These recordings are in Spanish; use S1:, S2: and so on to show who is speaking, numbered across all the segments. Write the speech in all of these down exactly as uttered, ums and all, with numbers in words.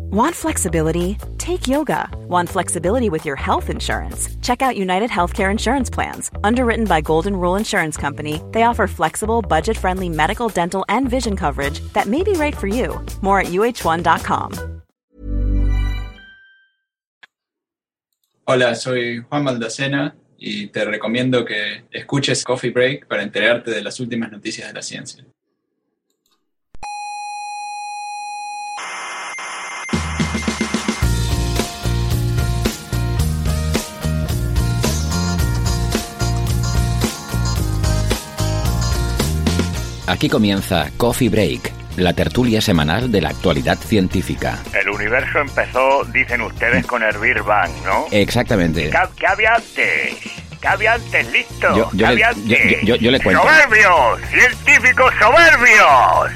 S1: Want flexibility? Take yoga. Want flexibility with your health insurance? Check out United Healthcare Insurance Plans. Underwritten by Golden Rule Insurance Company, they offer flexible, budget-friendly medical, dental, and vision coverage that may be right for you. More at U H one dot com.
S2: Hola, soy Juan Maldacena y te recomiendo que escuches Coffee Break para enterarte de las últimas noticias de la ciencia.
S3: Aquí comienza Coffee Break, la tertulia semanal de la actualidad científica.
S4: El universo empezó, dicen ustedes, con el Big Bang, ¿no?
S3: Exactamente.
S4: ¿Qué, qué había antes? ¿Qué había antes? ¿Listo?
S3: Yo, yo
S4: ¿Qué había
S3: le,
S4: antes?
S3: Yo, yo, yo le cuento.
S4: ¡Soberbios! ¡Científicos soberbios!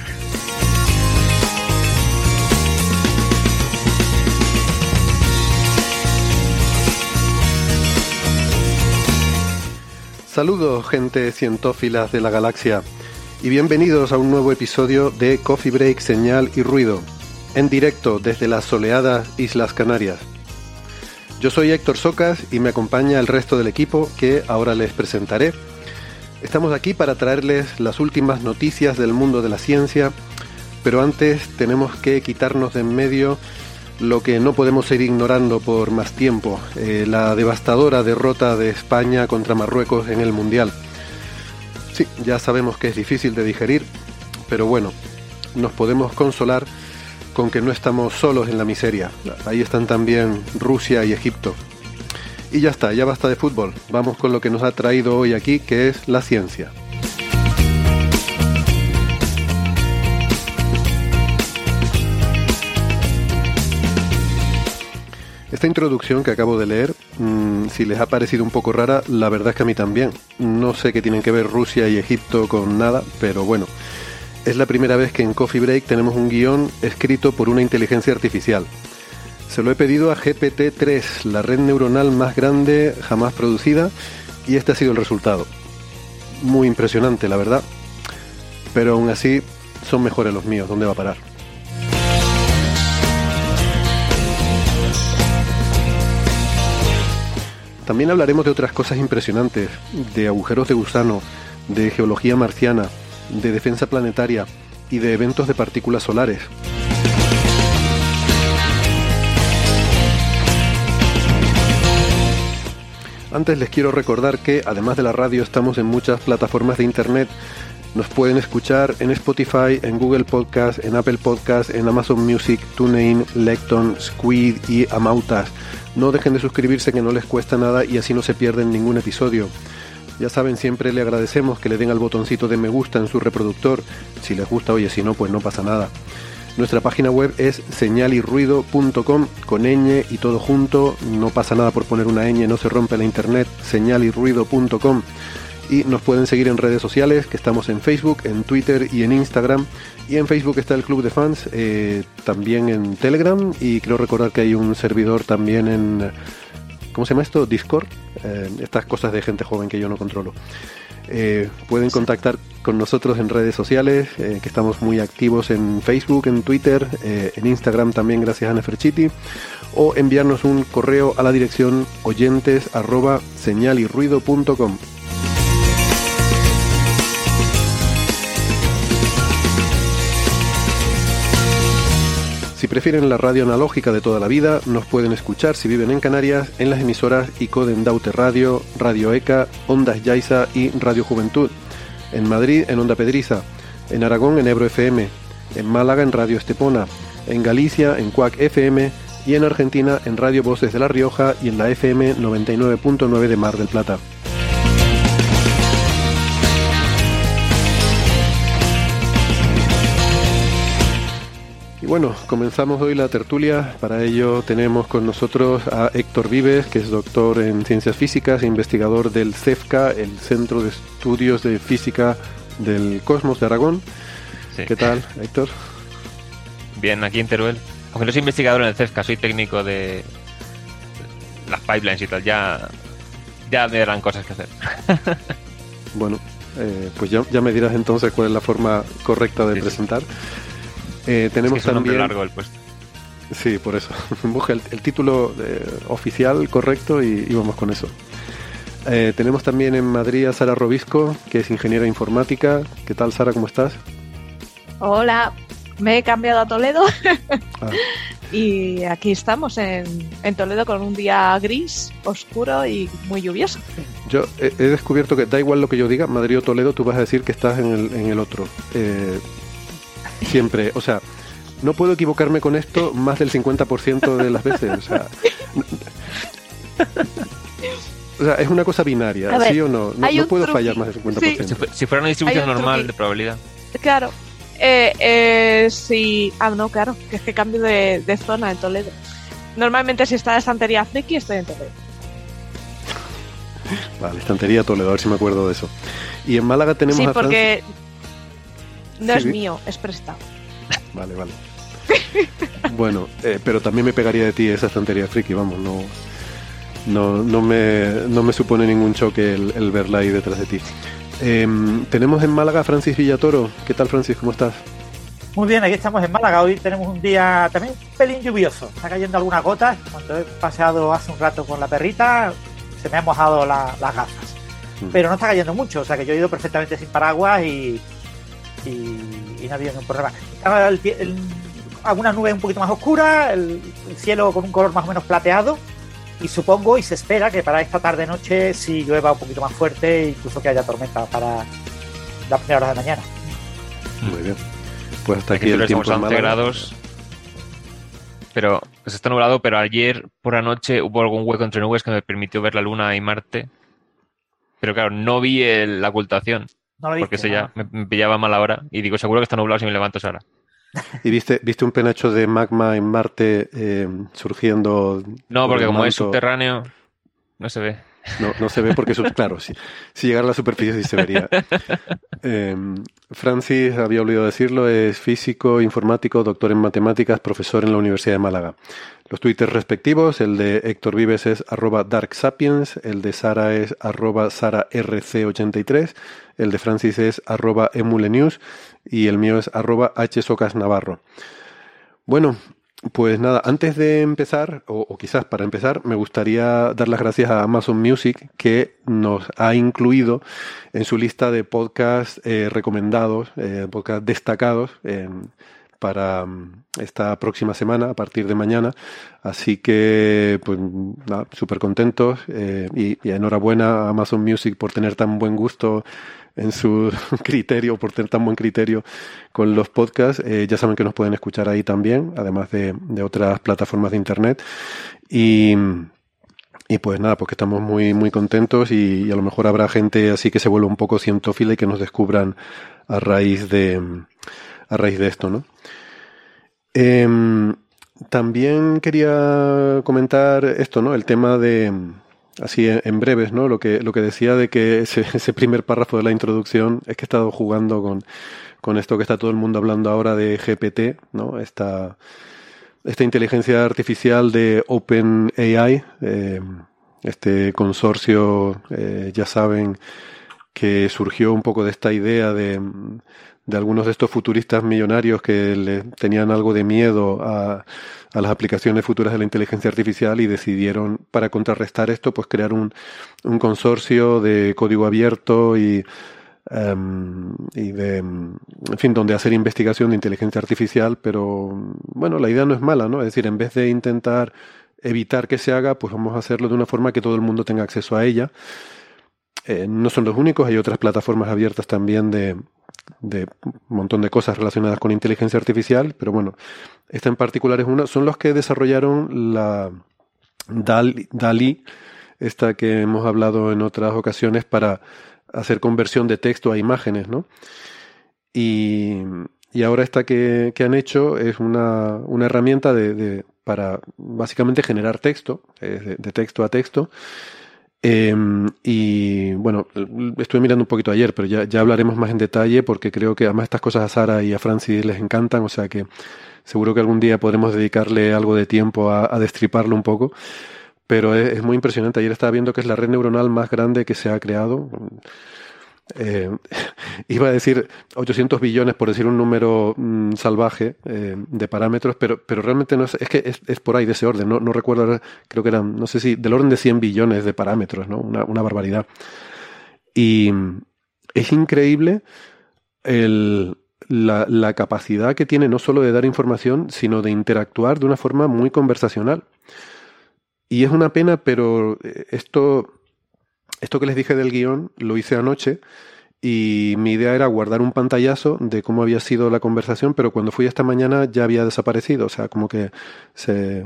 S5: Saludos, gente cientófilas de la galaxia, y bienvenidos a un nuevo episodio de Coffee Break, Señal y Ruido, en directo desde las soleadas Islas Canarias. Yo soy Héctor Socas y me acompaña el resto del equipo que ahora les presentaré. Estamos aquí para traerles las últimas noticias del mundo de la ciencia, pero antes tenemos que quitarnos de en medio lo que no podemos seguir ignorando por más tiempo, eh, la devastadora derrota de España contra Marruecos en el Mundial. Sí, ya sabemos que es difícil de digerir, pero bueno, nos podemos consolar con que no estamos solos en la miseria. Ahí están también Rusia y Egipto. Y ya está, ya basta de fútbol. Vamos con lo que nos ha traído hoy aquí, que es la ciencia. Esta introducción que acabo de leer, mmm, si les ha parecido un poco rara, la verdad es que a mí también. No sé qué tienen que ver Rusia y Egipto con nada, pero bueno. Es la primera vez que en Coffee Break tenemos un guión escrito por una inteligencia artificial. Se lo he pedido a G P T tres, la red neuronal más grande jamás producida, y este ha sido el resultado. Muy impresionante, la verdad. Pero aún así, son mejores los míos. ¿Dónde va a parar? También hablaremos de otras cosas impresionantes, de agujeros de gusano, de geología marciana, de defensa planetaria y de eventos de partículas solares. Antes les quiero recordar que, además de la radio, estamos en muchas plataformas de internet. Nos pueden escuchar en Spotify, en Google Podcast, en Apple Podcast, en Amazon Music, TuneIn, Lecton, Squid y Amautas. No dejen de suscribirse, que no les cuesta nada y así no se pierden ningún episodio. Ya saben, siempre le agradecemos que le den al botoncito de me gusta en su reproductor. Si les gusta, oye, si no, pues no pasa nada. Nuestra página web es señal y ruido punto com, con ñ y todo junto. No pasa nada por poner una ñ, no se rompe la internet. señal y ruido punto com. Y nos pueden seguir en redes sociales, que estamos en Facebook, en Twitter y en Instagram. Y en Facebook está el Club de Fans, eh, también en Telegram, y creo recordar que hay un servidor también en... ¿Cómo se llama esto? Discord. Eh, estas cosas de gente joven que yo no controlo. Eh, pueden contactar con nosotros en redes sociales, eh, que estamos muy activos en Facebook, en Twitter, eh, en Instagram también, gracias a Neferchiti, o enviarnos un correo a la dirección oyentes arroba señal y ruido punto com. Si prefieren la radio analógica de toda la vida, nos pueden escuchar, si viven en Canarias, en las emisoras Icoden Daute Radio, Radio ECA, Ondas Yaiza y Radio Juventud. En Madrid, en Onda Pedriza. En Aragón, en Ebro F M. En Málaga, en Radio Estepona. En Galicia, en Cuac F M. Y en Argentina, en Radio Voces de La Rioja y en la F M noventa y nueve punto nueve de Mar del Plata. Y bueno, comenzamos hoy la tertulia. Para ello tenemos con nosotros a Héctor Vives, que es doctor en Ciencias Físicas e investigador del CEFCA, el Centro de Estudios de Física del Cosmos de Aragón.
S6: Sí.
S5: ¿Qué tal, Héctor?
S6: Bien, aquí en Teruel. Aunque no soy investigador en el CEFCA, soy técnico de las pipelines y tal. Ya, ya me darán cosas que hacer.
S5: Bueno, eh, pues ya, ya me dirás entonces cuál es la forma correcta de
S6: sí,
S5: presentar.
S6: Sí.
S5: Eh, tenemos
S6: es que es un
S5: también
S6: nombre largo el puesto.
S5: Sí, por eso. Busca el, el título eh, oficial correcto y, y vamos con eso. Eh, tenemos también en Madrid a Sara Robisco, que es ingeniera informática. ¿Qué tal, Sara? ¿Cómo estás?
S7: Hola, me he cambiado a Toledo
S5: Ah,
S7: y aquí estamos en, en Toledo con un día gris, oscuro y muy lluvioso.
S5: yo he, he descubierto que da igual lo que yo diga, Madrid o Toledo, tú vas a decir que estás en el, en el otro. Eh, siempre, o sea, no puedo equivocarme con esto más del cincuenta por ciento de las veces. O sea, o sea, es una cosa binaria,
S7: A ver,
S5: ¿sí o no? No,
S7: hay
S5: no
S7: un
S5: puedo
S7: truqui-
S5: fallar más del cincuenta por ciento.
S6: Si, fu- si fuera una distribución
S7: Hay un
S6: normal
S7: truqui-
S6: de probabilidad.
S7: Claro, eh, eh, sí, ah, no, claro, que es que cambio de, de zona en Toledo. Normalmente si está la estantería friki estoy en Toledo.
S5: Vale, estantería Toledo, a ver si me acuerdo de eso. Y en Málaga tenemos
S7: Sí,
S5: a Francis.
S7: porque no
S5: Sí,
S7: es
S5: sí.
S7: mío, es prestado.
S5: Vale, vale. Bueno, eh, pero también me pegaría de ti esa estantería friki, vamos, no, no, no, me, no me supone ningún choque el, el verla ahí detrás de ti. Eh, tenemos en Málaga a Francis Villatoro. ¿Qué tal, Francis? ¿Cómo estás?
S8: Muy bien, aquí estamos en Málaga. Hoy tenemos un día también un pelín lluvioso. Está cayendo algunas gotas. Cuando he paseado hace un rato con la perrita, se me han mojado la- las gafas.
S5: Mm.
S8: Pero no está cayendo mucho, o sea que yo he ido perfectamente sin paraguas y, y, y no ha habido ningún problema. Estaba el tie- el- algunas nubes un poquito más oscuras, el, el cielo con un color más o menos plateado. Y supongo y se espera que para esta tarde-noche sí llueva un poquito más fuerte, incluso que haya tormenta para las primeras horas de mañana.
S5: Muy bien. Pues hasta
S6: Aquí
S5: aquí
S6: en
S5: el
S6: Teruel
S5: tiempo
S6: estamos
S5: en
S6: a once
S5: Málaga.
S6: grados. Pero se está nublado, pero ayer por la noche hubo algún hueco entre nubes que me permitió ver la luna y Marte. Pero claro, no vi el- la ocultación,
S8: No lo
S6: porque
S8: viste,
S6: eso
S8: ¿no?
S6: ya me, me pillaba a mala hora. Y digo, seguro que está nublado si me levanto ahora.
S5: ¿Y viste, viste un penacho de magma en Marte eh, surgiendo?
S6: No,
S5: por
S6: porque
S5: el
S6: como es
S5: manto?
S6: subterráneo, no se ve.
S5: No, no se ve porque, sub- claro, si, si llegara a la superficie sí se vería. Eh, Francis, había olvidado decirlo, es físico, informático, doctor en matemáticas, profesor en la Universidad de Málaga. Los twitters respectivos, el de Héctor Vives es arroba darksapiens, el de Sara es arroba sara r c ochenta y tres, el de Francis es arroba emulenews y el mío es arroba hsocasnavarro. Bueno, pues nada, antes de empezar, o, o quizás para empezar, me gustaría dar las gracias a Amazon Music, que nos ha incluido en su lista de podcasts eh, recomendados, eh, podcasts destacados eh, para mm, esta próxima semana, a partir de mañana. Así que, pues nada, súper contentos eh, y, y enhorabuena a Amazon Music por tener tan buen gusto en su criterio, por tener tan buen criterio con los podcasts. Eh, ya saben que nos pueden escuchar ahí también, además de, de otras plataformas de internet. Y, y pues nada, pues que estamos muy, muy contentos y, y a lo mejor habrá gente así que se vuelva un poco cientófila y que nos descubran a raíz de, a raíz de esto, ¿no? Eh, también quería comentar esto, ¿no? El tema de... Así en, en breves, ¿no? Lo que, lo que decía de que ese, ese primer párrafo de la introducción es que he estado jugando con, con esto que está todo el mundo hablando ahora de G P T, ¿no? Esta, esta inteligencia artificial de OpenAI, eh, este consorcio, eh, ya saben, que surgió un poco de esta idea de, de algunos de estos futuristas millonarios que le tenían algo de miedo a, a las aplicaciones futuras de la inteligencia artificial y decidieron, para contrarrestar esto, pues crear un, un consorcio de código abierto y, um, y de, en fin, donde hacer investigación de inteligencia artificial, pero bueno, la idea no es mala, ¿no? Es decir, en vez de intentar evitar que se haga, pues vamos a hacerlo de una forma que todo el mundo tenga acceso a ella. Eh, no son los únicos, hay otras plataformas abiertas también de, de un montón de cosas relacionadas con inteligencia artificial, pero bueno, esta en particular es una. Son los que desarrollaron la DALL-E, DALL-E, esta que hemos hablado en otras ocasiones para hacer conversión de texto a imágenes, ¿no? Y, y ahora esta que, que han hecho es una, una herramienta de, de, para básicamente generar texto, de, de texto a texto. Eh, y bueno, estuve mirando un poquito ayer, pero ya, ya hablaremos más en detalle porque creo que además estas cosas a Sara y a Francis les encantan, o sea que seguro que algún día podremos dedicarle algo de tiempo a, a destriparlo un poco, pero es, es muy impresionante. Ayer estaba viendo que es la red neuronal más grande que se ha creado. Eh, iba a decir ochocientos billones por decir un número mmm, salvaje eh, de parámetros, pero, pero realmente no es, es que es, es por ahí de ese orden, no, no recuerdo, creo que eran, no sé si, del orden de cien billones de parámetros, ¿no? Una, una barbaridad. Y es increíble el, la, la capacidad que tiene no solo de dar información, sino de interactuar de una forma muy conversacional. Y es una pena, pero esto... Esto que les dije del guión lo hice anoche y mi idea era guardar un pantallazo de cómo había sido la conversación, pero cuando fui esta mañana ya había desaparecido, o sea, como que se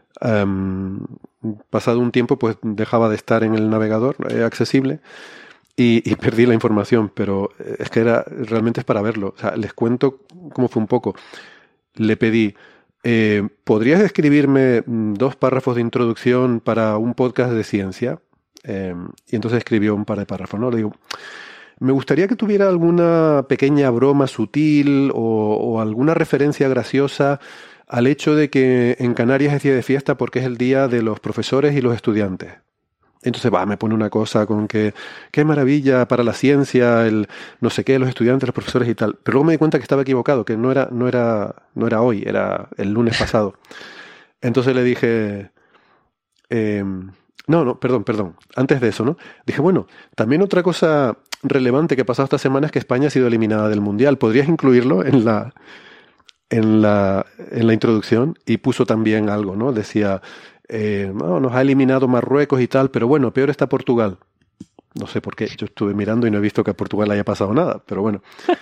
S5: um, pasado un tiempo pues dejaba de estar en el navegador eh, accesible y, y perdí la información, pero es que era realmente es para verlo. O sea, les cuento cómo fue un poco. Le pedí, eh, ¿podrías escribirme dos párrafos de introducción para un podcast de ciencia? Eh, y entonces escribió un par de párrafos, ¿no? Le digo, me gustaría que tuviera alguna pequeña broma sutil o, o alguna referencia graciosa al hecho de que en Canarias es día de fiesta porque es el día de los profesores y los estudiantes. Entonces va, me pone una cosa con que qué maravilla para la ciencia, el no sé qué, los estudiantes, los profesores y tal. Pero luego me di cuenta que estaba equivocado, que no era, no era, no era hoy, era el lunes pasado. Entonces le dije... Eh, No, no, perdón, perdón. Antes de eso, ¿no? Dije, bueno, también otra cosa relevante que ha pasado esta semana es que España ha sido eliminada del Mundial. ¿Podrías incluirlo en la, en la, en la introducción? Y puso también algo, ¿no? Decía, eh, no, nos ha eliminado Marruecos y tal, pero bueno, peor está Portugal. No sé por qué. Yo estuve mirando y no he visto que a Portugal haya pasado nada, pero bueno.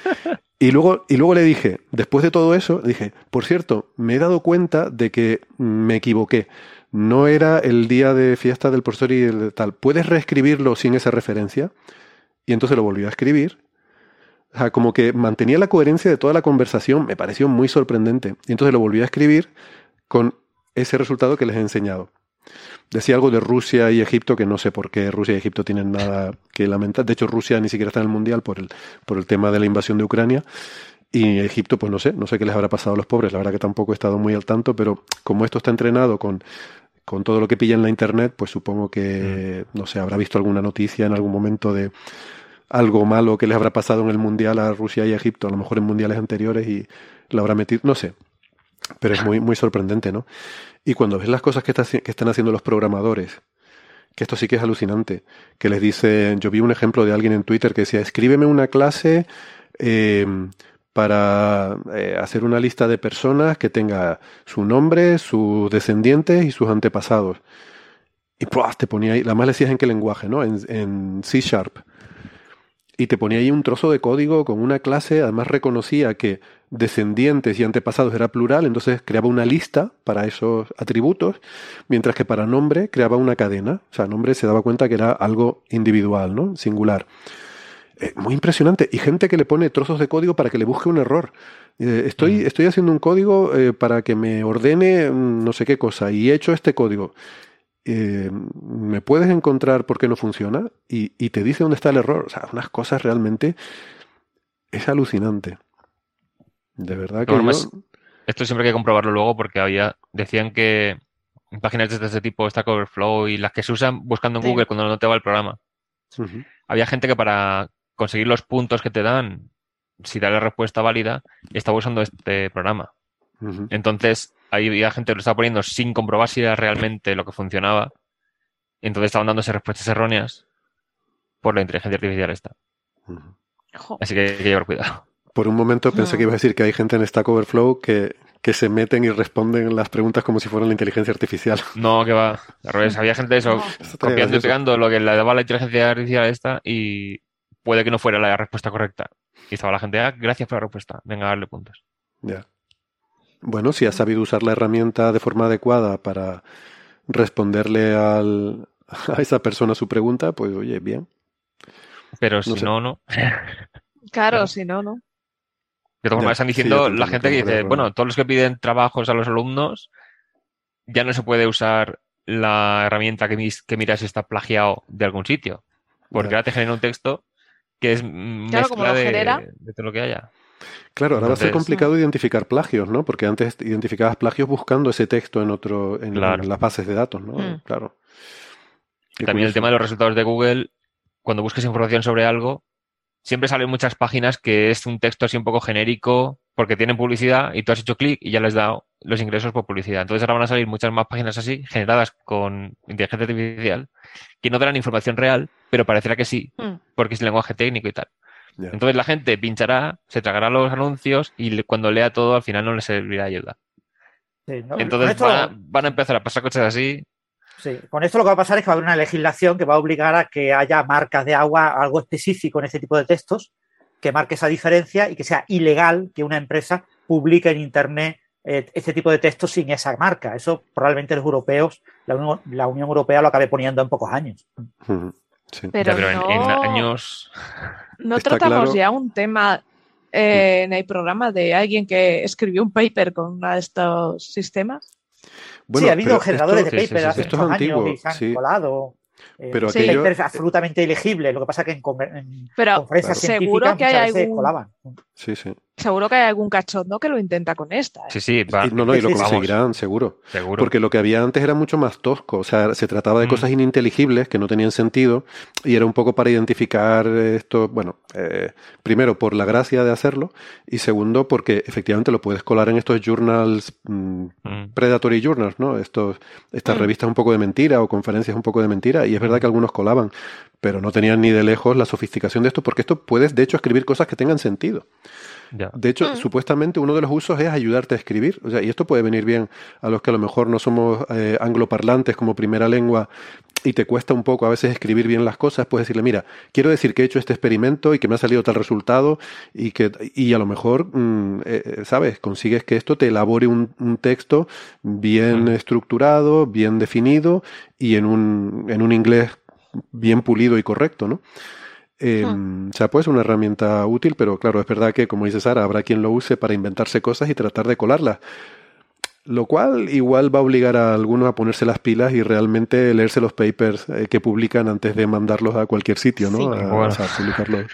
S5: Y luego, y luego le dije, después de todo eso, dije, por cierto, me he dado cuenta de que me equivoqué. No era el día de fiesta del profesor y el tal. ¿Puedes reescribirlo sin esa referencia? Y entonces lo volvió a escribir. O sea, como que mantenía la coherencia de toda la conversación. Me pareció muy sorprendente. Y entonces lo volvió a escribir con ese resultado que les he enseñado. Decía algo de Rusia y Egipto, que no sé por qué Rusia y Egipto tienen nada que lamentar. De hecho, Rusia ni siquiera está en el Mundial por el, por el tema de la invasión de Ucrania. Y Egipto, pues no sé, no sé qué les habrá pasado a los pobres. La verdad que tampoco he estado muy al tanto, pero como esto está entrenado con... con todo lo que pilla en la internet, pues supongo que, mm. no sé, habrá visto alguna noticia en algún momento de algo malo que les habrá pasado en el Mundial a Rusia y a Egipto, a lo mejor en mundiales anteriores, y lo habrá metido, no sé. Pero es muy, muy sorprendente, ¿no? Y cuando ves las cosas que, está, que están haciendo los programadores, que esto sí que es alucinante, que les dice, yo vi un ejemplo de alguien en Twitter que decía, escríbeme una clase... Eh, para eh, hacer una lista de personas que tenga su nombre, sus descendientes y sus antepasados. Y ¡puah! Te ponía ahí, además le decías en qué lenguaje, ¿no? En, en C Sharp. Y te ponía ahí un trozo de código con una clase, además reconocía que descendientes y antepasados era plural, entonces creaba una lista para esos atributos, mientras que para nombre creaba una cadena. O sea, nombre se daba cuenta que era algo individual, ¿no? Singular. Eh, muy impresionante. Y gente que le pone trozos de código para que le busque un error. Eh, estoy, mm. estoy haciendo un código eh, para que me ordene no sé qué cosa y he hecho este código. Eh, ¿Me puedes encontrar por qué no funciona? Y, y te dice dónde está el error. O sea, unas cosas realmente... Es alucinante. De verdad que yo...
S6: más, esto siempre hay que comprobarlo luego porque había decían que en páginas de este tipo, Stack Overflow y las que se usan buscando en sí. Google cuando no te va el programa. Uh-huh. Había gente que para conseguir los puntos que te dan, si da la respuesta válida, estaba usando este programa. Uh-huh. Entonces, ahí había gente que lo estaba poniendo sin comprobar si era realmente lo que funcionaba. Entonces estaban dándose respuestas erróneas por la inteligencia artificial esta. Uh-huh. Así que hay que llevar cuidado.
S5: Por un momento pensé no. que ibas a decir que hay gente en Stack Overflow que, que se meten y responden las preguntas como si fueran la inteligencia artificial.
S6: No, que va. Al revés, había gente de eso, no. copiando y pegando lo que le daba la inteligencia artificial esta y puede que no fuera la respuesta correcta. Y estaba la gente, ah, gracias por la respuesta, venga a darle puntos.
S5: Ya. Bueno, si has sabido usar la herramienta de forma adecuada para responderle al, a esa persona su pregunta, pues oye, bien.
S6: Pero no si sé. no, no.
S7: Claro, claro, si no, no.
S6: De todas formas, están diciendo sí, la gente que dice, bueno, todos los que piden trabajos a los alumnos, ya no se puede usar la herramienta que, mis, que mira si está plagiado de algún sitio. Porque ya. ahora te genera un texto que es
S7: claro,
S6: mezcla de, de todo lo que haya.
S5: Claro, ahora Entonces, va a ser complicado identificar plagios, ¿no? Porque antes identificabas plagios buscando ese texto en otro en, claro. en las bases de datos, ¿no? Mm. Claro.
S6: Y también curioso. El tema de los resultados de Google, cuando busques información sobre algo, siempre salen muchas páginas que es un texto así un poco genérico porque tienen publicidad y tú has hecho clic y ya les has dado los ingresos por publicidad. Entonces ahora van a salir muchas más páginas así, generadas con inteligencia artificial, que no darán información real, pero parecerá que sí, mm. porque es lenguaje técnico y tal. Yeah. Entonces la gente pinchará, se tragará los anuncios y cuando lea todo al final no le servirá ayuda. Sí, ¿no? Entonces esto... van, a, van a empezar a pasar cosas así.
S8: Sí, con esto lo que va a pasar es que va a haber una legislación que va a obligar a que haya marcas de agua, algo específico en este tipo de textos, que marque esa diferencia y que sea ilegal que una empresa publique en Internet eh, este tipo de textos sin esa marca. Eso probablemente los europeos, la Unión, la Unión Europea lo acabe poniendo en pocos años.
S6: Sí. Pero, pero no, en, en años...
S7: ¿No tratamos claro? ya un tema eh, en el programa de alguien que escribió un paper con uno de estos sistemas?
S8: Bueno, sí, ha habido generadores esto, de paper sí, sí, sí. hace
S5: Esto
S8: muchos
S5: es antiguo,
S8: años y se han
S5: sí.
S8: colado. Eh,
S5: pero
S8: sí,
S5: aquello...
S8: papers absolutamente ilegibles. Lo que pasa es que en, en
S7: pero,
S8: conferencias
S7: claro.
S8: científicas
S7: que hay
S8: muchas veces
S7: algún...
S8: colaban.
S5: Sí, sí.
S7: Seguro que hay algún cachondo que lo intenta con esta. ¿eh?
S6: Sí, sí. Va.
S5: Y, no, no, y lo
S6: Vamos.
S5: conseguirán, seguro.
S6: Seguro.
S5: Porque lo que había antes era mucho más tosco. O sea, se trataba de mm. cosas ininteligibles que no tenían sentido y era un poco para identificar esto, bueno, eh, primero por la gracia de hacerlo y segundo porque efectivamente lo puedes colar en estos journals, mm, mm. predatory journals, ¿no? Estos, estas mm. revistas un poco de mentira o conferencias un poco de mentira y es verdad que algunos colaban, pero no tenían ni de lejos la sofisticación de esto porque esto puedes de hecho escribir cosas que tengan sentido. Ya. De hecho, mm. supuestamente uno de los usos es ayudarte a escribir. O sea, y esto puede venir bien a los que a lo mejor no somos eh, angloparlantes como primera lengua y te cuesta un poco a veces escribir bien las cosas. Puedes decirle, mira, quiero decir que he hecho este experimento y que me ha salido tal resultado y que y a lo mejor, mm, eh, ¿sabes? Consigues que esto te elabore un, un texto bien mm. estructurado, bien definido y en un, en un inglés bien pulido y correcto, ¿no? Eh, hmm. O sea, puede ser una herramienta útil, pero claro, es verdad que, como dice Sara, habrá quien lo use para inventarse cosas y tratar de colarlas. Lo cual igual va a obligar a algunos a ponerse las pilas y realmente leerse los papers eh, que publican antes de mandarlos a cualquier sitio, ¿no? Sí, a, bueno. O sea, publicarlos.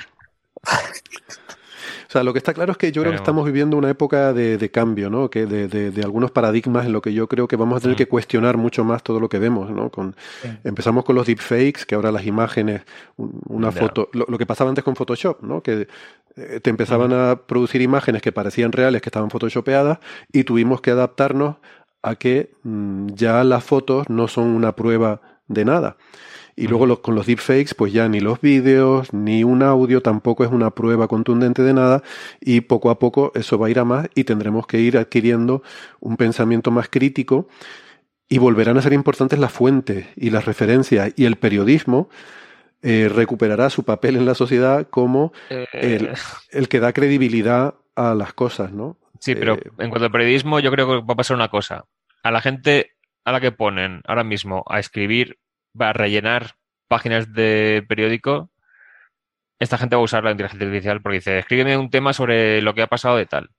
S5: O sea, lo que está claro es que yo creo que estamos viviendo una época de, de cambio, ¿no? Que de, de, de algunos paradigmas en lo que yo creo que vamos a tener mm. que cuestionar mucho más todo lo que vemos, ¿no? Con, sí. Empezamos con los deepfakes, que ahora las imágenes, una yeah. foto, lo, lo que pasaba antes con Photoshop, ¿no? Que eh, te empezaban mm. a producir imágenes que parecían reales, que estaban photoshopeadas, y tuvimos que adaptarnos a que mmm, ya las fotos no son una prueba de nada. Y luego los, con los deepfakes, pues ya ni los vídeos, ni un audio tampoco es una prueba contundente de nada y poco a poco eso va a ir a más y tendremos que ir adquiriendo un pensamiento más crítico y volverán a ser importantes las fuentes y las referencias y el periodismo eh, recuperará su papel en la sociedad como eh... el, el que da credibilidad a las cosas, ¿no?
S6: Sí, pero eh, en cuanto al periodismo yo creo que va a pasar una cosa. A la gente a la que ponen ahora mismo a escribir va a rellenar páginas de periódico, esta gente va a usar la inteligencia artificial porque dice, escríbeme un tema sobre lo que ha pasado de tal.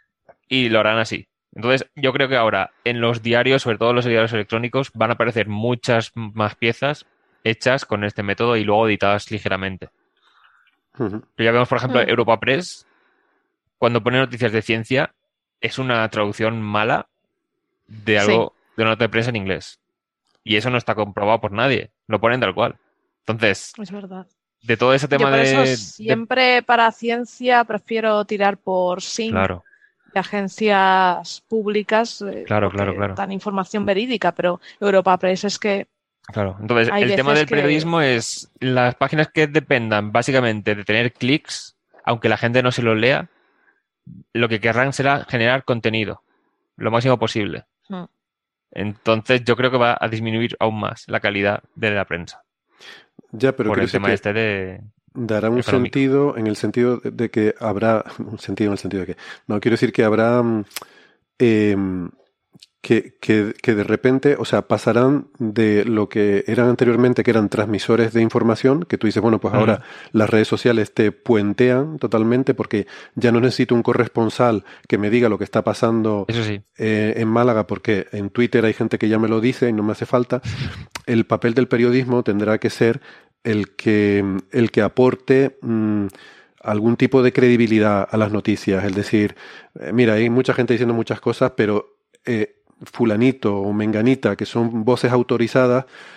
S6: Y lo harán así. Entonces, yo creo que ahora en los diarios, sobre todo los diarios electrónicos, van a aparecer muchas más piezas hechas con este método y luego editadas ligeramente. Uh-huh. Ya vemos, por ejemplo, uh-huh. Europa Press, cuando pone noticias de ciencia, es una traducción mala de algo, sí. de una nota de prensa en inglés. Y eso no está comprobado por nadie. Lo ponen tal cual. Entonces,
S7: es verdad.
S6: De todo ese tema
S7: Yo por
S6: de...
S7: eso siempre de... para ciencia prefiero tirar por S I N
S6: claro.
S7: de agencias públicas.
S6: Claro, claro, claro.
S7: Dan información verídica, pero Europa Press es que...
S6: Claro, entonces el tema del periodismo que... es las páginas que dependan básicamente de tener clics, aunque la gente no se los lea, lo que querrán será generar contenido, lo máximo posible. Hmm. Entonces yo creo que va a disminuir aún más la calidad de la prensa.
S5: Ya, pero
S6: por el tema
S5: que
S6: este de...
S5: dará un económico. Sentido en el sentido de que habrá... Un sentido en el sentido de que... No, quiero decir que habrá... Eh, que, que, que de repente, o sea, pasarán de lo que eran anteriormente, que eran transmisores de información, que tú dices, bueno, pues ahora uh-huh. las redes sociales te puentean totalmente porque ya no necesito un corresponsal que me diga lo que está pasando
S6: Eso sí.
S5: eh, en Málaga, porque en Twitter hay gente que ya me lo dice y no me hace falta. El papel del periodismo tendrá que ser el que, el que aporte... Mmm, algún tipo de credibilidad a las noticias, es decir, eh, mira, hay mucha gente diciendo muchas cosas, pero... Eh, fulanito o menganita, que son voces autorizadas,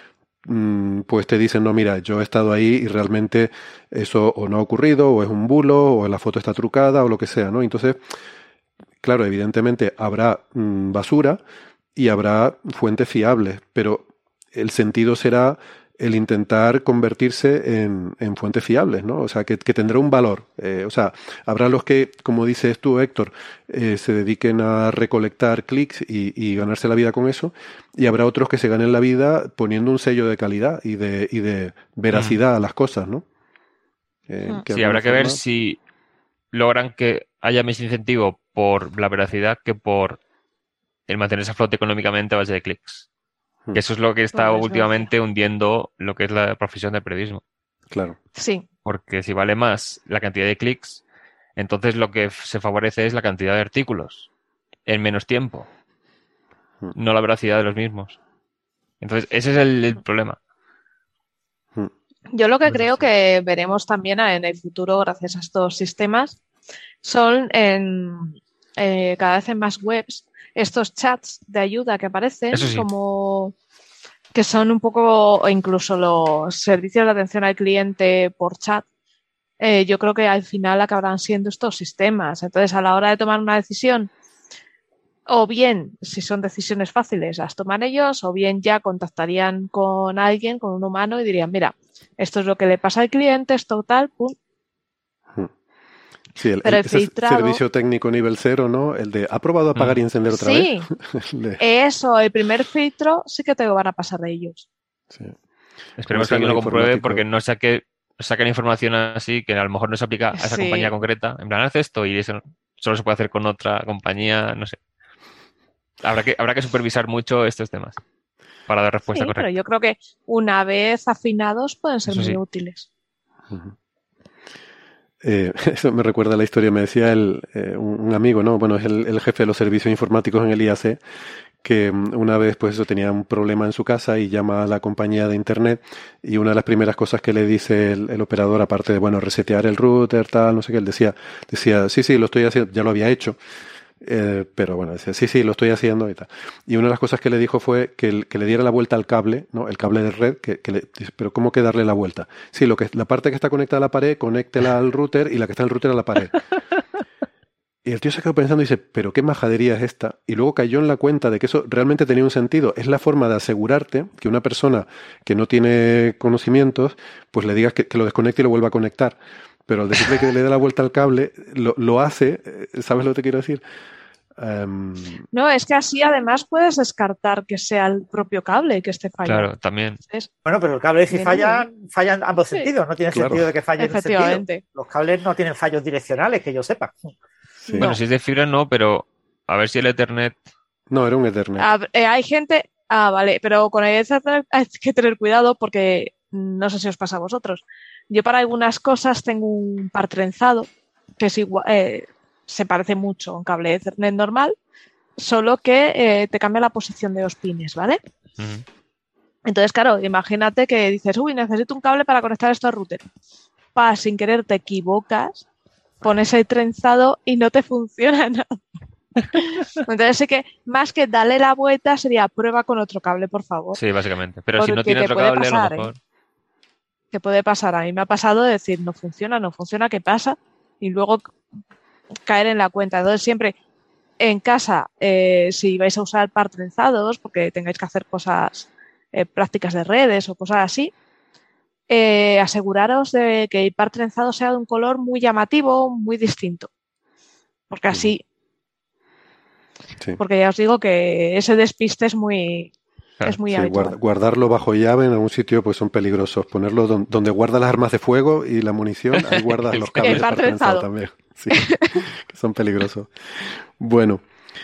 S5: pues te dicen, no, mira, yo he estado ahí y realmente eso o no ha ocurrido, o es un bulo, o la foto está trucada, o lo que sea, ¿no? Entonces, claro, evidentemente habrá mmm, basura y habrá fuentes fiables, pero el sentido será el intentar convertirse en, en fuentes fiables, ¿no? O sea, que, que tendrá un valor. Eh, o sea, habrá los que, como dices tú, Héctor, eh, se dediquen a recolectar clics y, y ganarse la vida con eso, y habrá otros que se ganen la vida poniendo un sello de calidad y de, y de veracidad mm. a las cosas, ¿no?
S6: Eh, sí, habrá que forma... ver si logran que haya más incentivo por la veracidad que por el mantenerse a flote económicamente a base de clics. Que eso es lo que está pues últimamente hundiendo lo que es la profesión del periodismo.
S5: Claro.
S7: Sí.
S6: Porque si vale más la cantidad de clics, entonces lo que se favorece es la cantidad de artículos en menos tiempo, no la veracidad de los mismos. Entonces ese es el, el problema.
S7: Yo lo que creo que veremos también en el futuro, gracias a estos sistemas, son en, eh, cada vez en más webs estos chats de ayuda que aparecen, sí. como que son un poco, o incluso los servicios de atención al cliente por chat, eh, yo creo que al final acabarán siendo estos sistemas. Entonces, a la hora de tomar una decisión, o bien, si son decisiones fáciles, las toman ellos, o bien ya contactarían con alguien, con un humano, y dirían, mira, esto es lo que le pasa al cliente, esto tal, pum.
S5: Sí, el, el, el filtrado... servicio técnico nivel cero, ¿no? El de, ¿ha probado apagar mm. y encender otra
S7: sí.
S5: vez?
S7: Sí, de... eso, el primer filtro sí que te lo van a pasar de ellos.
S5: Sí.
S6: Esperemos que alguien lo compruebe porque no saque, saquen información así que a lo mejor no se aplica a esa sí. compañía concreta. En plan, haz esto y eso solo se puede hacer con otra compañía, no sé. Habrá que, habrá que supervisar mucho estos temas para dar respuesta
S7: sí,
S6: correcta.
S7: Pero yo creo que una vez afinados pueden ser eso muy sí. útiles.
S5: Uh-huh. Eh, eso me recuerda a la historia, me decía el, eh, un, un amigo, ¿no? Bueno, es el, el jefe de los servicios informáticos en el I A C, que una vez pues eso tenía un problema en su casa y llama a la compañía de internet y una de las primeras cosas que le dice el, el operador, aparte de, bueno, resetear el router, tal, no sé qué, él decía, decía, sí, sí, lo estoy haciendo, ya lo había hecho. Eh, pero bueno, decía, sí, sí, lo estoy haciendo y tal. Y una de las cosas que le dijo fue que, el, que le diera la vuelta al cable, ¿no? El cable de red, que, que le, pero ¿cómo que darle la vuelta? Sí, lo que la parte que está conectada a la pared, conéctela al router y la que está en el router a la pared. Y el tío se quedó pensando y dice, pero qué majadería es esta. Y luego cayó en la cuenta de que eso realmente tenía un sentido. Es la forma de asegurarte que una persona que no tiene conocimientos, pues le digas que, que lo desconecte y lo vuelva a conectar. Pero al decirle que le dé la vuelta al cable, lo, lo hace, ¿sabes lo que te quiero decir? Um...
S7: No, es que así además puedes descartar que sea el propio cable que esté fallando.
S6: Claro, también.
S8: Es... Bueno, pero el cable si falla, falla en ambos sí. sentidos, no tiene claro. sentido de que falle en un sentido. Los cables no tienen fallos direccionales, que yo sepa.
S6: Sí. Bueno, no. si es de fibra no, pero a ver si el Ethernet...
S5: No, era un Ethernet.
S7: Ah, eh, hay gente... Ah, vale, pero con el Ethernet hay que tener cuidado porque no sé si os pasa a vosotros. Yo para algunas cosas tengo un par trenzado que es igual, eh, se parece mucho a un cable Ethernet normal, solo que eh, te cambia la posición de los pines, ¿vale? Uh-huh. Entonces, claro, imagínate que dices, uy, necesito un cable para conectar esto al router. Pa, sin querer te equivocas, pones el trenzado y no te funciona nada. Entonces sí que más que darle la vuelta sería prueba con otro cable, por favor.
S6: Sí, básicamente. Pero porque si no tiene otro cable, pasar, a lo mejor... ¿eh?
S7: Que puede pasar. A mí me ha pasado de decir, no funciona, no funciona, ¿qué pasa? Y luego caer en la cuenta. Entonces siempre en casa, eh, si vais a usar par trenzados, porque tengáis que hacer cosas, eh, prácticas de redes o cosas así, eh, aseguraros de que el par trenzado sea de un color muy llamativo, muy distinto. Porque así... Sí. Porque ya os digo que ese despiste es muy...
S5: Claro,
S7: es muy
S5: sí, guard, guardarlo bajo llave en algún sitio pues son peligrosos. Ponerlo don, donde guarda las armas de fuego y la munición, ahí guardas los cables para trenzado también. Sí, que son peligrosos. Bueno,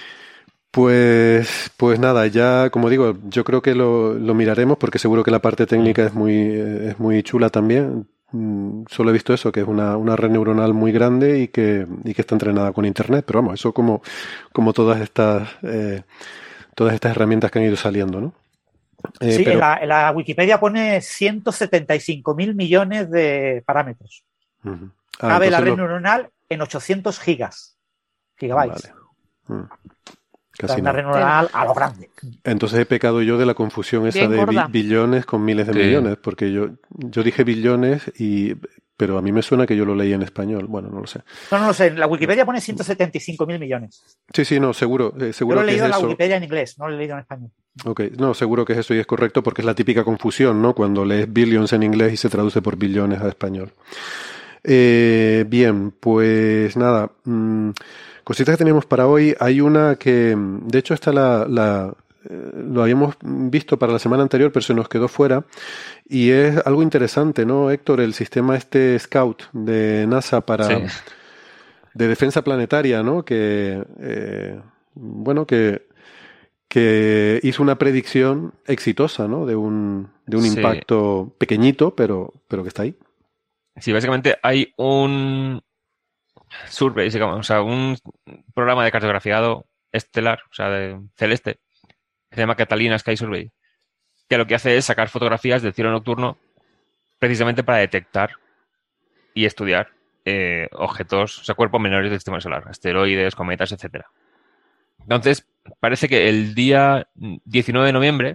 S5: pues pues nada, ya como digo, yo creo que lo, lo miraremos porque seguro que la parte técnica es muy es muy chula también. Mm, solo he visto eso, que es una, una red neuronal muy grande y que, y que está entrenada con internet, pero vamos, eso como, como todas estas eh, todas estas herramientas que han ido saliendo, ¿no? Eh,
S8: sí,
S5: pero...
S8: en, la, en la Wikipedia pone ciento setenta y cinco mil millones de parámetros. Uh-huh. Ah, Cabe la red lo... neuronal en ochocientos gigas. Gigabytes.
S5: Vale. Uh. Casi
S8: una
S5: no.
S8: renovación a lo grande.
S5: Entonces he pecado yo de la confusión esa
S7: Bien
S5: de bi-
S7: gorda.
S5: billones con miles de
S6: Sí.
S5: millones, porque yo, yo dije billones, y pero a mí me suena que yo lo leí en español. Bueno, no lo sé.
S8: No, no lo sé. La Wikipedia pone ciento setenta y cinco mil millones.
S5: Sí, sí, no, seguro, eh,
S8: Yo
S5: seguro
S8: lo he
S5: que es
S8: leído en la
S5: eso.
S8: Wikipedia en inglés, no lo he leído en español.
S5: Ok, no, seguro que es eso y es correcto porque es la típica confusión, ¿no? Cuando lees billions en inglés y se traduce por billones a español. Eh, bien, pues nada, mmm, cositas que teníamos para hoy. Hay una que, de hecho, esta la, la eh, lo habíamos visto para la semana anterior, pero se nos quedó fuera. Y es algo interesante, ¿no, Héctor? El sistema este Scout de NASA para
S6: Sí.
S5: de defensa planetaria, ¿no? Que, eh, bueno, que que hizo una predicción exitosa, ¿no? De un, de un
S6: Sí.
S5: impacto pequeñito, pero, pero que está ahí.
S6: Sí, básicamente hay un survey, digamos, o sea, un programa de cartografiado estelar, o sea, de celeste, que se llama Catalina Sky Survey, que lo que hace es sacar fotografías del cielo nocturno precisamente para detectar y estudiar eh, objetos, o sea, cuerpos menores del sistema solar, asteroides, cometas, etcétera. Entonces, parece que el día diecinueve de noviembre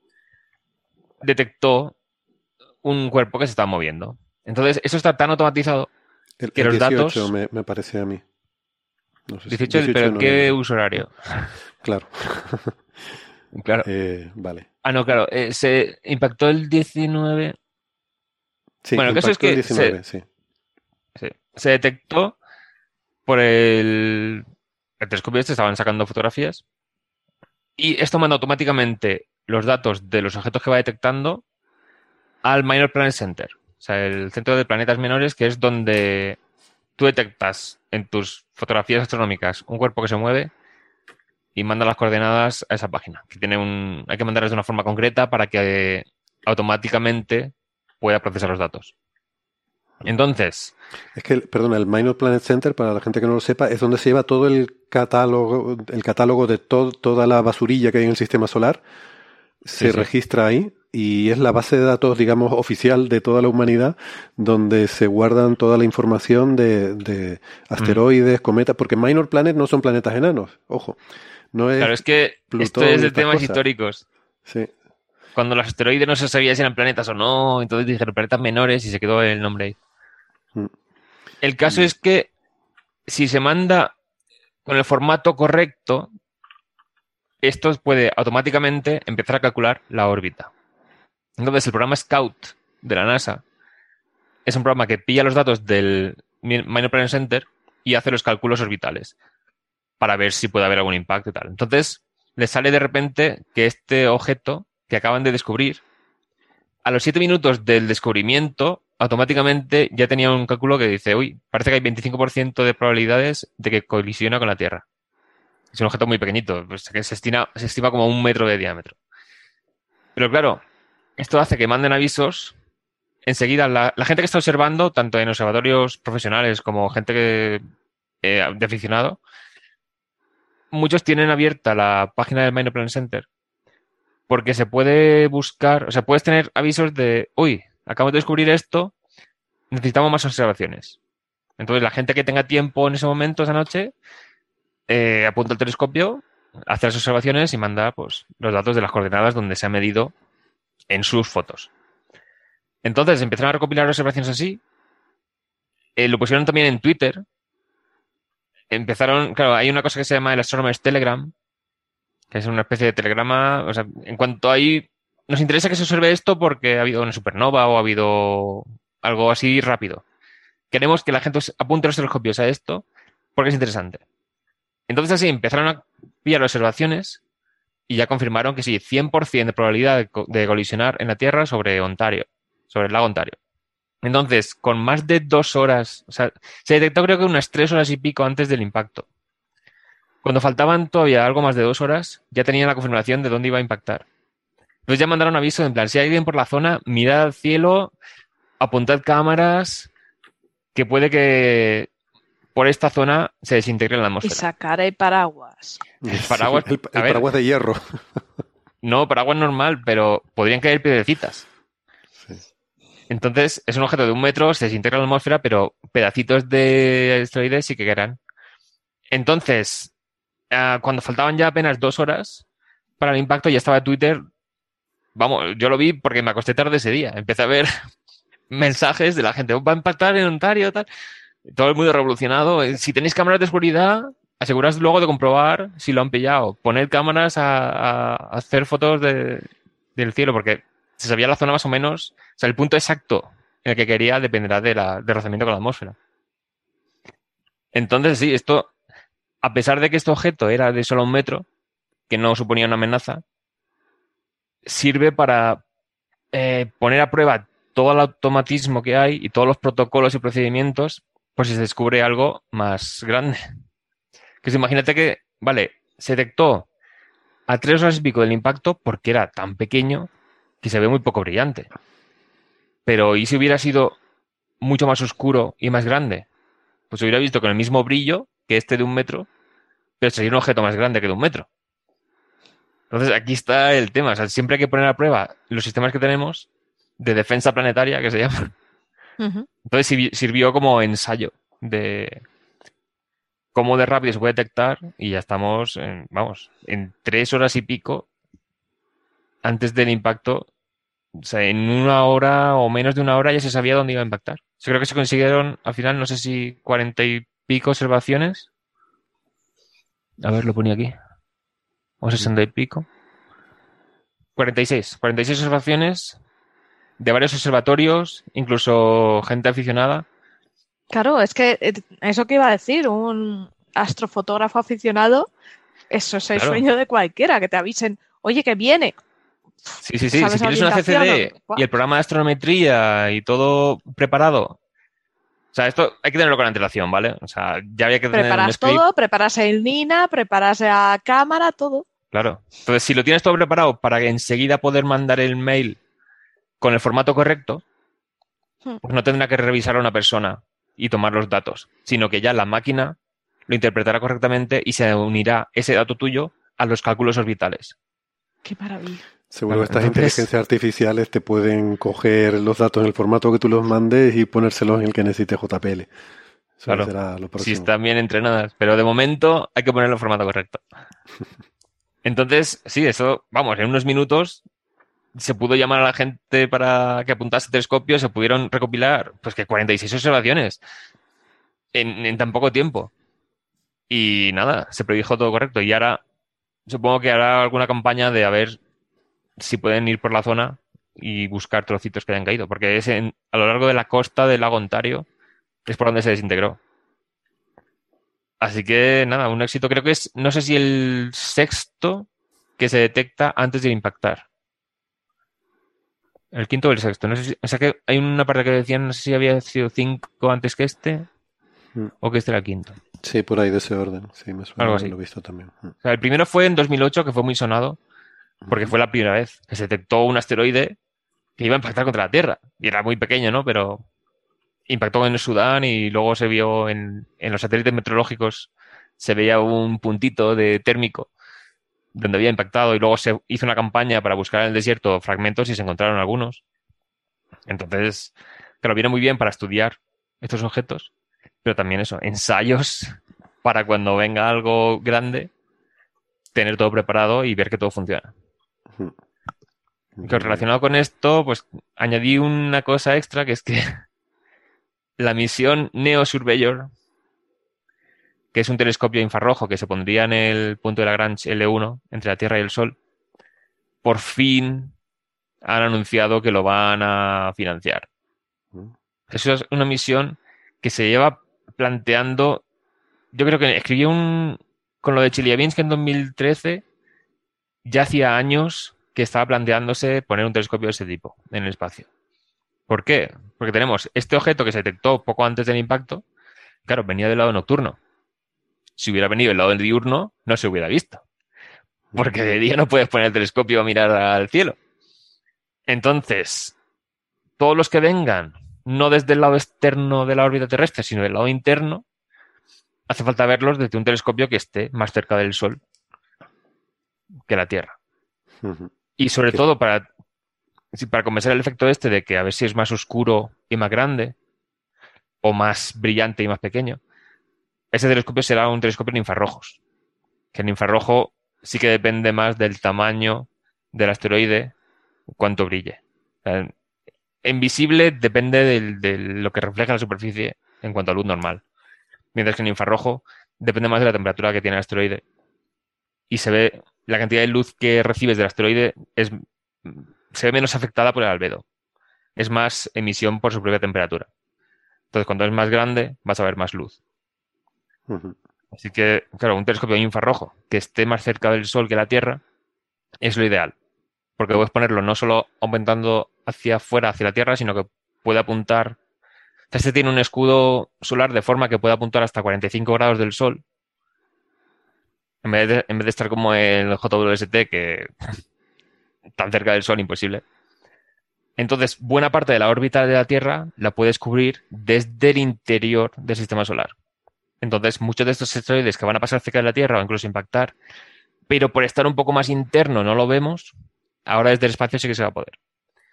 S6: detectó un cuerpo que se estaba moviendo. Entonces, eso está tan automatizado
S5: El,
S6: que
S5: el
S6: los
S5: dieciocho
S6: datos...
S5: me, me parece a mí. No sé si-
S6: dieciocho,
S5: dieciocho
S6: pero
S5: de
S6: ¿en qué
S5: noviembre.
S6: uso horario?
S5: Claro.
S6: Claro.
S5: Eh, vale.
S6: Ah, no, claro. eh, se impactó el diecinueve.
S5: Sí,
S6: Bueno, el caso es
S5: impactó el
S6: que
S5: diecinueve, sí.
S6: Sí. Se detectó por el, el telescopio este, estaban sacando fotografías y esto manda automáticamente los datos de los objetos que va detectando al Minor Planet Center, o sea, el centro de planetas menores, que es donde tú detectas en tus fotografías astronómicas un cuerpo que se mueve y manda las coordenadas a esa página, que tiene un, hay que mandarlas de una forma concreta para que automáticamente pueda procesar los datos. Entonces,
S5: Es que, perdona, el Minor Planet Center, para la gente que no lo sepa, es donde se lleva todo el catálogo, el catálogo de to- toda la basurilla que hay en el sistema solar. Se
S6: Sí, sí.
S5: registra ahí y es la base de datos, digamos, oficial de toda la humanidad, donde se guardan toda la información de, de asteroides, cometas, porque Minor Planet no son planetas enanos, ojo. No es
S6: claro, es que
S5: Plutón
S6: esto es
S5: y
S6: de
S5: estas
S6: temas
S5: cosas.
S6: históricos.
S5: Sí.
S6: Cuando los asteroides no se sabía si eran planetas o no, entonces dijeron planetas menores y se quedó el nombre ahí.
S5: Mm.
S6: El caso es que si se manda con el formato correcto, esto puede automáticamente empezar a calcular la órbita. Entonces, el programa Scout de la NASA es un programa que pilla los datos del Minor Planet Center y hace los cálculos orbitales para ver si puede haber algún impacto y tal. Entonces, le sale de repente que este objeto que acaban de descubrir, a los siete minutos del descubrimiento, automáticamente ya tenía un cálculo que dice, uy, parece que hay veinticinco por ciento de probabilidades de que colisiona con la Tierra. Es un objeto muy pequeñito, pues que se estima, se estima como un metro de diámetro. Pero claro, esto hace que manden avisos. Enseguida, la, la gente que está observando, tanto en observatorios profesionales como gente que, eh, de aficionado, muchos tienen abierta la página del Minor Planet Center porque se puede buscar, o sea, puedes tener avisos de, uy, acabo de descubrir esto, necesitamos más observaciones. Entonces, la gente que tenga tiempo en ese momento, esa noche, eh, apunta el telescopio, hace las observaciones y manda pues, los datos de las coordenadas donde se ha medido en sus fotos. Entonces, empezaron a recopilar observaciones así. Eh, lo pusieron también en Twitter. Empezaron, claro, hay una cosa que se llama el Astronomer's Telegram, que es una especie de telegrama. O sea, en cuanto hay... Nos interesa que se observe esto porque ha habido una supernova o ha habido algo así rápido. Queremos que la gente apunte los telescopios a esto porque es interesante. Entonces así empezaron a pillar observaciones y ya confirmaron que sí, cien por ciento de probabilidad de, co de colisionar en la Tierra sobre Ontario, sobre el lago Ontario. Entonces, con más de dos horas, o sea, se detectó creo que unas tres horas y pico antes del impacto. Cuando faltaban todavía algo más de dos horas, ya tenían la confirmación de dónde iba a impactar. Entonces ya mandaron aviso en plan, si hay alguien por la zona, mirad al cielo, apuntad cámaras, que puede que por esta zona se desintegre en la
S7: Y
S6: atmósfera.
S7: sacaré paraguas.
S6: El paraguas,
S5: Sí, el, el
S6: a ver,
S5: paraguas de hierro.
S6: no, paraguas normal, pero podrían caer piedrecitas.
S5: Sí.
S6: Entonces, es un objeto de un metro, se desintegra en la atmósfera, pero pedacitos de asteroides sí que caerán. Entonces, uh, cuando faltaban ya apenas dos horas para el impacto, ya estaba Twitter. Vamos, yo lo vi porque me acosté tarde ese día. Empecé a ver mensajes de la gente. Va a impactar en Ontario, tal. Todo el mundo revolucionado. Si tenéis cámaras de seguridad, aseguraos luego de comprobar si lo han pillado. Poned cámaras a, a hacer fotos de, del cielo, porque se sabía la zona más o menos. O sea, el punto exacto en el que quería dependerá de la, del rozamiento con la atmósfera. Entonces, sí, esto, a pesar de que este objeto era de solo un metro, que no suponía una amenaza, sirve para eh, poner a prueba todo el automatismo que hay y todos los protocolos y procedimientos por si se descubre algo más grande. Que si imagínate que, vale, se detectó a tres horas y pico del impacto porque era tan pequeño que se ve muy poco brillante. Pero ¿y si hubiera sido mucho más oscuro y más grande? Pues se hubiera visto con el mismo brillo que este de un metro, pero sería un objeto más grande que de un metro. Entonces aquí está el tema. O sea, siempre hay que poner a prueba los sistemas que tenemos de defensa planetaria, que se llama. Uh-huh. Entonces sirvió como ensayo de cómo de rápido se puede detectar y ya estamos, en, vamos, en tres horas y pico antes del impacto. O sea, en una hora o menos de una hora ya se sabía dónde iba a impactar. Yo creo que se consiguieron, al final, no sé si cuarenta y pico observaciones. A ver, lo ponía aquí. O sesenta y pico. cuarenta y seis. cuarenta y seis observaciones de varios observatorios, incluso gente aficionada.
S7: Claro, es que eso que iba a decir, un astrofotógrafo aficionado, eso es el claro. sueño de cualquiera, que te avisen, oye, que viene.
S6: Sí, sí, sí. Si tienes una C C D o... y el programa de astrometría y todo preparado. O sea, esto hay que tenerlo con antelación, ¿vale? O sea, ya había que tener
S7: preparas
S6: un script.
S7: todo, preparas el NINA, preparas la cámara, todo.
S6: Claro. Entonces, si lo tienes todo preparado para que enseguida poder mandar el mail con el formato correcto, hmm. pues no tendrá que revisar a una persona y tomar los datos, sino que ya la máquina lo interpretará correctamente y se unirá ese dato tuyo a los cálculos orbitales.
S7: ¡Qué maravilla!
S5: Seguro que estas Entonces, inteligencias artificiales te pueden coger los datos en el formato que tú los mandes y ponérselos en el que necesites J P L. Eso
S6: claro,
S5: será lo próximo.
S6: Si están bien entrenadas. Pero de momento hay que ponerlo en el formato correcto. Entonces, sí, eso, vamos, en unos minutos se pudo llamar a la gente para que apuntase el telescopio, se pudieron recopilar, pues que cuarenta y seis observaciones en, en tan poco tiempo. Y nada, se predijo todo correcto. Y ahora supongo que hará alguna campaña de a ver si pueden ir por la zona y buscar trocitos que hayan caído, porque es en, a lo largo de la costa del lago Ontario es por donde se desintegró. Así que nada, un éxito. Creo que es, no sé si el sexto que se detecta antes de impactar. El quinto o el sexto. No sé si, o sea que hay una parte que decían, no sé si había sido cinco antes que este mm. o que este era el quinto.
S5: Sí, por ahí de ese orden. Sí, me suena,
S6: algo así.
S5: Lo he visto también. Mm.
S6: O sea, el primero fue en dos mil ocho, que fue muy sonado, porque fue la primera vez que se detectó un asteroide que iba a impactar contra la Tierra. Y era muy pequeño, ¿no? Pero impactó en el Sudán y luego se vio en, en los satélites meteorológicos, se veía un puntito de térmico donde había impactado y luego se hizo una campaña para buscar en el desierto fragmentos y se encontraron algunos. Entonces, claro, viene muy bien para estudiar estos objetos, pero también eso, ensayos para cuando venga algo grande, tener todo preparado y ver que todo funciona. Que relacionado con esto, pues añadí una cosa extra, que es que la misión Neo Surveyor, que es un telescopio infrarrojo que se pondría en el punto de Lagrange L uno, entre la Tierra y el Sol, por fin han anunciado que lo van a financiar. Eso es una misión que se lleva planteando, yo creo que escribí un, con lo de Chelyabinsk en dos mil trece, ya hacía años que estaba planteándose poner un telescopio de ese tipo en el espacio. ¿Por qué? Porque tenemos este objeto que se detectó poco antes del impacto, claro, venía del lado nocturno. Si hubiera venido del lado del diurno, no se hubiera visto. Porque de día no puedes poner el telescopio a mirar al cielo. Entonces, todos los que vengan, no desde el lado externo de la órbita terrestre, sino del lado interno, hace falta verlos desde un telescopio que esté más cerca del Sol que la Tierra. Uh-huh. Y sobre ¿Qué? todo para, para compensar el efecto este de que a ver si es más oscuro y más grande, o más brillante y más pequeño, ese telescopio será un telescopio en infrarrojos. que en infrarrojo sí que depende más del tamaño del asteroide, cuánto brille. O sea, en visible depende del- de lo que refleja la superficie en cuanto a luz normal. Mientras que en infrarrojo depende más de la temperatura que tiene el asteroide. Y se ve, la cantidad de luz que recibes del asteroide es, se ve menos afectada por el albedo. Es más emisión por su propia temperatura. Entonces, cuando es más grande, vas a ver más luz.
S5: Ujú.
S6: Así que, claro, un telescopio infrarrojo que esté más cerca del Sol que la Tierra es lo ideal. Porque puedes ponerlo no solo aumentando hacia afuera, hacia la Tierra, sino que puede apuntar. Este tiene un escudo solar de forma que puede apuntar hasta cuarenta y cinco grados del Sol. En vez de, en vez de estar como el J W S T, que tan cerca del Sol, imposible. Entonces, buena parte de la órbita de la Tierra la puedes cubrir desde el interior del sistema solar. Entonces, muchos de estos asteroides que van a pasar cerca de la Tierra o incluso impactar, pero por estar un poco más interno no lo vemos, ahora desde el espacio sí que se va a poder.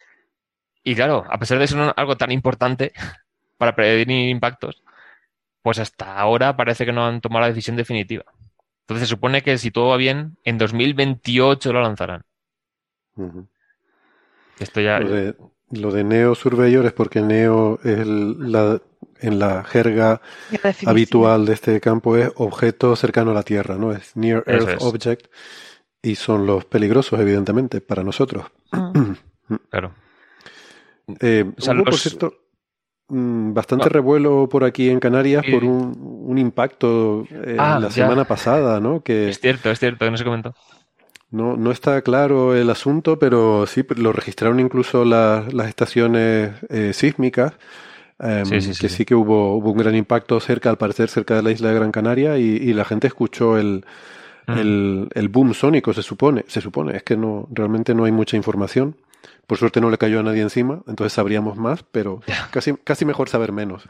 S6: Y claro, a pesar de ser un- algo tan importante para prevenir impactos, pues hasta ahora parece que no han tomado la decisión definitiva. Entonces se supone que si todo va bien, en dos mil veintiocho lo lanzarán.
S5: Ujú.
S6: Esto ya...
S5: Lo de, lo de Neo Surveyor es porque Neo es el- la, en la jerga
S7: La definición.
S5: habitual de este campo es objeto cercano a la Tierra, ¿no? Es Near
S6: Eso
S5: Earth
S6: es.
S5: Object y son los peligrosos, evidentemente, para nosotros.
S7: Mm.
S6: Claro.
S5: Eh,
S6: O sea,
S5: hubo, por
S6: los-
S5: cierto, mm, bastante
S6: Ah.
S5: revuelo por aquí en Canarias
S6: Sí.
S5: por un, un impacto eh,
S6: Ah,
S5: la
S6: ya.
S5: semana pasada, ¿no? Que
S6: Es cierto, es cierto, que no se comentó.
S5: no, no está claro el asunto, pero sí lo registraron incluso la- las estaciones eh, sísmicas, em,
S6: Sí, sí, sí,
S5: que
S6: sí.
S5: sí que hubo, hubo un gran impacto cerca, al parecer, cerca de la isla de Gran Canaria, y, y la gente escuchó el,
S6: Mm.
S5: el, el boom sónico, se supone, se supone, es que no, realmente no hay mucha información. Por suerte no le cayó a nadie encima, entonces sabríamos más, pero casi, casi mejor saber menos.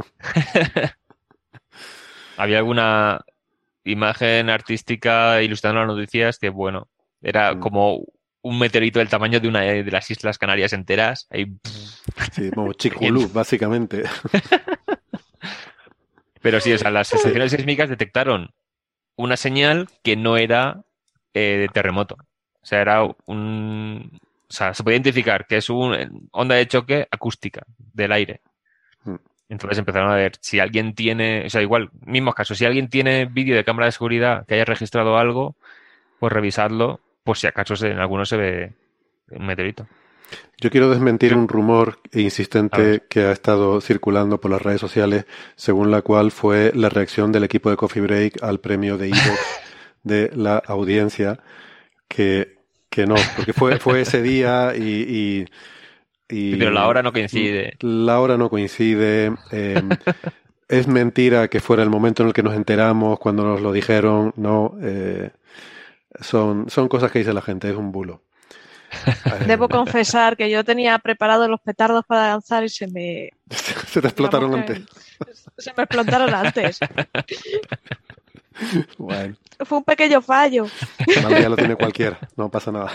S6: Había alguna imagen artística ilustrando las noticias que, bueno, era
S5: Mm.
S6: como un meteorito del tamaño de una de las Islas Canarias enteras. Ahí,
S5: Sí, vamos, Chicxulub, básicamente.
S6: pero sí, o sea, las estaciones sísmicas detectaron una señal que no era eh, de terremoto. O sea, era un... O sea, se puede identificar que es una onda de choque acústica del aire.
S5: Mm.
S6: Entonces empezaron a ver si alguien tiene... O sea, igual, mismos casos. Si alguien tiene vídeo de cámara de seguridad que haya registrado algo, pues revisadlo por si acaso se- en alguno se ve un meteorito.
S5: Yo quiero desmentir
S6: Yo-
S5: un rumor
S6: A
S5: insistente
S6: ver.
S5: que ha estado circulando por las redes sociales, según la cual fue la reacción del equipo de Coffee Break al premio de iVoox de la audiencia, que, que no, porque fue, fue ese día y, y, y-
S6: Sí, pero la hora no coincide.
S5: La hora no coincide. eh, es mentira que fuera el momento en el que nos enteramos cuando nos lo dijeron. No, eh, son, son cosas que dice la gente, es un bulo. Eh,
S7: Debo confesar que yo tenía preparados los petardos para lanzar y se me,
S5: se te explotaron
S7: digamos
S5: antes.
S7: que se me explotaron antes.
S5: Bueno,
S7: Fue un pequeño fallo.
S5: vale, ya lo tiene cualquiera, no pasa nada.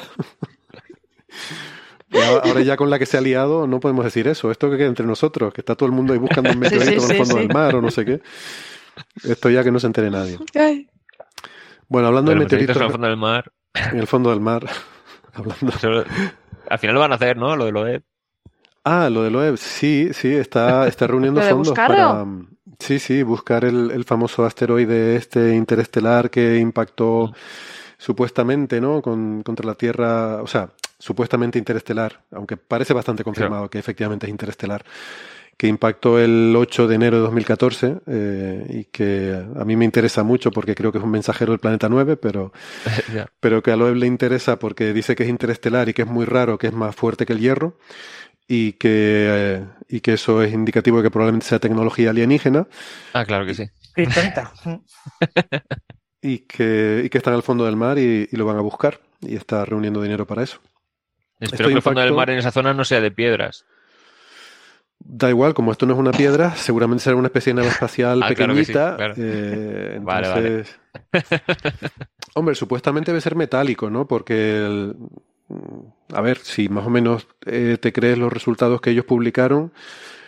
S5: Y ahora, ahora ya con la que se ha liado no podemos decir eso. Esto que queda entre nosotros, que está todo el mundo ahí buscando un meteorito
S7: sí,
S5: en el
S7: sí,
S5: fondo
S7: sí.
S5: del mar o no sé qué. Esto ya que no se entere nadie.
S7: Ay,
S5: Bueno, hablando de
S6: Los meteoritos
S5: meteoritos
S6: en el fondo del mar.
S5: en el fondo del mar. Hablando.
S6: Eso- al final lo van a hacer, ¿no? Lo de lo de...
S5: Ah, lo de Loeb, sí, sí, está, está reuniendo
S7: ¿Lo de
S5: fondos
S7: buscarlo?
S5: para, sí, sí, buscar el, el famoso asteroide este interestelar que impactó supuestamente, ¿no? Con, contra la Tierra, o sea, supuestamente interestelar, aunque parece bastante confirmado que efectivamente es interestelar, que impactó el ocho de enero de dos mil catorce eh, y que a mí me interesa mucho porque creo que es un mensajero del planeta nueve, pero,
S6: Ya.
S5: pero que a Loeb le interesa porque dice que es interestelar y que es muy raro, que es más fuerte que el hierro y que, eh, y que eso es indicativo de que probablemente sea tecnología alienígena
S6: Ah, claro que sí.
S8: Kriptonita.
S5: y que, y que está en el fondo del mar y, y lo van a buscar y está reuniendo dinero para eso.
S6: Espero
S5: Esto
S6: que el fondo del
S5: impactó-
S6: mar en esa zona no sea de piedras.
S5: Da igual, como esto no es una piedra, seguramente será una especie de nave espacial
S6: Ah, claro que sí,
S5: pequeñita.
S6: claro.
S5: eh,
S6: Vale,
S5: entonces, hombre, supuestamente debe ser metálico, ¿no? Porque, el- a ver, si más o menos eh, te crees los resultados que ellos publicaron,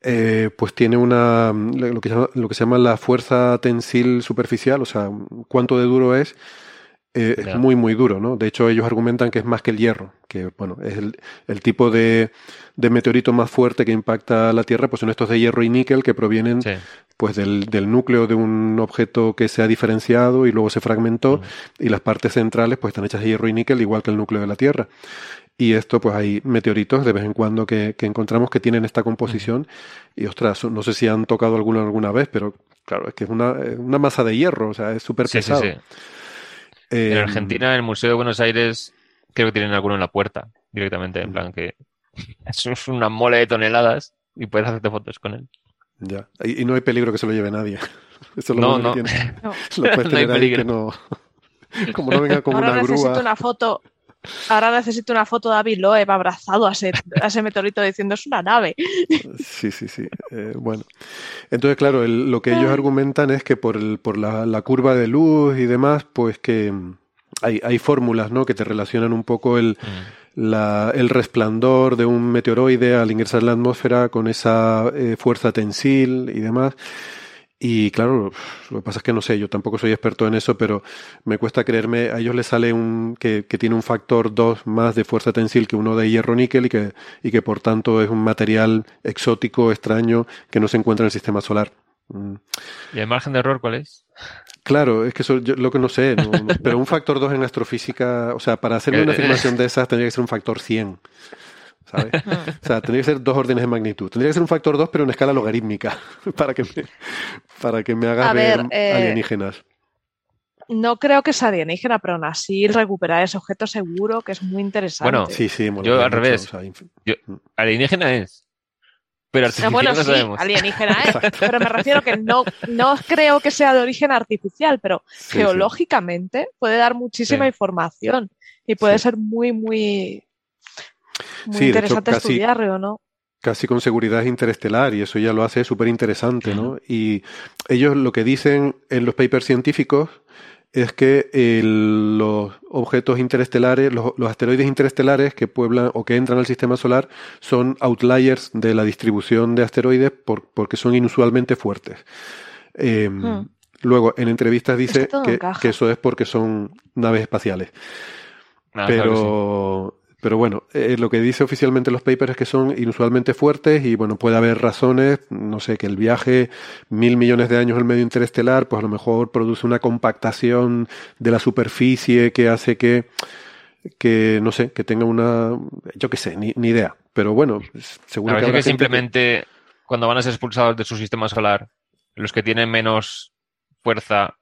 S5: eh, pues tiene una lo que, llama, lo que se llama la fuerza tensil superficial, o sea, cuánto de duro es. Eh, es muy, muy duro, ¿no? De hecho, ellos argumentan que es más que el hierro, que, bueno, es el, el tipo de, de meteorito más fuerte que impacta la Tierra, pues son estos de hierro y níquel que provienen, sí. pues, del, del núcleo de un objeto que se ha diferenciado y luego se fragmentó, uh-huh. y las partes centrales, pues, están hechas de hierro y níquel, igual que el núcleo de la Tierra. Y esto, pues, hay meteoritos de vez en cuando que, que encontramos que tienen esta composición, uh-huh. y, ostras, no sé si han tocado alguno alguna vez, pero, claro, es que es una, una masa de hierro, o sea, es súper
S6: sí,
S5: pesado.
S6: Sí, sí. Eh, en Argentina, en el Museo de Buenos Aires, creo que tienen alguno en la puerta, directamente, en plan que eso es una mole de toneladas y puedes hacerte fotos con él.
S5: Ya, y, y no hay peligro que se lo lleve nadie. Eso es lo
S6: no,
S5: bueno
S6: no.
S5: que tiene.
S7: No.
S5: Lo puedes tener
S6: no
S5: ahí que no... Como no venga como
S7: ahora
S5: una
S7: necesito
S5: grúa.
S7: Una foto, ahora necesito una foto de David Loeb abrazado a ese, a ese meteorito diciendo es una nave.
S5: Sí, sí, sí. Eh, bueno. Entonces, claro, el, lo que ellos argumentan es que por, el, por la, la curva de luz y demás, pues que hay, hay fórmulas, ¿no? Que te relacionan un poco el, mm. la, el resplandor de un meteoroide al ingresar en la atmósfera con esa eh, fuerza tensil y demás. Y claro, lo que pasa es que no sé, yo tampoco soy experto en eso, pero me cuesta creerme, a ellos les sale un que, que tiene un factor dos más de fuerza tensil que uno de hierro-níquel y que, y que por tanto es un material exótico, extraño, que no se encuentra en el sistema solar.
S6: ¿Y el margen de error cuál es?
S5: Claro, es que eso yo lo que no sé, no, no, pero un factor dos en astrofísica, o sea, para hacerme una afirmación de esas tendría que ser un factor cien. ¿Sabes? O sea, tendría que ser dos órdenes de magnitud. Tendría que ser un factor dos, pero en escala logarítmica, para que me, para que me hagas
S7: a
S5: ver,
S7: ver eh,
S5: alienígenas.
S7: No creo que sea alienígena, pero aún así recuperar ese objeto seguro que es muy interesante.
S6: Bueno,
S5: sí, sí,
S6: yo al revés. O sea, inf... yo, alienígena es. Pero artificial
S7: bueno,
S6: no
S7: sí,
S6: sabemos.
S7: Alienígena es. Pero me refiero que no, no creo que sea de origen artificial, pero sí, geológicamente sí. puede dar muchísima sí. información y puede sí. ser muy, muy... Muy
S5: sí,
S7: interesante
S5: de hecho, casi,
S7: estudiarlo, ¿no?
S5: Casi con seguridad interestelar, y eso ya lo hace súper interesante, ¿no? Uh-huh. Y ellos lo que dicen en los papers científicos es que el, los objetos interestelares, los, los asteroides interestelares que pueblan o que entran al sistema solar son outliers de la distribución de asteroides por, porque son inusualmente fuertes. Eh, uh-huh. Luego, en entrevistas dice que, que eso es porque son naves espaciales. Ah, Pero... Claro, sí. Pero bueno, eh, lo que dice oficialmente los papers es que son inusualmente fuertes y bueno, puede haber razones, no sé, que el viaje mil millones de años al medio interestelar, pues a lo mejor produce una compactación de la superficie que hace que, que no sé, que tenga una, yo qué sé, ni, ni idea. Pero bueno, seguro
S6: que,
S5: que,
S6: que simplemente que... cuando van a ser expulsados de su sistema solar, los que tienen menos fuerza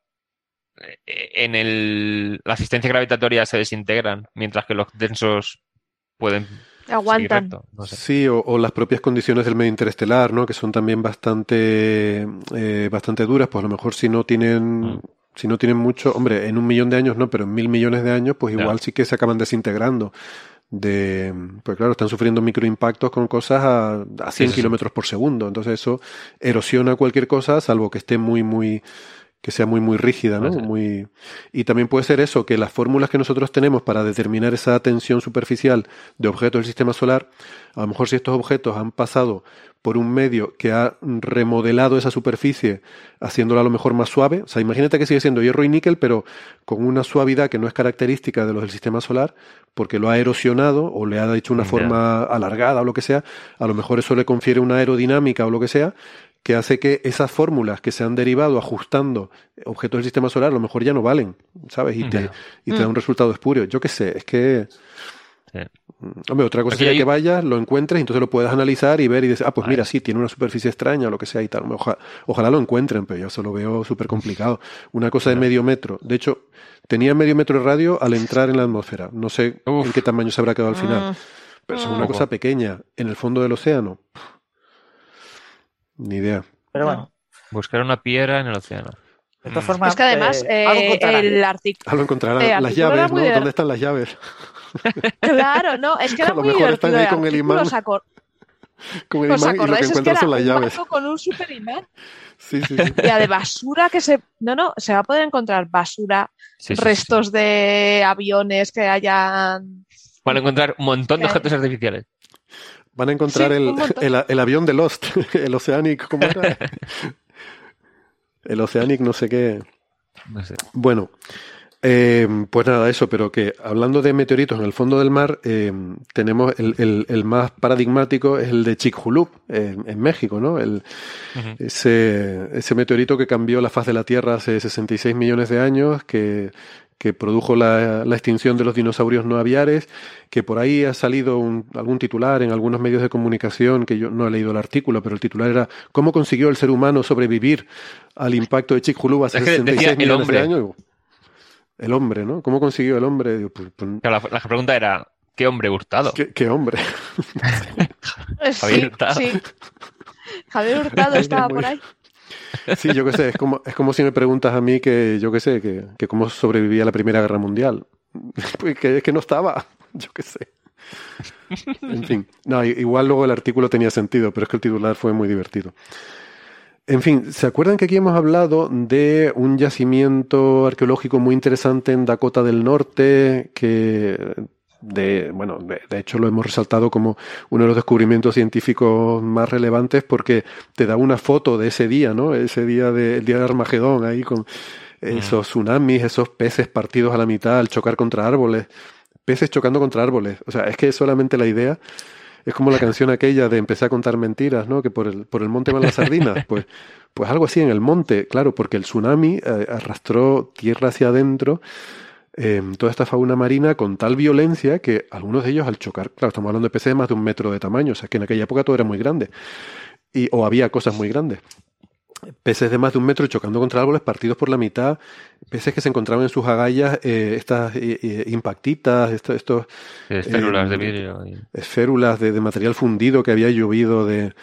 S6: en el, la asistencia gravitatoria se desintegran, mientras que los densos pueden
S7: aguantan.
S6: Recto, no sé.
S5: Sí, o, o las propias condiciones del medio interestelar, ¿no? Que son también bastante, eh, bastante duras. Pues a lo mejor si no tienen, mm. si no tienen mucho, hombre, en un millón de años no, pero en mil millones de años, pues igual yeah. sí que se acaban desintegrando. De, pues claro, están sufriendo microimpactos con cosas a, a cien sí, sí, kilómetros sí. por segundo. Entonces eso erosiona cualquier cosa, salvo que esté muy, muy que sea muy, muy rígida, ¿no? Muy... Y también puede ser eso, que las fórmulas que nosotros tenemos para determinar esa tensión superficial de objetos del sistema solar, a lo mejor si estos objetos han pasado por un medio que ha remodelado esa superficie, haciéndola a lo mejor más suave, o sea, imagínate que sigue siendo hierro y níquel, pero con una suavidad que no es característica de los del sistema solar, porque lo ha erosionado o le ha hecho una yeah. forma alargada o lo que sea, a lo mejor eso le confiere una aerodinámica o lo que sea, que hace que esas fórmulas que se han derivado ajustando objetos del sistema solar a lo mejor ya no valen, ¿sabes? Y te, y te da un resultado espurio. Yo qué sé, es que... Sí. Hombre, otra cosa sería hay... que vayas, lo encuentres y entonces lo puedas analizar y ver y decir, ah, pues mira, sí, tiene una superficie extraña o lo que sea y tal. Ojalá, ojalá lo encuentren, pero yo eso lo veo súper complicado. Una cosa de medio metro. De hecho, tenía medio metro de radio al entrar en la atmósfera. No sé Uf. en qué tamaño se habrá quedado al final. Pero es una cosa pequeña. En el fondo del océano... Ni idea.
S8: Pero bueno.
S6: Buscar una piedra en el océano.
S8: De todas formas,
S7: es que además eh, eh, el artículo...
S5: Ah, lo encontrarán. Eh, las llaves, ¿no? ¿Dónde están las llaves?
S7: Claro, no, es que era
S5: a lo
S7: muy
S5: mejor están ahí con el imán.
S7: Acor...
S5: Con el imán y lo que encuentran son las llaves.
S7: Con un super imán.
S5: Sí, sí, sí.
S7: Ya de basura que se... No, no, se va a poder encontrar basura, sí, sí, restos sí, sí. de aviones que hayan...
S6: Van a encontrar un montón de objetos artificiales.
S5: Van a encontrar
S7: Sí,
S5: el,
S7: un montón.
S5: el, el avión de Lost, el Oceanic, ¿cómo era? El Oceanic no sé qué.
S6: No sé.
S5: Bueno, eh, pues nada, eso, pero que hablando de meteoritos en el fondo del mar, eh, tenemos el, el, el más paradigmático es el de Chicxulub, eh, en México, ¿no? El,
S6: Ujú.
S5: ese, ese meteorito que cambió la faz de la Tierra hace sesenta y seis millones de años, que, que produjo la, la extinción de los dinosaurios no aviares, que por ahí ha salido un, algún titular en algunos medios de comunicación, que yo no he leído el artículo, pero el titular era ¿cómo consiguió el ser humano sobrevivir al impacto de Chicxulub hace
S6: Es que
S5: sesenta y
S6: decía
S5: seis
S6: el
S5: millones de
S6: hombre.
S5: años? El hombre, ¿no? ¿Cómo consiguió el hombre? Digo, pues, pues,
S6: Claro, la, la pregunta era, ¿qué hombre Hurtado?
S5: ¿qué, qué hombre?
S7: Eh,
S6: Javier
S7: Sí,
S6: Hurtado.
S7: sí. Javier Hurtado estaba por ahí.
S5: Sí, yo qué sé, es como, es como si me preguntas a mí que, yo qué sé, que, que cómo sobrevivía a la Primera Guerra Mundial. Pues que es que no estaba, yo qué sé. En fin, no, igual luego el artículo tenía sentido, pero es que el titular fue muy divertido. En fin, ¿se acuerdan que aquí hemos hablado de un yacimiento arqueológico muy interesante en Dakota del Norte que... De, bueno, de, de hecho lo hemos resaltado como uno de los descubrimientos científicos más relevantes porque te da una foto de ese día, ¿no? Ese día de, el día de Armagedón, ahí con esos tsunamis, esos peces partidos a la mitad al chocar contra árboles, peces chocando contra árboles. O sea, es que solamente la idea es como la canción aquella de empecé a contar mentiras, ¿no? Que por el, por el monte van las sardinas. Pues, pues algo así en el monte, claro, porque el tsunami eh, arrastró tierra hacia adentro. Eh, toda esta fauna marina con tal violencia que algunos de ellos al chocar, claro, estamos hablando de peces de más de un metro de tamaño, o sea que en aquella época todo era muy grande, y, o había cosas muy grandes. Peces de más de un metro chocando contra árboles partidos por la mitad, peces que se encontraban en sus agallas, eh, estas eh, eh, impactitas, estos, estos
S6: Esférulas
S5: eh,
S6: de vidrio. Y...
S5: esférulas de, de material fundido que había llovido de,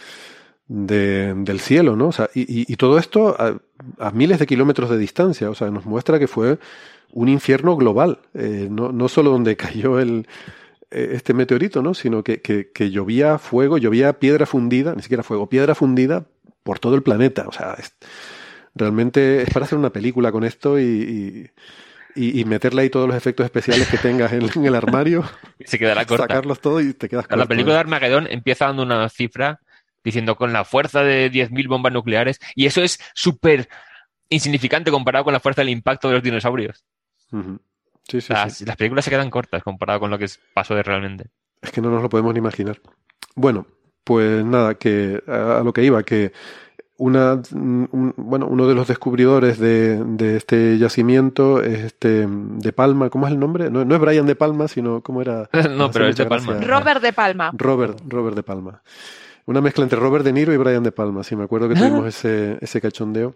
S5: de, del cielo, ¿no? O sea, y, y, y todo esto a, a miles de kilómetros de distancia, o sea, nos muestra que fue un infierno global, eh, no, no solo donde cayó el, eh, este meteorito, ¿no? Sino que, que, que llovía fuego, llovía piedra fundida, ni siquiera fuego, piedra fundida por todo el planeta. O sea, es, realmente es para hacer una película con esto y, y, y meterle ahí todos los efectos especiales que tengas en, en el armario.
S6: Se quedará corta.
S5: Sacarlos todos y te quedas corto.
S6: La película de Armagedón empieza dando una cifra diciendo con la fuerza de diez mil bombas nucleares y eso es súper insignificante comparado con la fuerza del impacto de los dinosaurios.
S5: Uh-huh. Sí, sí,
S6: las,
S5: sí.
S6: las películas se quedan cortas comparado con lo que pasó de realmente.
S5: Es que no nos lo podemos ni imaginar. Bueno, pues nada, que a, a lo que iba, que una, un, bueno, uno de los descubridores de, de este yacimiento es este De Palma. ¿Cómo es el nombre? No, no es Brian De Palma, sino ¿cómo era?
S6: No, pero es De Palma.
S7: Robert De Palma.
S5: Robert, Robert De Palma. Una mezcla entre Robert De Niro y Brian De Palma. Sí, me acuerdo que tuvimos ese, ese cachondeo.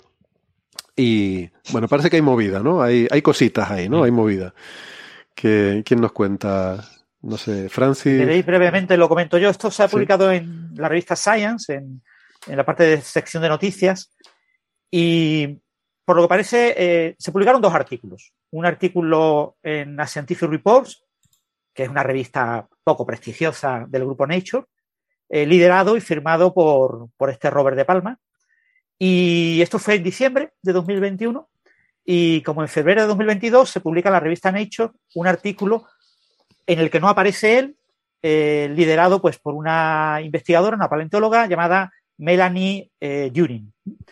S5: Y bueno, parece que hay movida, ¿no? Hay, hay cositas ahí, ¿no? Hay movida. Que, ¿quién nos cuenta? No sé, Francis.
S8: Veréis brevemente, lo comento yo. Esto se ha publicado sí. en la revista Science, en, en la parte de sección de noticias. Y por lo que parece, eh, se publicaron dos artículos. Un artículo en A Scientific Reports, que es una revista poco prestigiosa del grupo Nature, eh, liderado y firmado por, por este Robert De Palma. Y esto fue en diciembre de dos mil veintiuno y como en febrero de dos mil veintidós se publica en la revista Nature un artículo en el que no aparece él, eh, liderado pues por una investigadora, una paleontóloga llamada Melanie eh, Jurin.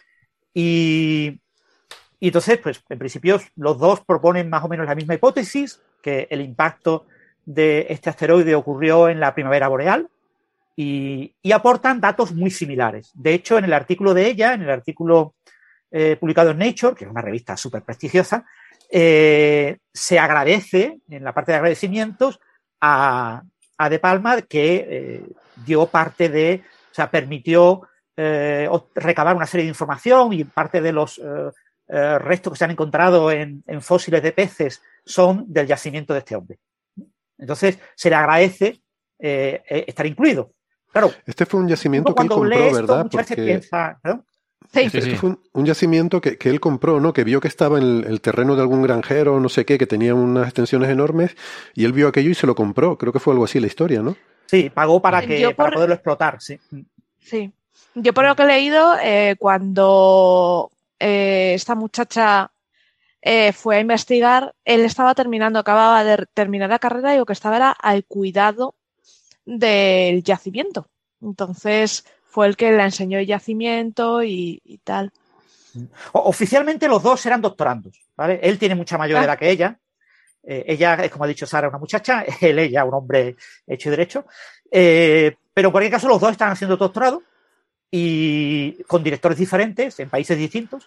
S8: Y, y entonces, pues en principio los dos proponen más o menos la misma hipótesis, que el impacto de este asteroide ocurrió en la primavera boreal. Y, y aportan datos muy similares. De hecho, en el artículo de ella, en el artículo eh, publicado en Nature, que es una revista súper prestigiosa, eh, se agradece, en la parte de agradecimientos, a, a De Palma que eh, dio parte de, o sea, permitió eh, recabar una serie de información y parte de los eh, eh, restos que se han encontrado en, en fósiles de peces son del yacimiento de este hombre. Entonces, se le agradece eh, estar incluido. Claro,
S5: este fue un yacimiento que él compró,
S8: esto,
S5: ¿verdad?
S8: Muchas
S5: Porque...
S8: veces piensa, ¿no?
S7: Sí,
S5: este,
S6: sí, sí.
S5: Este fue un, un yacimiento que, que él compró, ¿no? Que vio que estaba en el, el terreno de algún granjero, no sé qué, que tenía unas extensiones enormes, y él vio aquello y se lo compró. Creo que fue algo así la historia, ¿no?
S8: Sí, pagó para que
S7: por...
S8: para poderlo explotar, sí.
S7: Sí. Yo por lo que he leído, eh, cuando eh, esta muchacha eh, fue a investigar, él estaba terminando, acababa de terminar la carrera y lo que estaba era al cuidado del yacimiento. Entonces fue el que le enseñó el yacimiento y, y tal.
S8: Oficialmente los dos eran doctorandos, ¿vale? Él tiene mucha mayor ah. edad que ella. Eh, ella es, como ha dicho Sara, una muchacha. Él, ella, un hombre hecho y derecho. Eh, pero en cualquier caso, los dos están haciendo doctorado y con directores diferentes en países distintos.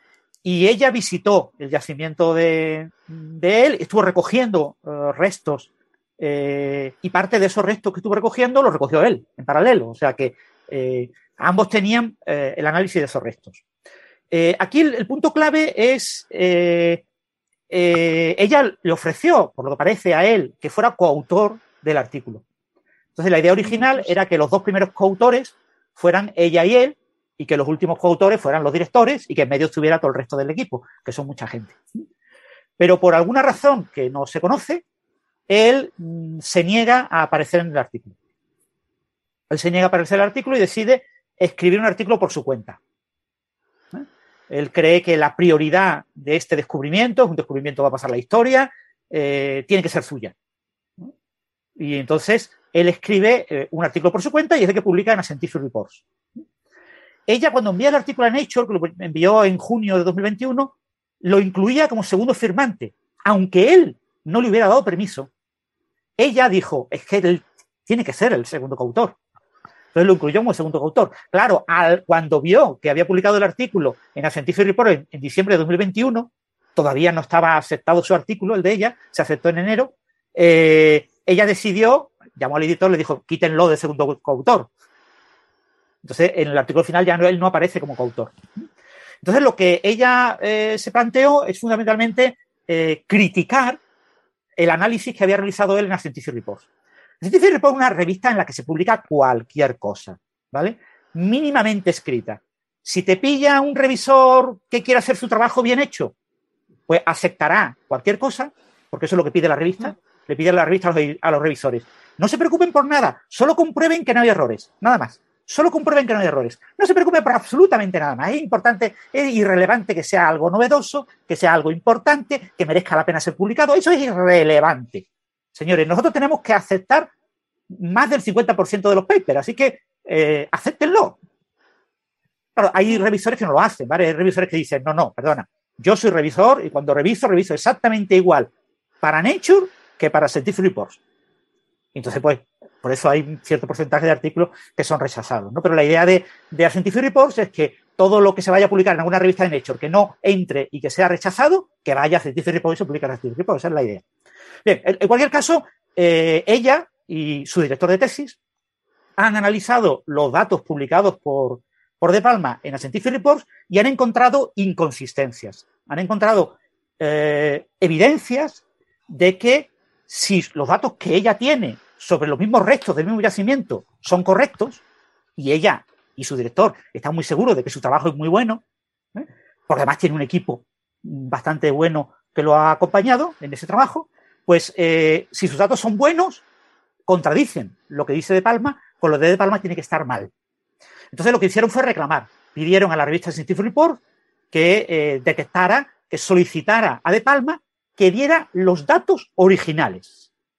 S8: Y ella visitó el yacimiento de, de él, estuvo recogiendo uh, restos eh, y parte de esos restos que estuvo recogiendo los recogió él en paralelo. O sea que eh, ambos tenían eh, el análisis de esos restos. Eh, aquí el, el punto clave es, eh, eh, ella le ofreció, por lo que parece a él, que fuera coautor del artículo. Entonces la idea original era que los dos primeros coautores fueran ella y él, y que los últimos coautores fueran los directores y que en medio estuviera todo el resto del equipo, que son mucha gente. Pero por alguna razón que no se conoce, él mm, se niega a aparecer en el artículo. Él se niega a aparecer en el artículo y decide escribir un artículo por su cuenta. ¿Eh? Él cree que la prioridad de este descubrimiento, es un descubrimiento que va a pasar a la historia, eh, tiene que ser suya. ¿Eh? Y entonces él escribe eh, un artículo por su cuenta y es el que publica en A Scientific Reports. Ella, cuando envía el artículo a Nature, que lo envió en junio de dos mil veintiuno, lo incluía como segundo firmante. Aunque él no le hubiera dado permiso, ella dijo, es que él tiene que ser el segundo coautor. Entonces lo incluyó como segundo coautor. Claro, al, cuando vio que había publicado el artículo en A Scientific Report en, en diciembre de dos mil veintiuno, todavía no estaba aceptado su artículo, el de ella, se aceptó en enero, eh, ella decidió, llamó al editor, le dijo, quítenlo de segundo coautor. Entonces, en el artículo final ya no, él no aparece como coautor. Entonces, lo que ella eh, se planteó es fundamentalmente eh, criticar el análisis que había realizado él en A Scientific Reports. A Scientific Reports es una revista en la que se publica cualquier cosa, ¿vale? Mínimamente escrita. Si te pilla un revisor que quiera hacer su trabajo bien hecho, pues aceptará cualquier cosa, porque eso es lo que pide la revista. Le pide a la revista a los, a los revisores. No se preocupen por nada, solo comprueben que no hay errores, nada más. Solo comprueben que no hay errores. No se preocupen por absolutamente nada más. Es importante, es irrelevante que sea algo novedoso, que sea algo importante, que merezca la pena ser publicado. Eso es irrelevante. Señores, nosotros tenemos que aceptar más del cincuenta por ciento de los papers, así que eh, acéptenlo. Claro, hay revisores que no lo hacen, ¿vale? Hay revisores que dicen, no, no, perdona, yo soy revisor y cuando reviso, reviso exactamente igual para Nature que para Scientific Reports. Entonces, pues, por eso hay un cierto porcentaje de artículos que son rechazados, ¿no? Pero la idea de, de Scientific Reports es que todo lo que se vaya a publicar en alguna revista de Nature que no entre y que sea rechazado, que vaya a Scientific Reports y se publique en Scientific Reports. Esa es la idea. Bien, en, en cualquier caso, eh, ella y su director de tesis han analizado los datos publicados por, por De Palma en Scientific Reports y han encontrado inconsistencias. Han encontrado eh, evidencias de que si los datos que ella tiene sobre los mismos restos del mismo yacimiento son correctos, y ella y su director están muy seguros de que su trabajo es muy bueno, ¿eh? Porque además tiene un equipo bastante bueno que lo ha acompañado en ese trabajo, pues eh, si sus datos son buenos, contradicen lo que dice De Palma, con lo de De Palma tiene que estar mal. Entonces lo que hicieron fue reclamar, pidieron a la revista Scientific Report que eh, detectara, que solicitara a De Palma que diera los datos originales.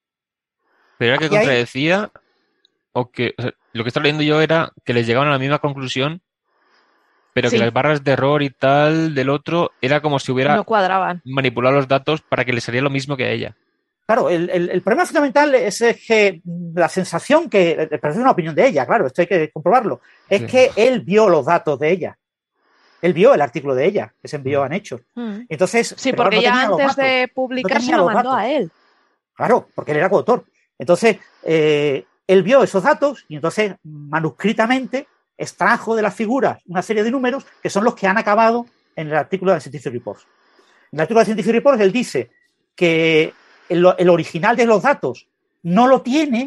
S6: Pero era que contradecía, hay... o que o sea, lo que estaba leyendo yo era que les llegaban a la misma conclusión, pero sí, que las barras de error y tal del otro era como si hubiera
S7: no cuadraban,
S6: manipulado los datos para que le saliera lo mismo que a ella.
S8: Claro, el, el, el problema fundamental es, es que la sensación que, pero es una opinión de ella, claro, esto hay que comprobarlo, es sí, que él vio los datos de ella. Él vio el artículo de ella, que se envió a Nature. Mm. Entonces,
S7: sí, porque ya no antes de publicar no se lo mandó datos. A él.
S8: Claro, porque él era coautor. Entonces, eh, él vio esos datos y entonces manuscritamente extrajo de las figuras una serie de números que son los que han acabado en el artículo de Scientific Reports. En el artículo de Scientific Reports él dice que el, el original de los datos no lo tiene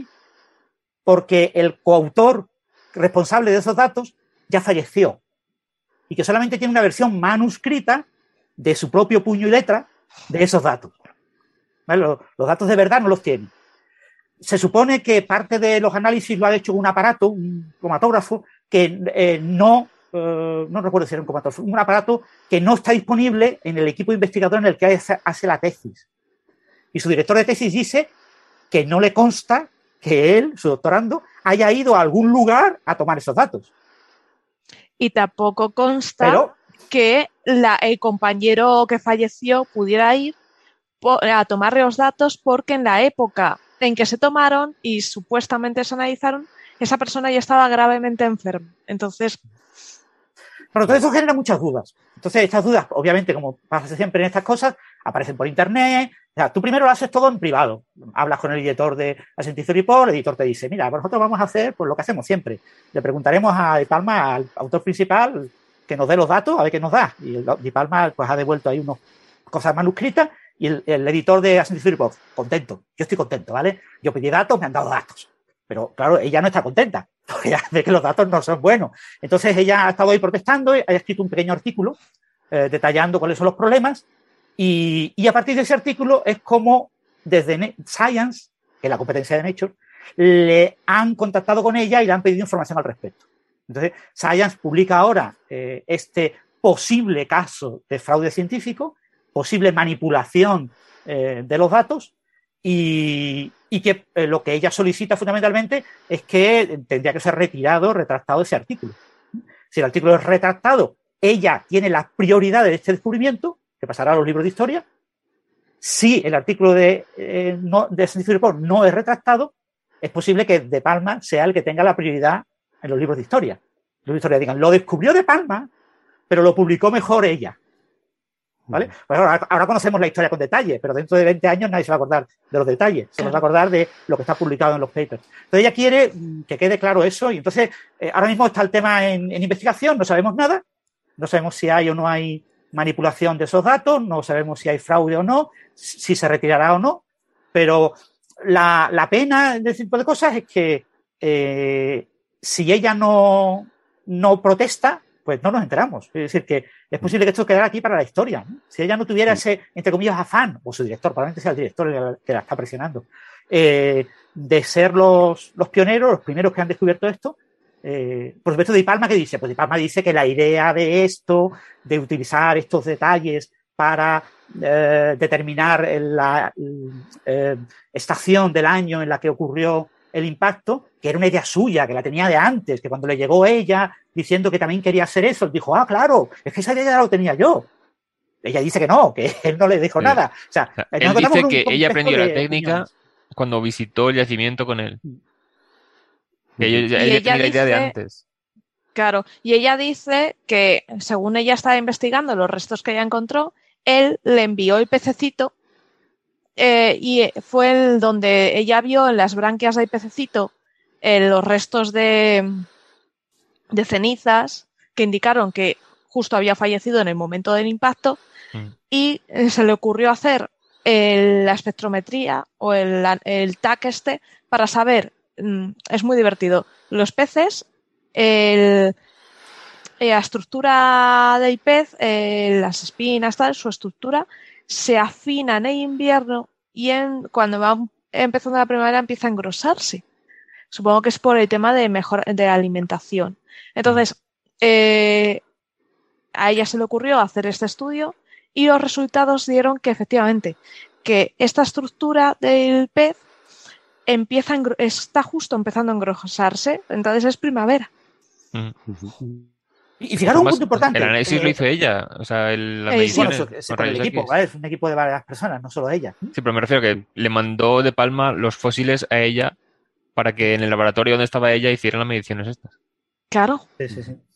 S8: porque el coautor responsable de esos datos ya falleció y que solamente tiene una versión manuscrita de su propio puño y letra de esos datos. ¿Vale? Los, los datos de verdad no los tiene. Se supone que parte de los análisis lo ha hecho un aparato, un cromatógrafo, que eh, no, eh, no recuerdo si era un cromatógrafo, un aparato que no está disponible en el equipo investigador en el que hace, hace la tesis. Y su director de tesis dice que no le consta que él, su doctorando, haya ido a algún lugar a tomar esos datos.
S7: Y tampoco consta
S8: Pero,
S7: que la, el compañero que falleció pudiera ir a tomar los datos porque en la época en que se tomaron y supuestamente se analizaron, esa persona ya estaba gravemente enferma. Entonces...
S8: Bueno, todo eso genera muchas dudas. Entonces, estas dudas, obviamente, como pasa siempre en estas cosas, aparecen por internet. O sea, tú primero lo haces todo en privado. Hablas con el editor de Scientific Report, el editor te dice, mira, nosotros vamos a hacer pues lo que hacemos siempre. Le preguntaremos a De Palma, al autor principal, que nos dé los datos, a ver qué nos da. Y De Palma pues ha devuelto ahí unas cosas manuscritas y el, el editor de Scientific Report, contento. Yo estoy contento, ¿vale? Yo pedí datos, me han dado datos. Pero, claro, ella no está contenta, porque ella ve que los datos no son buenos. Entonces, ella ha estado ahí protestando, ha escrito un pequeño artículo eh, detallando cuáles son los problemas, y, y a partir de ese artículo es como desde Science, que es la competencia de Nature, le han contactado con ella y le han pedido información al respecto. Entonces, Science publica ahora eh, este posible caso de fraude científico, posible manipulación eh, de los datos, y, y que eh, lo que ella solicita fundamentalmente es que tendría que ser retirado, retractado ese artículo. Si el artículo es retractado, ella tiene la prioridad de este descubrimiento, que pasará a los libros de historia. Si el artículo de, eh, no, de Scientific Report no es retractado, es posible que De Palma sea el que tenga la prioridad en los libros de historia. Los libros de historia digan, lo descubrió De Palma, pero lo publicó mejor ella. ¿Vale? Pues ahora, ahora conocemos la historia con detalle, pero dentro de veinte años nadie se va a acordar de los detalles, se nos va a acordar de lo que está publicado en los papers. Entonces ella quiere que quede claro eso, y entonces eh, ahora mismo está el tema en, en investigación, no sabemos nada, no sabemos si hay o no hay manipulación de esos datos, no sabemos si hay fraude o no, si se retirará o no, pero la, la pena de ese tipo de cosas es que eh, si ella no, no protesta, pues no nos enteramos. Es decir, que es posible que esto quedara aquí para la historia, ¿no? Si ella no tuviera ese, entre comillas, afán, o su director, probablemente sea el director que la, que la está presionando, eh, de ser los, los pioneros, los primeros que han descubierto esto, eh, por supuesto, De Palma, ¿qué dice? Pues De Palma dice que la idea de esto, de utilizar estos detalles para eh, determinar la eh, estación del año en la que ocurrió el impacto, que era una idea suya, que la tenía de antes, que cuando le llegó ella diciendo que también quería hacer eso, él dijo, ah, claro, es que esa idea ya la tenía yo. Ella dice que no, que él no le dijo sí. nada. O sea,
S6: o sea él dice un, que un ella aprendió la técnica opiniones. Cuando visitó el yacimiento con él. Que ella, ella, ella tenía la idea
S7: dice,
S6: de antes.
S7: Claro, y ella dice que según ella estaba investigando los restos que ella encontró, él le envió el pececito eh, y fue el donde ella vio en las branquias del pececito eh, los restos de, de cenizas que indicaron que justo había fallecido en el momento del impacto mm. y eh, se le ocurrió hacer el, la espectrometría o el, el T A C este para saber, mm, es muy divertido, los peces, el, la estructura del pez, eh, las espinas, tal, su estructura se afina en el invierno y en, cuando va empezando la primavera empieza a engrosarse. Supongo que es por el tema de mejor de la alimentación. Entonces, eh, a ella se le ocurrió hacer este estudio y los resultados dieron que efectivamente que esta estructura del pez empieza a está justo empezando a engrosarse, entonces es primavera.
S8: Mm. Y fijaros un punto importante.
S6: El análisis
S8: eh,
S6: lo hizo ella, o sea, el, las
S8: eh,
S6: mediciones.
S8: Bueno, es, con el equipo, ¿vale? Es un equipo de varias personas, no solo ella.
S6: Sí, pero me refiero que le mandó De Palma los fósiles a ella para que en el laboratorio donde estaba ella hicieran las mediciones estas.
S7: Claro.
S8: Sí, sí, sí.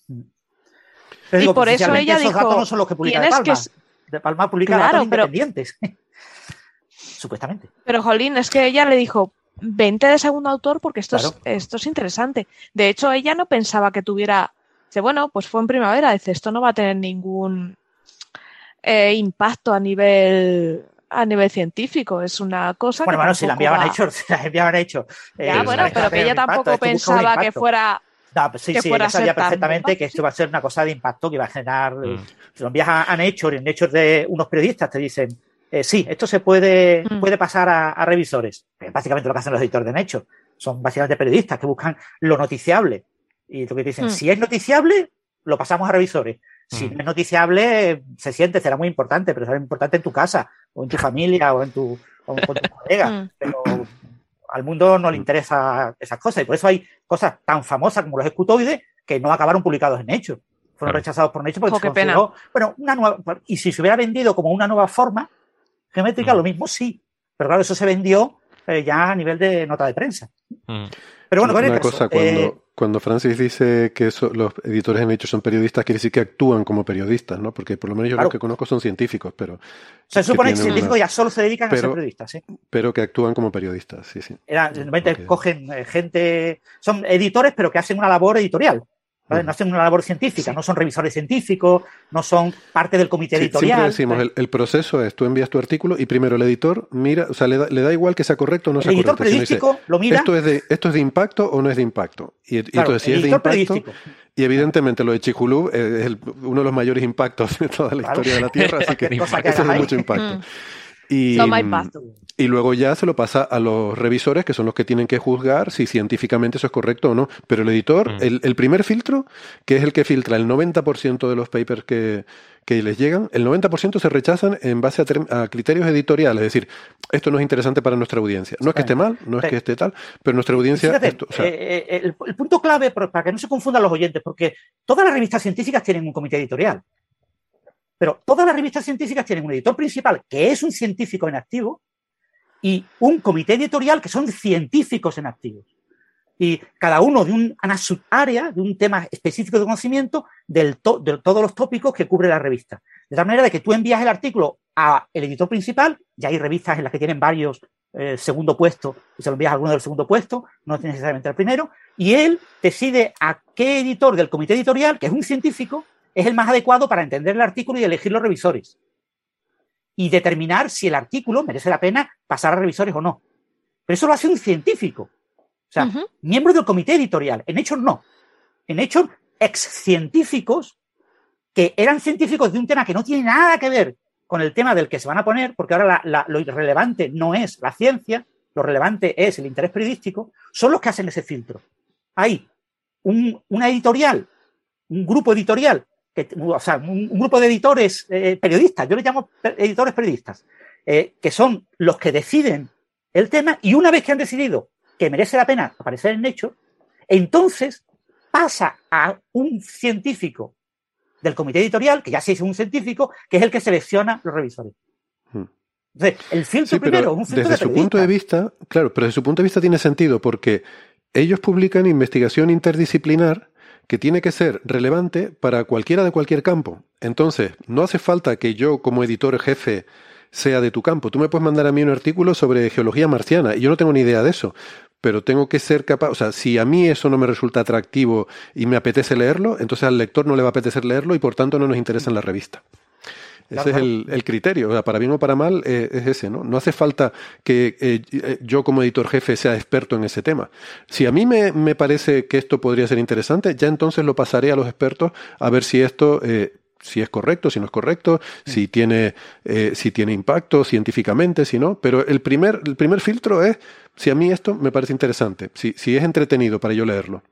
S7: Pero y digo, por eso ella
S8: esos
S7: dijo...
S8: datos no son los que publica De Palma. Que... De Palma publica
S7: claro,
S8: datos
S7: pero...
S8: independientes. Supuestamente.
S7: Pero, Jolín, es que ella le dijo, vente de segundo autor porque esto, claro. es, esto es interesante. De hecho, ella no pensaba que tuviera... Dice, bueno, pues fue en primavera. Dice, esto no va a tener ningún eh, impacto a nivel a nivel científico. Es una cosa
S8: bueno,
S7: que
S8: bueno, si la enviaban
S7: va...
S8: hecho, si la enviaban hecho.
S7: Eh, ya, bueno, pero que ella tampoco pensaba que fuera...
S8: No, pues sí,
S7: que
S8: sí,
S7: fuera
S8: ella sabía
S7: tan
S8: perfectamente
S7: bomba,
S8: que esto
S7: sí.
S8: iba a ser una cosa de impacto que iba a generar...
S6: Mm.
S8: Si lo envías a, a Nature, en Nature de unos periodistas te dicen, eh, sí, esto se puede, mm. puede pasar a, a revisores. Es básicamente lo que hacen los editores de Nature. Son básicamente periodistas que buscan lo noticiable. Y lo que dicen, mm. si es noticiable, lo pasamos a revisores. Si mm. no es noticiable, se siente, será muy importante, pero será importante en tu casa, o en tu familia, o en tu, o con tus colegas. Mm. Pero al mundo no le interesa esas cosas, y por eso hay cosas tan famosas como los escutoides que no acabaron publicados en Nature. Fueron claro. rechazados por Nature porque
S7: oh,
S8: se consideró, bueno, una nueva, y si se hubiera vendido como una nueva forma geométrica, mm. lo mismo sí, pero claro, eso se vendió eh, ya a nivel de nota de prensa. Mm. Pero bueno,
S5: una
S8: caso,
S5: cosa, cuando,
S8: eh,
S5: cuando Francis dice que eso, los editores de Nature son periodistas, quiere decir que actúan como periodistas, ¿no? Porque por lo menos yo claro. los que conozco son científicos, pero...
S8: Se supone que, que científicos una... ya solo se dedican pero, a ser periodistas, ¿sí?
S5: Pero que actúan como periodistas, sí, sí.
S8: Era, normalmente okay. cogen eh, gente... Son editores, pero que hacen una labor editorial. ¿Vale? No hacen una labor científica, sí. no son revisores científicos, no son parte del comité
S5: sí,
S8: editorial.
S5: Siempre decimos, el, el proceso es, tú envías tu artículo y primero el editor mira, o sea, le da, le da igual que sea correcto o no sea correcto.
S8: El editor periodístico
S5: dice,
S8: lo mira.
S5: ¿Esto es, de, ¿Esto es de impacto o no es de impacto? Y, y
S8: claro,
S5: entonces, si es de impacto, y evidentemente lo de Chicxulub es el, uno de los mayores impactos de toda la claro. historia de la Tierra, así que, que eso es de mucho impacto. Y, y luego ya se lo pasa a los revisores, que son los que tienen que juzgar si científicamente eso es correcto o no. Pero el editor, mm. el, el primer filtro, que es el que filtra el noventa por ciento de los papers que, que les llegan, el noventa por ciento se rechazan en base a, a criterios editoriales. Es decir, esto no es interesante para nuestra audiencia. No es que esté mal, no es que esté tal, pero nuestra audiencia...
S8: Fíjate,
S5: esto, o sea,
S8: eh, el, el punto clave, para que no se confundan los oyentes, porque todas las revistas científicas tienen un comité editorial. Pero todas las revistas científicas tienen un editor principal, que es un científico en activo, y un comité editorial, que son científicos en activo. Y cada uno de una subárea, de un tema específico de conocimiento, del to, de todos los tópicos que cubre la revista. De tal manera de que tú envías el artículo al editor principal, ya hay revistas en las que tienen varios eh, segundo puesto, y se lo envías a alguno del segundo puesto, no necesariamente al primero, y él decide a qué editor del comité editorial, que es un científico, es el más adecuado para entender el artículo y elegir los revisores. Y determinar si el artículo merece la pena pasar a revisores o no. Pero eso lo hace un científico. O sea, uh-huh. miembro del comité editorial. En Nature no. En Nature, ex-científicos que eran científicos de un tema que no tiene nada que ver con el tema del que se van a poner, porque ahora la, la, lo relevante no es la ciencia, lo relevante es el interés periodístico, son los que hacen ese filtro. Hay un, una editorial, un grupo editorial, Que, o sea, un, un grupo de editores eh, periodistas, yo les llamo per- editores periodistas, eh, que son los que deciden el tema, y una vez que han decidido que merece la pena aparecer en Nature, entonces pasa a un científico del comité editorial, que ya sí es un científico, que es el que selecciona los revisores. Entonces, el filtro
S5: sí,
S8: primero es un filtro
S5: desde
S8: de
S5: su punto de vista, claro, pero desde su punto de vista tiene sentido, porque ellos publican investigación interdisciplinar que tiene que ser relevante para cualquiera de cualquier campo. Entonces, no hace falta que yo, como editor jefe, sea de tu campo. Tú me puedes mandar a mí un artículo sobre geología marciana, y yo no tengo ni idea de eso, pero tengo que ser capaz... O sea, si a mí eso no me resulta atractivo y me apetece leerlo, entonces al lector no le va a apetecer leerlo y por tanto no nos interesa en la revista. Ese claro, es el, el criterio, o sea, para bien o para mal eh, es ese, ¿no? No hace falta que eh, yo como editor jefe sea experto en ese tema. Si a mí me, me parece que esto podría ser interesante, ya entonces lo pasaré a los expertos a ver si esto, eh, si es correcto, si no es correcto, sí. si tiene, eh, si tiene impacto científicamente, si no. Pero el primer, el primer filtro es si a mí esto me parece interesante, si, si es entretenido para yo leerlo.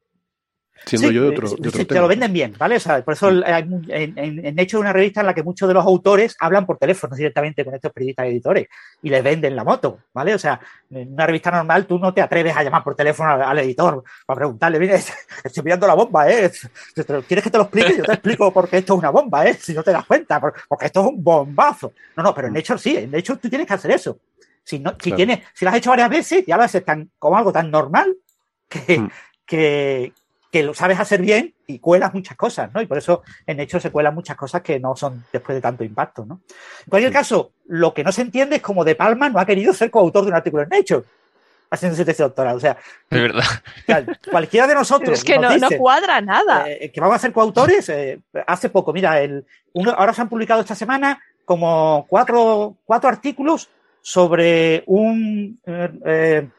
S5: Siendo
S8: sí,
S5: yo de otro, de otro
S8: te
S5: tema.
S8: Lo venden bien, ¿vale? O sea, por eso hay, en, en, en hecho una revista en la que muchos de los autores hablan por teléfono directamente con estos periodistas y editores y les venden la moto, ¿vale? O sea, en una revista normal tú no te atreves a llamar por teléfono al, al editor para preguntarle, mire, estoy mirando la bomba, ¿eh? ¿Quieres que te lo explique? Yo te explico por qué esto es una bomba, ¿eh? Si no te das cuenta, porque esto es un bombazo. No, no, pero en hecho sí, en hecho tú tienes que hacer eso. Si, no, si, claro. tienes, si lo has hecho varias veces, ya lo haces tan, como algo tan normal que... Mm. que que lo sabes hacer bien y cuelas muchas cosas, ¿no? Y por eso en hecho se cuelan muchas cosas que no son después de tanto impacto, ¿no? En cualquier sí. caso, lo que no se entiende es cómo De Palma no ha querido ser coautor de un artículo en Nature haciendo su tesis doctoral. O sea,
S6: es verdad.
S8: Cualquiera de nosotros.
S7: Es que no, dice, no cuadra nada.
S8: Eh, que vamos a ser coautores. Eh, hace poco, mira, el, uno, ahora se han publicado esta semana como cuatro, cuatro artículos sobre un eh, eh,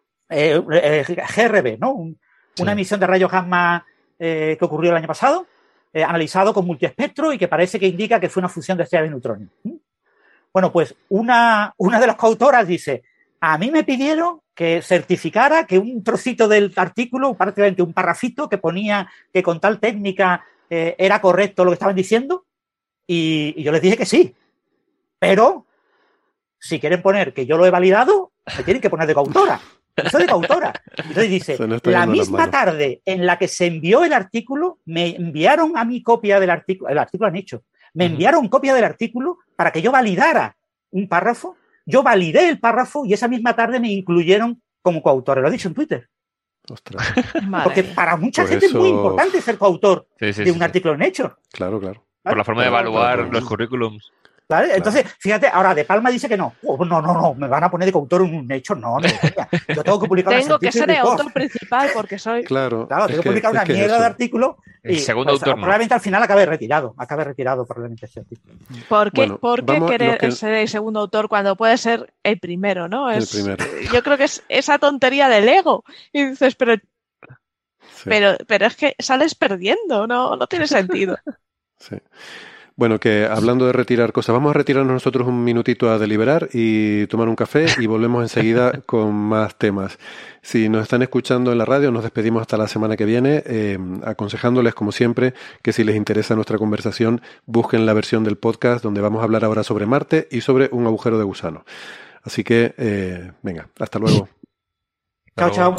S8: eh, G R B, ¿no? Un, Sí. Una emisión de rayos gamma eh, que ocurrió el año pasado, eh, analizado con multiespectro y que parece que indica que fue una fusión de estrellas de neutrones. ¿Mm? Bueno, pues una, una de las coautoras dice, a mí me pidieron que certificara que un trocito del artículo, prácticamente un parrafito que ponía que con tal técnica eh, era correcto lo que estaban diciendo, y, y yo les dije que sí. Pero si quieren poner que yo lo he validado, me tienen que poner de coautora. Soy de coautora. Entonces dice, no la misma tarde en la que se envió el artículo, me enviaron a mi copia del artículo, el artículo han hecho, me enviaron copia del artículo para que yo validara un párrafo, yo validé el párrafo y esa misma tarde me incluyeron como coautor. Lo he dicho en Twitter.
S5: Ostras.
S8: Porque para mucha Por gente eso... es muy importante ser coautor sí, sí, de un sí, artículo en Hecho.
S5: Claro, claro.
S6: Por la forma de evaluar claro, los currículums.
S8: ¿Vale? Claro. Entonces, fíjate, ahora De Palma dice que no. Oh, no, no, no, me van a poner de coautor en un hecho. No, no, yo tengo que publicar
S7: Tengo que ser el autor principal porque soy.
S5: Claro,
S8: claro tengo que publicar una mierda de artículo y
S6: segundo
S8: pues,
S6: autor,
S8: probablemente no. al final acabe retirado. Acabe retirado probablemente ese artículo.
S7: ¿Por qué, bueno, ¿por qué querer que... ser el segundo autor cuando puede ser el primero, no? Es,
S5: el primero.
S7: Yo creo que es esa tontería del ego. Y dices, pero. Sí. Pero, pero es que sales perdiendo, no, no tiene sentido.
S5: Sí. Bueno, que hablando de retirar cosas, vamos a retirarnos nosotros un minutito a deliberar y tomar un café y volvemos enseguida con más temas. Si nos están escuchando en la radio, nos despedimos hasta la semana que viene, eh, aconsejándoles, como siempre, que si les interesa nuestra conversación, busquen la versión del podcast donde vamos a hablar ahora sobre Marte y sobre un agujero de gusano. Así que, eh, venga, hasta luego.
S8: Chao, chao.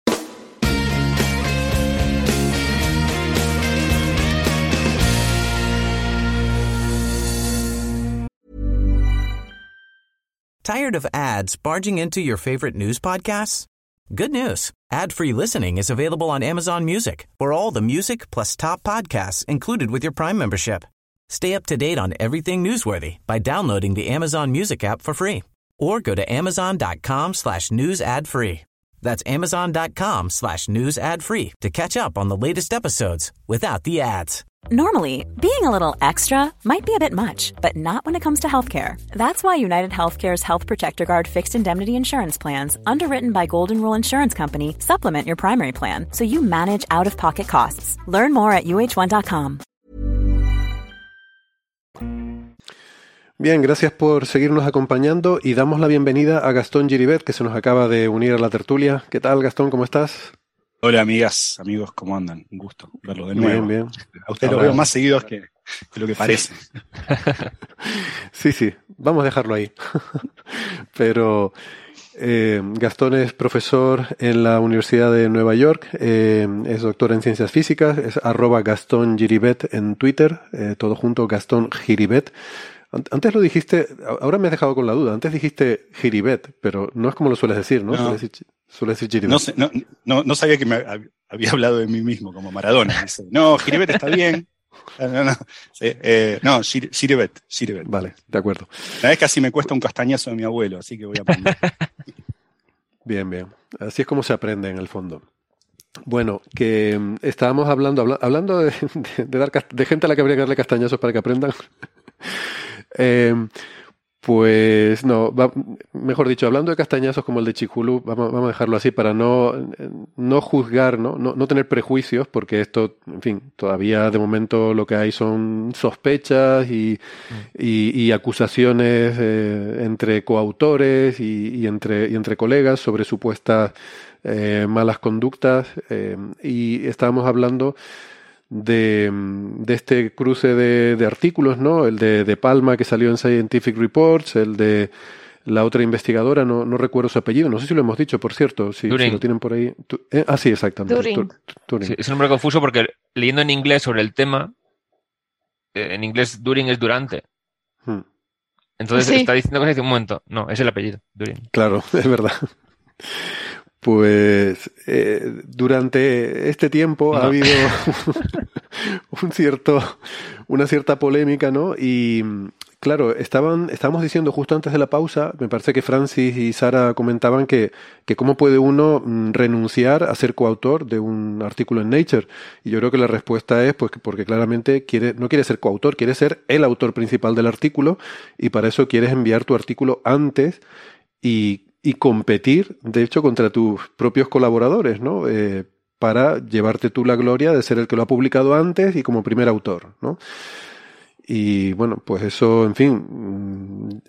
S9: Tired of ads barging into your favorite news podcasts? Good news. Ad-free listening is available on Amazon Music for all the music plus top podcasts included with your Prime membership. Stay up to date on everything newsworthy by downloading the Amazon Music app for free or go to amazon.com slash news ad free. That's amazon.com slash news ad free to catch up on the latest episodes without the ads.
S1: Normally, being a little extra might be a bit much, but not when it comes to healthcare. That's why United Healthcare's Health Protector Guard fixed indemnity insurance plans, underwritten by Golden Rule Insurance Company, supplement your primary plan so you manage out-of-pocket costs. Learn more at U H one dot com.
S5: Bien, gracias por seguirnos acompañando y damos la bienvenida a Gastón Giribet, que se nos acaba de unir a la tertulia. ¿Qué tal, Gastón? ¿Cómo estás?
S10: Hola, amigas, amigos, ¿cómo andan? Un gusto verlo de nuevo.
S5: Bien, bien.
S10: A ustedes los veo más seguidos que, que lo que parece.
S5: Sí, sí, vamos a dejarlo ahí. Pero eh, Gastón es profesor en la Universidad de Nueva York, eh, es doctor en ciencias físicas, es arroba Gastón Giribet en Twitter, eh, todo junto, Gastón Giribet. Antes lo dijiste, ahora me has dejado con la duda, antes dijiste Giribet, pero no es como lo sueles decir, ¿no?
S10: no.
S5: Sueles decir, sueles decir Giribet.
S10: No, sé, no, no, no sabía que me había hablado de mí mismo, como Maradona. Dice, no, Giribet está bien. No, no, sí, eh, no Giribet, Giribet.
S5: Vale, de acuerdo.
S10: Una vez casi me cuesta un castañazo de mi abuelo, así que voy a aprender.
S5: Bien, bien. Así es como se aprende en el fondo. Bueno, que um, estábamos hablando, habla, hablando de, de, de, dar, de gente a la que habría que darle castañazos para que aprendan. Eh, pues no, va, mejor dicho, hablando de castañazos como el de Chicxulub, vamos, vamos a dejarlo así para no, no juzgar, ¿no? No, no tener prejuicios, porque esto, en fin, todavía de momento lo que hay son sospechas y, mm. y, y acusaciones eh, entre coautores y, y, entre, y entre colegas sobre supuestas eh, malas conductas, eh, y estábamos hablando De, de este cruce de, de artículos, ¿no? El de, de Palma que salió en Scientific Reports, el de la otra investigadora, no, no recuerdo su apellido, no sé si lo hemos dicho, por cierto, si, si lo tienen por ahí. Tu, eh, ah, sí, exactamente.
S7: Turing.
S5: Turing.
S6: Sí, es un nombre confuso porque leyendo en inglés sobre el tema, eh, en inglés Turing es durante. Hmm. Entonces sí. Está diciendo cosas y dice, un momento, no, es el apellido, Turing.
S5: Claro, es verdad. Pues eh, durante este tiempo no. ha habido un cierto, una cierta polémica, ¿no? Y claro, estaban, estábamos diciendo justo antes de la pausa, me parece que Francis y Sara comentaban que, que cómo puede uno renunciar a ser coautor de un artículo en Nature. Y yo creo que la respuesta es pues porque claramente quiere, no quiere ser coautor, quiere ser el autor principal del artículo y para eso quieres enviar tu artículo antes y y competir, de hecho, contra tus propios colaboradores, ¿no? Eh, para llevarte tú la gloria de ser el que lo ha publicado antes y como primer autor, ¿no? Y bueno, pues eso, en fin,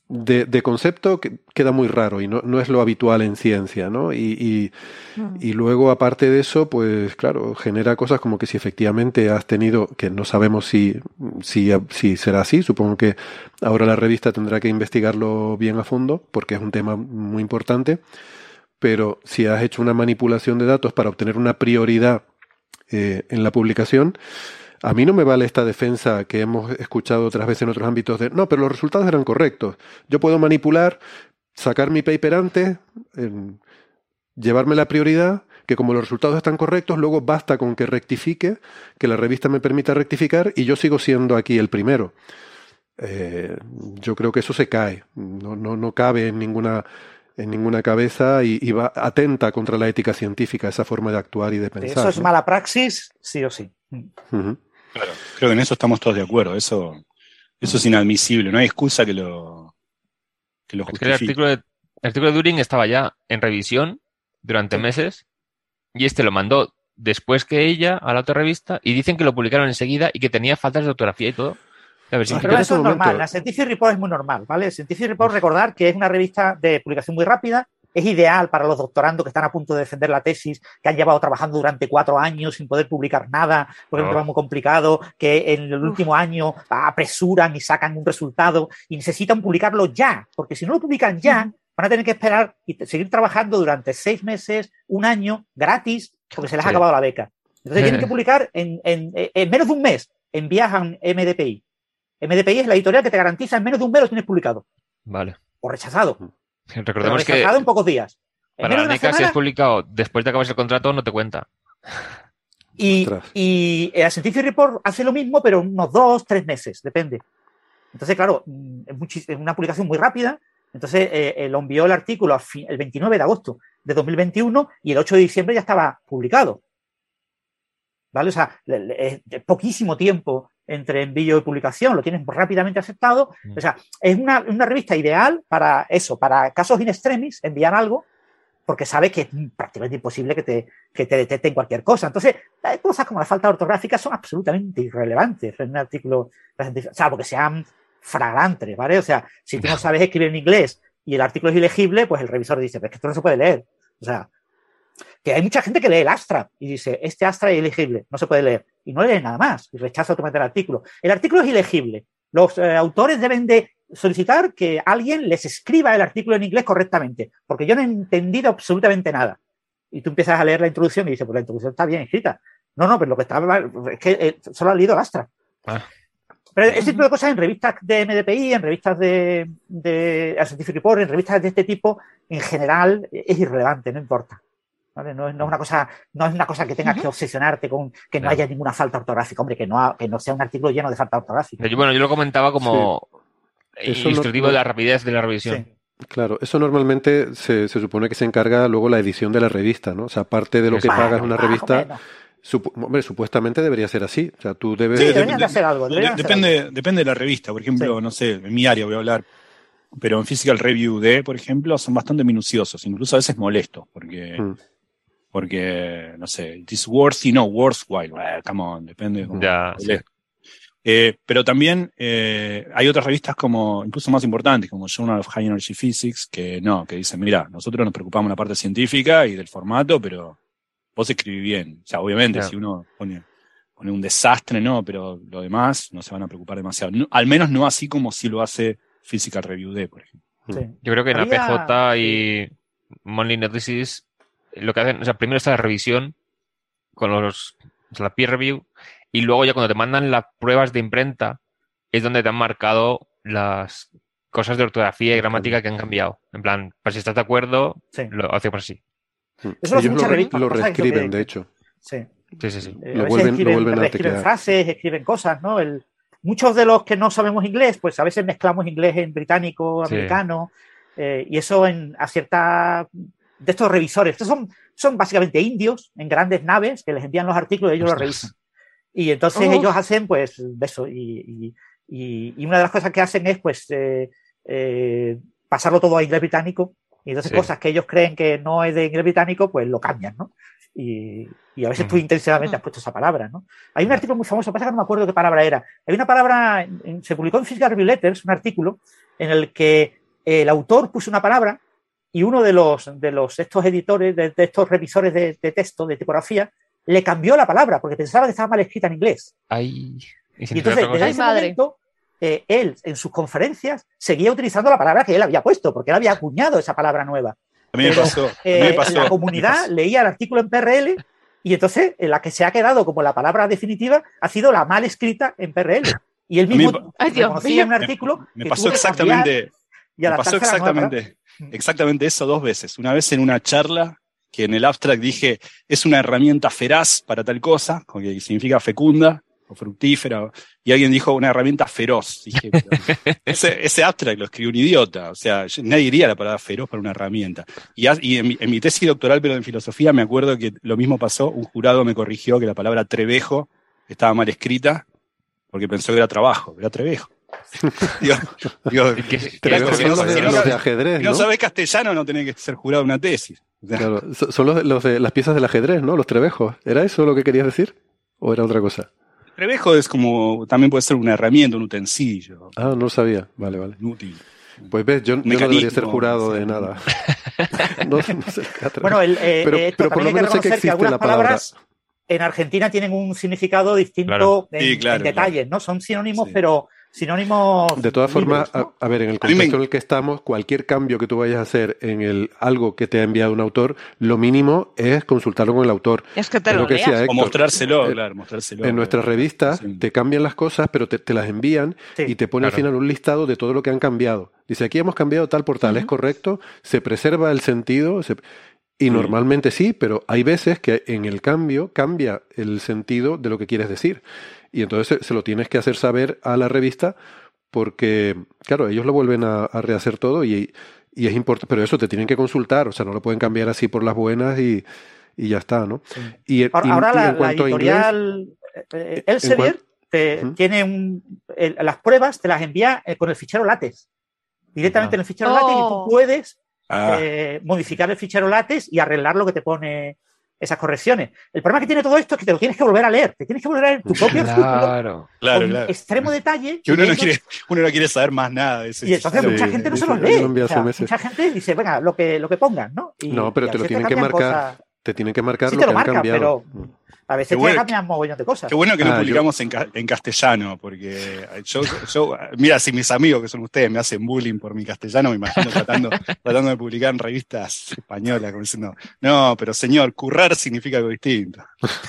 S5: de, de concepto que queda muy raro y no, no es lo habitual en ciencia, ¿no? Y, y, mm. y luego, aparte de eso, pues claro, genera cosas como que si efectivamente has tenido, que no sabemos si, si, si será así, supongo que ahora la revista tendrá que investigarlo bien a fondo, porque es un tema muy importante, pero si has hecho una manipulación de datos para obtener una prioridad eh, en la publicación, a mí no me vale esta defensa que hemos escuchado otras veces en otros ámbitos de no, pero los resultados eran correctos. Yo puedo manipular, sacar mi paper antes, eh, llevarme la prioridad, que como los resultados están correctos, luego basta con que rectifique, que la revista me permita rectificar y yo sigo siendo aquí el primero. Eh, yo creo que eso se cae, no, no, no cabe en ninguna, en ninguna cabeza y, y va atenta contra la ética científica, esa forma de actuar y de pensar.
S8: Eso es
S5: ¿no?
S8: mala praxis, sí o sí.
S5: Uh-huh.
S10: Claro, creo que en eso estamos todos de acuerdo. Eso, eso es inadmisible. No hay excusa que lo, que lo
S6: justifique. Es que el artículo, de, el artículo de Turing estaba ya en revisión durante meses y este lo mandó después que ella a la otra revista y dicen que lo publicaron enseguida y que tenía faltas de ortografía y todo.
S8: A ver, si pero eso es normal. La Scientific Report es muy normal, ¿vale? Scientific Report, recordar que es una revista de publicación muy rápida. Es ideal para los doctorandos que están a punto de defender la tesis, que han llevado trabajando durante cuatro años sin poder publicar nada, porque es un tema muy complicado, que en el último año apresuran y sacan un resultado y necesitan publicarlo ya, porque si no lo publican ya, van a tener que esperar y seguir trabajando durante seis meses, un año, gratis, porque se les ha acabado la beca. Entonces tienen que publicar en, en, en menos de un mes, envían M D P I. M D P I es la editorial que te garantiza en menos de un mes lo tienes publicado.
S6: Vale.
S8: O rechazado.
S6: Recordemos
S8: que en pocos días.
S6: En para la NECA, semana, si es publicado después de acabarse el contrato, no te cuenta.
S8: Y, y la Scientific Report hace lo mismo, pero unos dos, tres meses, depende. Entonces, claro, es, es una publicación muy rápida. Entonces, eh, lo envió el artículo el veintinueve de agosto de dos mil veintiuno y el ocho de diciembre ya estaba publicado. ¿Vale? O sea, es poquísimo tiempo entre envío y publicación, lo tienes rápidamente aceptado. O sea, es una, una revista ideal para eso, para casos in extremis, enviar algo, porque sabes que es prácticamente imposible que te, que te detecten cualquier cosa. Entonces, hay cosas como la falta ortográfica son absolutamente irrelevantes en un artículo, o sea, porque sean flagrantes, ¿vale? O sea, si tú no sabes escribir en inglés y el artículo es ilegible, pues el revisor dice, pero es que esto no se puede leer. O sea, que hay mucha gente que lee el Astra y dice, este Astra es ilegible, no se puede leer. Y no lee nada más y rechaza automáticamente el artículo. El artículo es ilegible. Los eh, autores deben de solicitar que alguien les escriba el artículo en inglés correctamente, porque yo no he entendido absolutamente nada. Y tú empiezas a leer la introducción y dices, pues la introducción está bien escrita. No, no, pero lo que está es que eh, solo ha leído el Astra. Ah. Pero ese tipo de cosas en revistas de M D P I, en revistas de, de Scientific Report, en revistas de este tipo, en general es irrelevante, no importa. ¿Vale? No, no, es una cosa, no es una cosa que tengas uh-huh. que obsesionarte con que no, no haya ninguna falta ortográfica. Hombre, que no, que no sea un artículo lleno de falta ortográfica.
S6: Yo, bueno, yo lo comentaba como sí. ilustrativo no, de la rapidez de la revisión.
S5: Sí. Claro, eso normalmente se, se supone que se encarga luego la edición de la revista, ¿no? O sea, aparte de lo que pagas una revista, sup- hombre, supuestamente debería ser así. O sea, tú debes...
S8: Sí, deberían de hacer algo.
S10: De,
S8: hacer
S10: depende,
S8: algo.
S10: depende de la revista. Por ejemplo, sí. no sé, en mi área voy a hablar, pero en Physical Review D, por ejemplo, son bastante minuciosos, incluso a veces molestos, porque... Hmm. Porque, no sé, it is worthy, no, worthwhile. Well, come on, depende de cómo
S6: ya, sí.
S10: eh, pero también eh, hay otras revistas como, incluso más importantes, como Journal of High Energy Physics, que no, que dicen, mira, nosotros nos preocupamos de la parte científica y del formato, pero vos escribís bien. O sea, obviamente, yeah. si uno pone, pone un desastre, no, pero lo demás no se van a preocupar demasiado. No, al menos no así como si lo hace Physical Review D, por ejemplo.
S6: Sí. Yo creo que en Había... A P J y Monthly Notices lo que hacen, o sea, primero está la revisión con los, o sea, la peer review y luego ya cuando te mandan las pruebas de imprenta es donde te han marcado las cosas de ortografía y gramática que han cambiado. En plan, para si estás de acuerdo, sí. lo hacemos así.
S5: Eso Ellos lo, re- lo reescriben, que... de hecho.
S8: Sí,
S6: sí, sí. sí.
S8: Eh, lo, vuelven, escriben, lo vuelven a teclear. Escriben frases, escriben cosas, ¿no? El, muchos de los que no sabemos inglés, pues a veces mezclamos inglés en británico, americano, sí. eh, y eso en, a cierta... de estos revisores. Estos son, son básicamente indios en grandes naves que les envían los artículos y ellos los revisan. Y entonces oh. ellos hacen, pues, eso. Y, y, y una de las cosas que hacen es, pues, eh, eh, pasarlo todo a inglés británico. Y entonces sí. cosas que ellos creen que no es de inglés británico, pues lo cambian, ¿no? Y, y a veces tú intencionadamente has puesto esa palabra, ¿no? Hay un artículo muy famoso, pasa que no me acuerdo qué palabra era. Hay una palabra, en, se publicó en Physical Review Letters, un artículo en el que el autor puso una palabra y uno de los, de los estos editores, de, de estos revisores de, de texto, de tipografía, le cambió la palabra porque pensaba que estaba mal escrita en inglés.
S6: Ay, y,
S8: y entonces, desde ese momento, eh, él, en sus conferencias, seguía utilizando la palabra que él había puesto, porque él había acuñado esa palabra nueva.
S10: A mí me
S8: Pero,
S10: pasó.
S8: eh,
S10: a mí me pasó.
S8: La comunidad leía el artículo en P R L y entonces eh, la que se ha quedado como la palabra definitiva ha sido la mal escrita en P R L. Y él mismo
S10: mí,
S8: reconocía en un artículo.
S10: Me, me pasó exactamente.
S8: Me
S10: pasó exactamente, exactamente eso dos veces. Una vez en una charla que en el abstract dije es una herramienta feraz para tal cosa, que significa fecunda o fructífera, y alguien dijo una herramienta feroz. Dije, ese, ese abstract lo escribió un idiota, o sea, nadie diría la palabra feroz para una herramienta. Y, y en, mi, en mi tesis doctoral, pero en filosofía, me acuerdo que lo mismo pasó, un jurado me corrigió que la palabra trebejo estaba mal escrita, porque pensó que era trabajo, era trebejo. Digo, digo,
S5: trebejo son los de, los de ajedrez,
S10: si
S5: ¿no?
S10: no sabés castellano, no tenés que ser jurado de una tesis. O sea,
S5: claro, son los, los de las piezas del ajedrez, ¿no? Los trebejos. ¿Era eso lo que querías decir? ¿O era otra cosa?
S10: Trebejo es como, también puede ser una herramienta, un utensilio.
S5: Ah, no lo sabía. Vale, vale.
S10: Inútil.
S5: Pues ves, yo, yo no debería ser jurado de nada. no, no sé,
S8: bueno, el, eh,
S5: pero,
S8: esto
S5: pero por lo menos sé que existe
S8: que algunas
S5: la palabra.
S8: Palabras en Argentina tienen un significado distinto
S6: claro.
S8: en,
S10: sí, claro,
S8: en detalles,
S10: claro.
S8: ¿no? Son sinónimos,
S10: sí.
S8: pero sinónimos.
S5: De todas formas,
S8: libres, ¿no?
S5: a, a ver, en el contexto en el que estamos, cualquier cambio que tú vayas a hacer en el algo que te ha enviado un autor, lo mínimo es consultarlo con el autor.
S7: Es que te
S5: Es
S7: lo,
S5: lo que
S7: leas.
S5: decía Héctor.
S10: O mostrárselo,
S5: Eh,
S10: claro, mostrárselo.
S5: En nuestras revistas
S10: Sí.
S5: te cambian las cosas, pero te, te las envían
S8: Sí,
S5: y te pone
S6: claro.
S5: al final un listado de todo lo que han cambiado. Dice, aquí hemos cambiado tal por tal,
S8: Uh-huh.
S5: ¿es correcto? Se preserva el sentido, se- y
S10: Sí.
S5: normalmente sí, pero hay veces que en el cambio cambia el sentido de lo que quieres decir. Y entonces se, se lo tienes que hacer saber a la revista porque, claro, ellos lo vuelven a, a rehacer todo y, y es importante, pero eso te tienen que consultar, o sea, no lo pueden cambiar así por las buenas y, y ya está, ¿no?
S8: Sí.
S5: Y,
S8: Ahora,
S5: y-
S8: ahora
S5: y
S8: la,
S5: en
S8: la
S5: cuanto a inglés,
S8: editorial eh, Elsevier
S5: cuan-
S8: te,
S5: Ujú.
S8: tiene un. el- las pruebas te las envía eh, con el fichero LaTeX. Directamente
S6: Ah.
S8: en el fichero
S7: Oh.
S8: LaTeX y tú puedes
S10: Ah,
S8: eh, modificar el fichero LaTeX y arreglar lo que te pone esas correcciones. El problema que tiene todo esto es que te lo tienes que volver a leer. Te tienes que volver a leer tu propio artículo
S6: Claro.
S10: claro,
S8: con
S10: claro.
S8: extremo detalle.
S10: Que uno
S8: y
S10: no,
S8: eso-
S10: quiere, uno no quiere saber más nada de ese
S8: Y entonces
S5: Sí,
S8: mucha gente no se
S5: eso-
S8: los
S5: eso lo
S8: lee.
S5: envié
S8: O
S5: hace
S8: sea,
S5: meses.
S8: mucha gente dice, venga, lo que, lo que pongan, ¿no? Y-
S5: no, pero
S8: y
S5: te
S8: a
S5: lo
S8: veces
S5: tienen que
S8: cambian
S5: marcar,
S8: cosas.
S5: te tienen que marcar
S8: Sí
S5: lo
S8: te
S5: que
S8: lo
S5: han
S8: marcan,
S5: cambiado.
S8: pero a veces
S10: Qué
S8: te
S10: bueno.
S8: cambian mogollón de cosas.
S10: Qué bueno que lo
S5: Ah, yo-
S10: publicamos en, ca- en castellano, porque yo, yo, mira, si mis amigos que son ustedes me hacen bullying por mi castellano, me imagino tratando, tratando de publicar en revistas españolas, como diciendo, no, pero señor, currar significa algo distinto.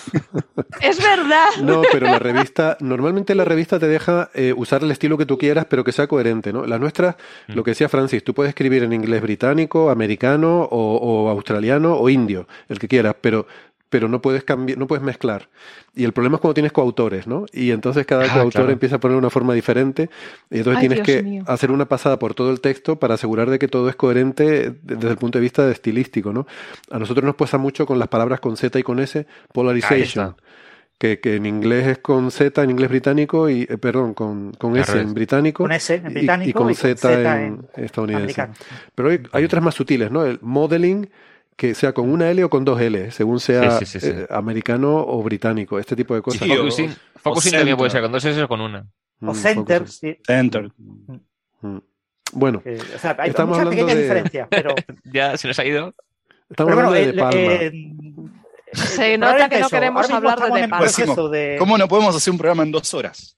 S7: Es verdad.
S5: No, pero la revista, normalmente la revista te deja eh, usar el estilo que tú quieras, pero que sea coherente, ¿no? Las nuestras,
S6: Mm.
S5: lo que decía Francis, tú puedes escribir en inglés británico, americano o, o australiano o indio, el que quieras, pero pero no puedes cambiar, no puedes mezclar. Y el problema es cuando tienes coautores, ¿no? Y entonces cada
S6: Ah,
S5: coautor
S6: claro.
S5: empieza a poner una forma diferente, y entonces
S7: Ay,
S5: tienes
S7: Dios
S5: que
S7: mío.
S5: hacer una pasada por todo el texto para asegurar de que todo es coherente desde el punto de vista de estilístico, ¿no? A nosotros nos pasa mucho con las palabras con Z y con S,
S6: Ahí
S5: polarization.
S6: está.
S5: Que, que en inglés es con Z en inglés británico y, eh, perdón, con, con S
S6: Claro,
S5: en británico.
S8: Con S en
S5: y-
S8: británico
S5: y, con
S8: y con
S5: Z,
S8: Z
S5: en,
S8: en
S5: estadounidense.
S8: americano.
S5: Pero hay, hay otras más sutiles, ¿no? El modeling, que sea con una L o con dos L, según sea
S6: Sí, sí, sí, sí.
S5: eh, americano o británico, este tipo de cosas.
S10: Sí, o-
S6: Focusing,
S10: o
S6: focusing también
S10: center.
S6: puede ser con dos S o con una.
S5: Mm,
S8: O center,
S5: focus.
S8: sí.
S10: Center.
S5: Mm. Bueno,
S8: que- o sea, hay
S5: Estamos
S8: muchas
S5: hablando
S8: pequeñas
S5: de-
S8: diferencias, pero,
S6: Ya se nos ha ido.
S5: estamos
S8: pero bueno,
S5: hablando de
S8: el-
S5: De Palma.
S8: eh,
S7: Se
S8: eh,
S7: nota que no
S8: eso.
S7: queremos
S8: Ahora mismo
S7: hablar de
S8: estamos
S7: De
S8: en
S7: Palma.
S8: proceso de-
S10: ¿Cómo no podemos hacer un programa en dos horas?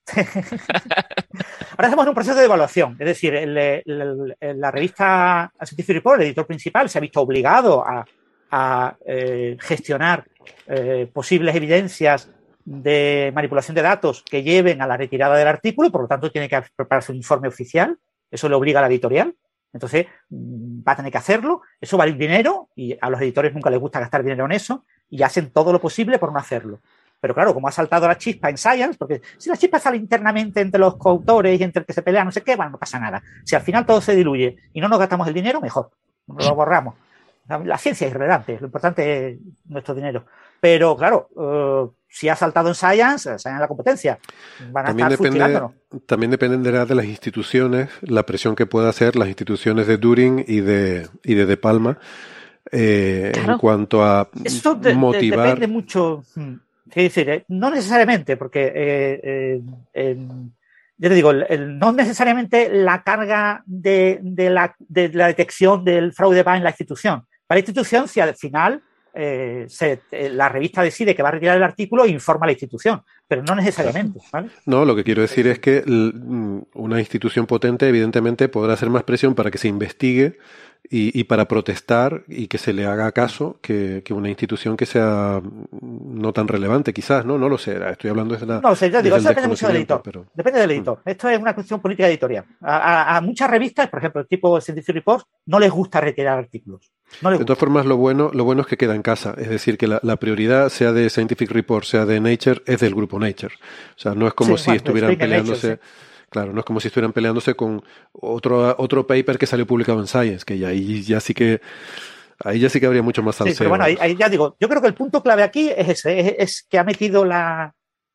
S8: Ahora estamos en un proceso de evaluación, es decir, el- el- el- la revista Scientific Report, el editor principal, se ha visto obligado a, a, eh, gestionar eh, posibles evidencias de manipulación de datos que lleven a la retirada del artículo, por lo tanto tiene que prepararse un informe oficial, eso le obliga a la editorial, entonces mm, va a tener que hacerlo, eso vale un dinero y a los editores nunca les gusta gastar dinero en eso y hacen todo lo posible por no hacerlo. Pero claro, como ha saltado la chispa en Science, porque si la chispa sale internamente entre los coautores y entre el que se pelea, no sé qué, bueno, no pasa nada. Si al final todo se diluye y no nos gastamos el dinero, mejor, lo borramos. La, la ciencia es irrelevante, lo importante es nuestro dinero. Pero claro, eh, si ha saltado en Science, Science en la competencia, van a
S5: También
S8: estar
S5: depende,
S8: fusilándonos.
S5: también dependerá de las instituciones, la presión que pueda hacer las instituciones de Turing y de, y de De Palma, eh,
S7: Claro.
S5: en cuanto a
S8: Eso de- de-
S5: motivar.
S8: depende mucho. hmm, Es decir, eh, no necesariamente, porque eh, eh, en- yo te digo, el- el- no necesariamente la carga de, de la, de la detección del fraude va en la institución. Para la institución, si al final eh, se- eh, la revista decide que va a retirar el artículo, informa a la institución, pero no necesariamente. ¿Vale?
S5: No, lo que quiero decir es que l- mm, una institución potente evidentemente podrá hacer más presión para que se investigue y, y para protestar y que se le haga caso que, que una institución que sea mm, no tan relevante, quizás, ¿no? No lo sé, estoy hablando desde la
S8: No, o sea, ya digo,
S5: desde
S8: eso
S5: el
S8: depende mucho del
S5: desconocimiento,
S8: editor.
S5: pero
S8: Depende del editor. Esto es una cuestión política editorial. A, a- a muchas revistas, por ejemplo, tipo Scientific Reports, no les gusta retirar artículos. No les
S5: de
S8: gusta.
S5: todas formas, lo bueno, lo bueno es que queda en casa. Es decir, que la, la prioridad, sea de Scientific Report, sea de Nature, es del grupo Nature. O sea, no es como
S8: Sí,
S5: si
S8: bueno,
S5: estuvieran
S8: Spring and Nature,
S5: peleándose.
S8: sí.
S5: Claro, no es como si estuvieran peleándose con otro, otro paper que salió publicado en Science, que ya ahí ya sí que ahí ya sí que habría mucho más
S8: Sí,
S5: salseo.
S8: pero bueno, ahí, ahí ya digo, yo creo que el punto clave aquí es ese, es, es que ha metido la,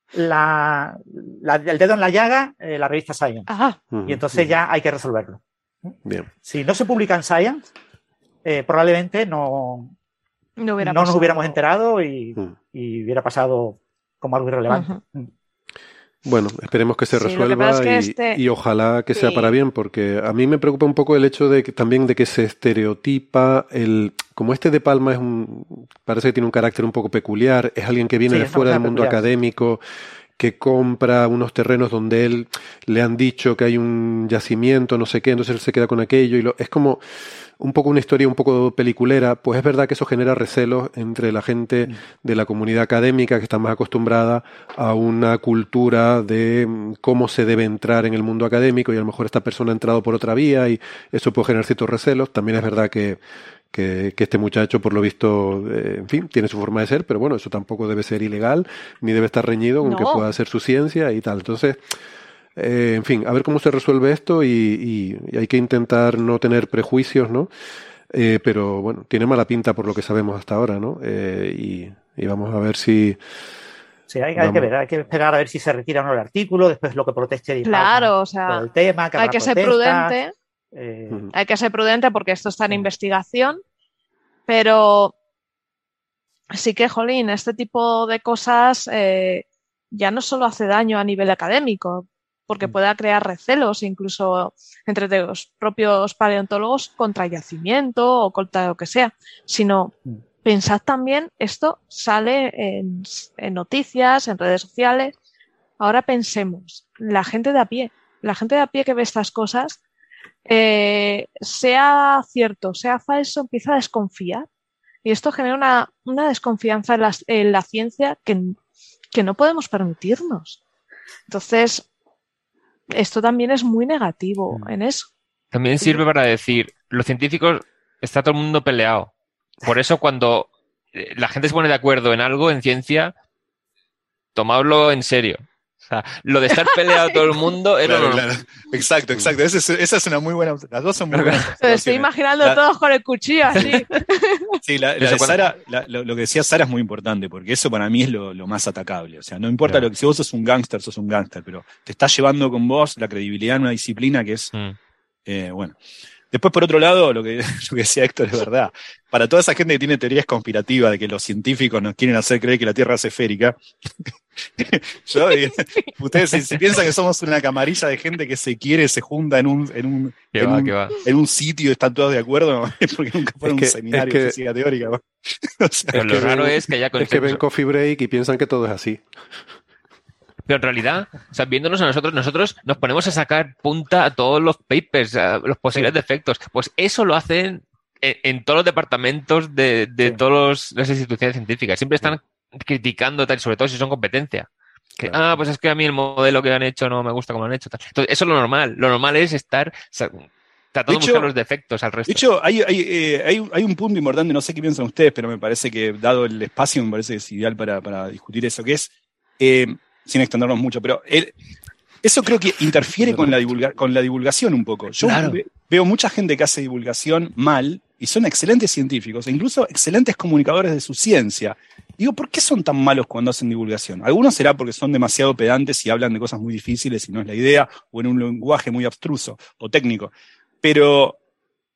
S8: la, la- el dedo en la llaga eh, la revista Science.
S7: Ajá.
S5: Ujú,
S8: Y entonces
S5: ujú.
S8: ya hay que resolverlo.
S5: Bien.
S8: Si no se publica en Science, eh, probablemente no,
S7: No, hubiera
S8: no nos
S7: pasado.
S8: hubiéramos enterado y,
S5: Mm.
S8: y hubiera pasado como algo irrelevante.
S7: Ujú.
S8: Mm.
S5: Bueno, esperemos que se
S7: Sí, lo que
S5: resuelva
S7: pasa es que
S5: y,
S7: este-
S5: y ojalá que sea
S7: Sí.
S5: para bien, porque a mí me preocupa un poco el hecho de que también de que se estereotipa el, como este de Palma es un, parece que tiene un carácter un poco peculiar, es alguien que viene
S8: Sí,
S5: de
S8: es una
S5: fuera del
S8: persona
S5: mundo
S8: peculiar.
S5: académico, que compra unos terrenos donde él le han dicho que hay un yacimiento, no sé qué, entonces él se queda con aquello y lo, es como un poco una historia un poco peliculera, pues es verdad que eso genera recelos entre la gente de la comunidad académica que está más acostumbrada a una cultura de mm, cómo se debe entrar en el mundo académico y a lo mejor esta persona ha entrado por otra vía y eso puede generar ciertos recelos. También es verdad que, que, que este muchacho, por lo visto, eh, en fin, tiene su forma de ser, pero bueno, eso tampoco debe ser ilegal ni debe estar reñido con
S7: No.
S5: que pueda hacer su ciencia y tal. Entonces, eh, en fin, a ver cómo se resuelve esto y, y- y hay que intentar no tener prejuicios, ¿no? Eh, pero bueno, tiene mala pinta por lo que sabemos hasta ahora, ¿no? Eh, y, y vamos a ver si...
S8: Sí, hay, hay
S5: Vamos.
S8: que ver, hay que esperar a ver si se retira o no el artículo, después lo que proteste y
S7: Claro, o
S8: por
S7: sea,
S8: el tema, que
S7: hay
S8: habrá
S7: que ser
S8: protestas,
S7: prudente.
S8: eh,
S5: Ujú.
S7: Hay que ser prudente porque esto está en investigación, pero sí que, jolín, este tipo de cosas eh, ya no solo hace daño a nivel académico, porque pueda crear recelos incluso entre los propios paleontólogos contra yacimiento o contra lo que sea, sino
S8: Mm.
S7: pensad también, esto sale en, en noticias, en redes sociales. Ahora pensemos, la gente de a pie, la gente de a pie que ve estas cosas, eh, sea cierto, sea falso, empieza a desconfiar. Y esto genera una, una desconfianza en la, en la ciencia que, que no podemos permitirnos. Entonces, esto también es muy negativo en eso.
S6: También sirve para decir, los científicos, está todo el mundo peleado. Por eso cuando eh, la gente se pone de acuerdo en algo, en ciencia, tomadlo en serio. O sea, lo de estar peleado todo el mundo es lo
S10: Claro,
S6: normal.
S10: claro. Exacto, exacto. Esa es, esa es una muy buena. Las dos son muy buenas.
S7: Me estoy
S10: observaciones.
S7: imaginando
S10: La-
S7: todos con el cuchillo así.
S10: Sí, la, la
S6: Eso
S10: de
S6: cuando-
S10: Sara, la- lo, lo que decía Sara es muy importante, porque eso para mí es lo, lo más atacable. O sea, no importa
S6: Claro.
S10: lo que, si vos sos un gángster, sos un gángster, pero te estás llevando con vos la credibilidad en una disciplina que es,
S6: Mm.
S10: eh, bueno. Después, por otro lado, lo que, lo que decía Héctor es verdad. Para toda esa gente que tiene teorías conspirativas de que los científicos nos quieren hacer creer que la Tierra es esférica, yo, eh, ustedes si, si piensan que somos una camarilla de gente que se quiere, se junta en un, en un,
S6: Que
S10: en
S6: va,
S10: un,
S6: que va.
S10: en un sitio y están todos de acuerdo, es porque nunca fueron
S5: Es
S10: a
S5: que-
S10: un seminario
S5: es que-
S10: de física teórica. ¿no? O sea,
S6: Pero lo
S5: que
S6: raro
S5: ven-
S6: es que haya
S5: Es que
S6: consenso.
S5: ven Coffee Break y piensan que todo es así.
S6: Pero en realidad, o sea, viéndonos a nosotros, nosotros nos ponemos a sacar punta a todos los papers, a los posibles
S8: Sí.
S6: defectos. Pues eso lo hacen en, en todos los departamentos de, de
S8: Sí.
S6: todas las instituciones científicas. Siempre están criticando, tal, sobre todo si son competencia. Que,
S5: Claro.
S6: ah, pues es que a mí el modelo que han hecho no me gusta como lo han hecho. Tal. Entonces, eso es lo normal. Lo normal es estar sa- tratando de,
S10: De hecho-
S6: buscar los defectos al resto.
S10: de hecho, hay, hay, eh, hay, hay un punto importante, no sé qué piensan ustedes, pero me parece que, dado el espacio, me parece que es ideal para, para discutir eso, que es, eh, sin extendernos mucho, pero el- eso creo que interfiere con la, divulga- con la divulgación un poco. Yo
S6: Claro.
S10: ve- veo mucha gente que hace divulgación mal y son excelentes científicos e incluso excelentes comunicadores de su ciencia. Digo, ¿por qué son tan malos cuando hacen divulgación? Algunos será porque son demasiado pedantes y hablan de cosas muy difíciles y no es la idea, o en un lenguaje muy abstruso o técnico. Pero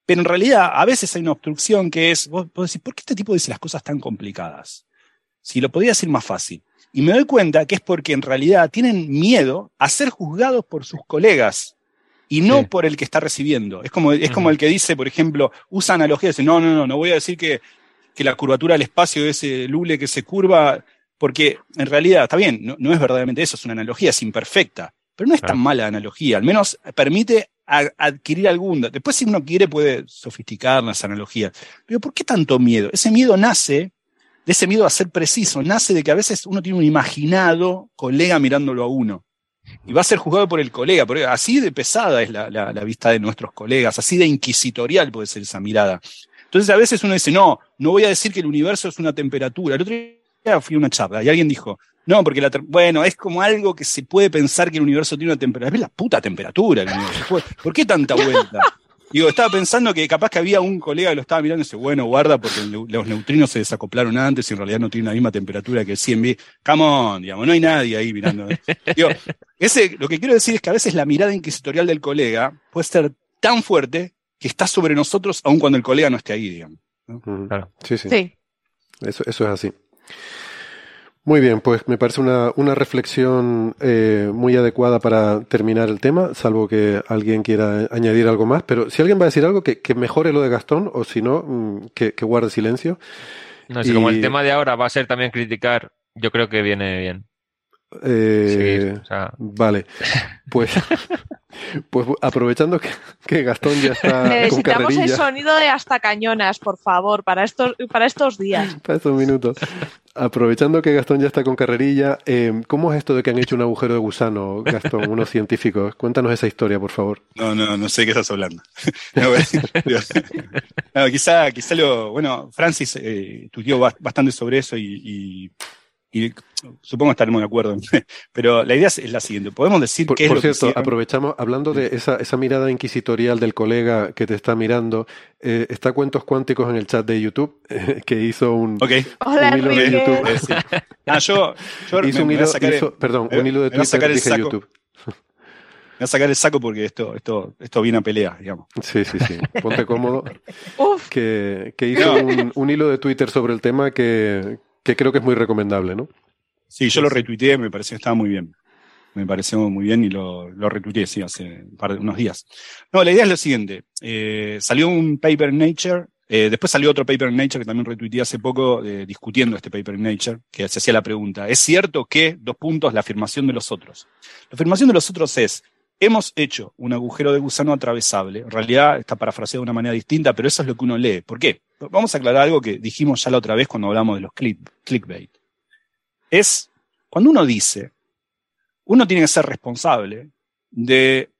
S10: Pero en realidad, a veces hay una obstrucción que es, vos, vos decís, ¿por qué este tipo dice las cosas tan complicadas? Si lo podía decir más fácil. Y me doy cuenta que es porque en realidad tienen miedo a ser juzgados por sus colegas y no sí. por el que está recibiendo. Es como, es uh-huh. como el que dice, por ejemplo, usa analogías, dice, no, no, no, no voy a decir que, que la curvatura del espacio es ese lule que se curva, porque en realidad, está bien, no, no es verdaderamente eso, es una analogía, es imperfecta, pero no es claro. tan mala analogía, al menos permite a, adquirir algún... Después si uno quiere puede sofisticar las analogías. Pero ¿por qué tanto miedo? Ese miedo nace... de ese miedo a ser preciso, nace de que a veces uno tiene un imaginado colega mirándolo a uno. Y va a ser juzgado por el colega, porque así de pesada es la, la, la vista de nuestros colegas, así de inquisitorial puede ser esa mirada. Entonces a veces uno dice, no, no voy a decir que el universo es una temperatura. El otro día fui a una charla y alguien dijo, no, porque la, bueno, es como algo que se puede pensar que el universo tiene una temperatura. Es la puta temperatura el universo. ¿Por qué tanta vuelta? Digo, estaba pensando que capaz que había un colega que lo estaba mirando y dice, bueno, guarda, porque los neutrinos se desacoplaron antes y en realidad no tienen la misma temperatura que el cien B. Come on, digamos, no hay nadie ahí mirando. Digo, ese, lo que quiero decir es que a veces la mirada inquisitorial del colega puede ser tan fuerte que está sobre nosotros aun cuando el colega no esté ahí, digamos, ¿no?
S5: Mm, claro. Sí, sí.
S7: Sí.
S5: Eso, eso es así. Muy bien, pues me parece una, una reflexión eh, muy adecuada para terminar el tema, salvo que alguien quiera añadir algo más. Pero si alguien va a decir algo, que, que mejore lo de Gastón, o si no, que, que guarde silencio.
S6: No, si y... como el tema de ahora va a ser también criticar, yo creo que viene bien.
S5: Eh,
S6: sí, o sea...
S5: Vale, pues, pues aprovechando que, que Gastón ya está con carrerilla.
S7: Necesitamos el sonido de hasta cañonas, por favor, para estos, para estos días.
S5: Para estos minutos. Aprovechando que Gastón ya está con carrerilla, eh, ¿cómo es esto de que han hecho un agujero de gusano, Gastón, unos científicos? Cuéntanos esa historia, por favor.
S10: No, no, no sé de qué estás hablando. No, no, quizá, quizá lo... Bueno, Francis eh, estudió bastante sobre eso y... y... Y supongo estaremos de acuerdo, pero la idea es la siguiente. Podemos decir
S5: por,
S10: qué es
S5: por
S10: lo
S5: cierto,
S10: que hicieron.
S5: Aprovechamos, hablando de esa, esa mirada inquisitorial del colega que te está mirando, eh, está Cuentos Cuánticos en el chat de YouTube, eh, que hizo un,
S10: okay.
S7: Hola,
S5: un hilo de YouTube.
S10: Eh, sí. ah, yo, yo
S5: hizo
S10: me,
S5: un
S10: me
S5: hilo,
S10: sacar
S5: hizo,
S10: el,
S5: perdón,
S10: me,
S5: un hilo de Twitter, dije YouTube.
S10: Me voy a sacar el saco porque esto, esto, esto viene a pelea, digamos.
S5: Sí, sí, sí. Ponte cómodo. Uf. Que, que hizo no. un, un hilo de Twitter sobre el tema que, que creo que es muy recomendable, ¿no?
S10: Sí, yo lo retuiteé, me pareció que estaba muy bien. Me pareció muy bien y lo, lo retuiteé, sí, hace un par de, unos días. No, la idea es lo siguiente. Eh, salió un paper en Nature, eh, después salió otro paper en Nature que también retuiteé hace poco, eh, discutiendo este paper en Nature, que se hacía la pregunta, ¿es cierto que, dos puntos, la afirmación de los otros? La afirmación de los otros es, hemos hecho un agujero de gusano atravesable. En realidad está parafraseado de una manera distinta, pero eso es lo que uno lee. ¿Por qué? Vamos a aclarar algo que dijimos ya la otra vez cuando hablamos de los click, clickbait. Es, cuando uno dice, uno tiene que ser responsable de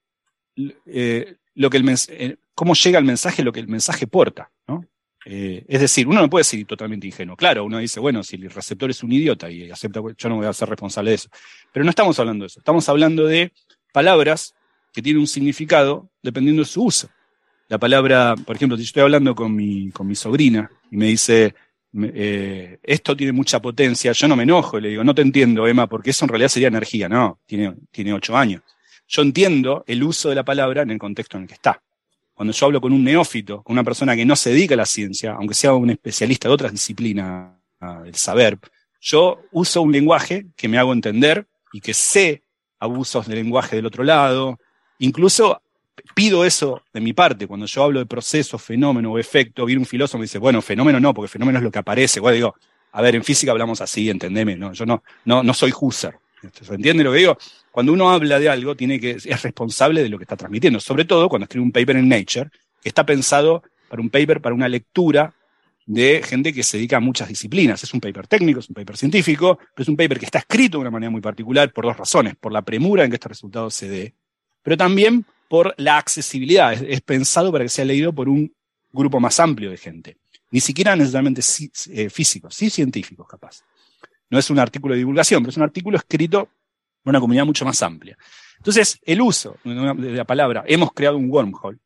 S10: eh, lo que el mens- eh, cómo llega el mensaje, lo que el mensaje porta, ¿no? Eh, es decir, uno no puede ser totalmente ingenuo. Claro, uno dice, bueno, si el receptor es un idiota y acepta, yo no voy a ser responsable de eso. Pero no estamos hablando de eso. Estamos hablando de palabras que tienen un significado dependiendo de su uso. La palabra, por ejemplo, si yo estoy hablando con mi, con mi sobrina y me dice... Eh, esto tiene mucha potencia, yo no me enojo y le digo, no te entiendo, Emma, porque eso en realidad sería energía. No, tiene, tiene ocho años. Yo entiendo el uso de la palabra en el contexto en el que está. Cuando yo hablo con un neófito, con una persona que no se dedica a la ciencia, aunque sea un especialista de otras disciplinas del saber, yo uso un lenguaje que me hago entender y que sé abusos del lenguaje del otro lado. Incluso pido eso de mi parte, cuando yo hablo de proceso, fenómeno o efecto, viene un filósofo y me dice, bueno, fenómeno no, porque fenómeno es lo que aparece. Bueno, digo, a ver, en física hablamos así, entendeme, no, yo no, no, no soy Husserl. ¿Se entiende lo que digo? Cuando uno habla de algo, tiene que, es responsable de lo que está transmitiendo, sobre todo cuando escribe un paper en Nature, que está pensado para un paper, para una lectura de gente que se dedica a muchas disciplinas. Es un paper técnico, es un paper científico, pero es un paper que está escrito de una manera muy particular por dos razones, por la premura en que este resultado se dé, pero también por la accesibilidad. Es, es pensado para que sea leído por un grupo más amplio de gente. Ni siquiera necesariamente sí, eh, físicos, sí científicos capaz. No es un artículo de divulgación, pero es un artículo escrito por una comunidad mucho más amplia. Entonces, el uso de la palabra, hemos creado un wormhole,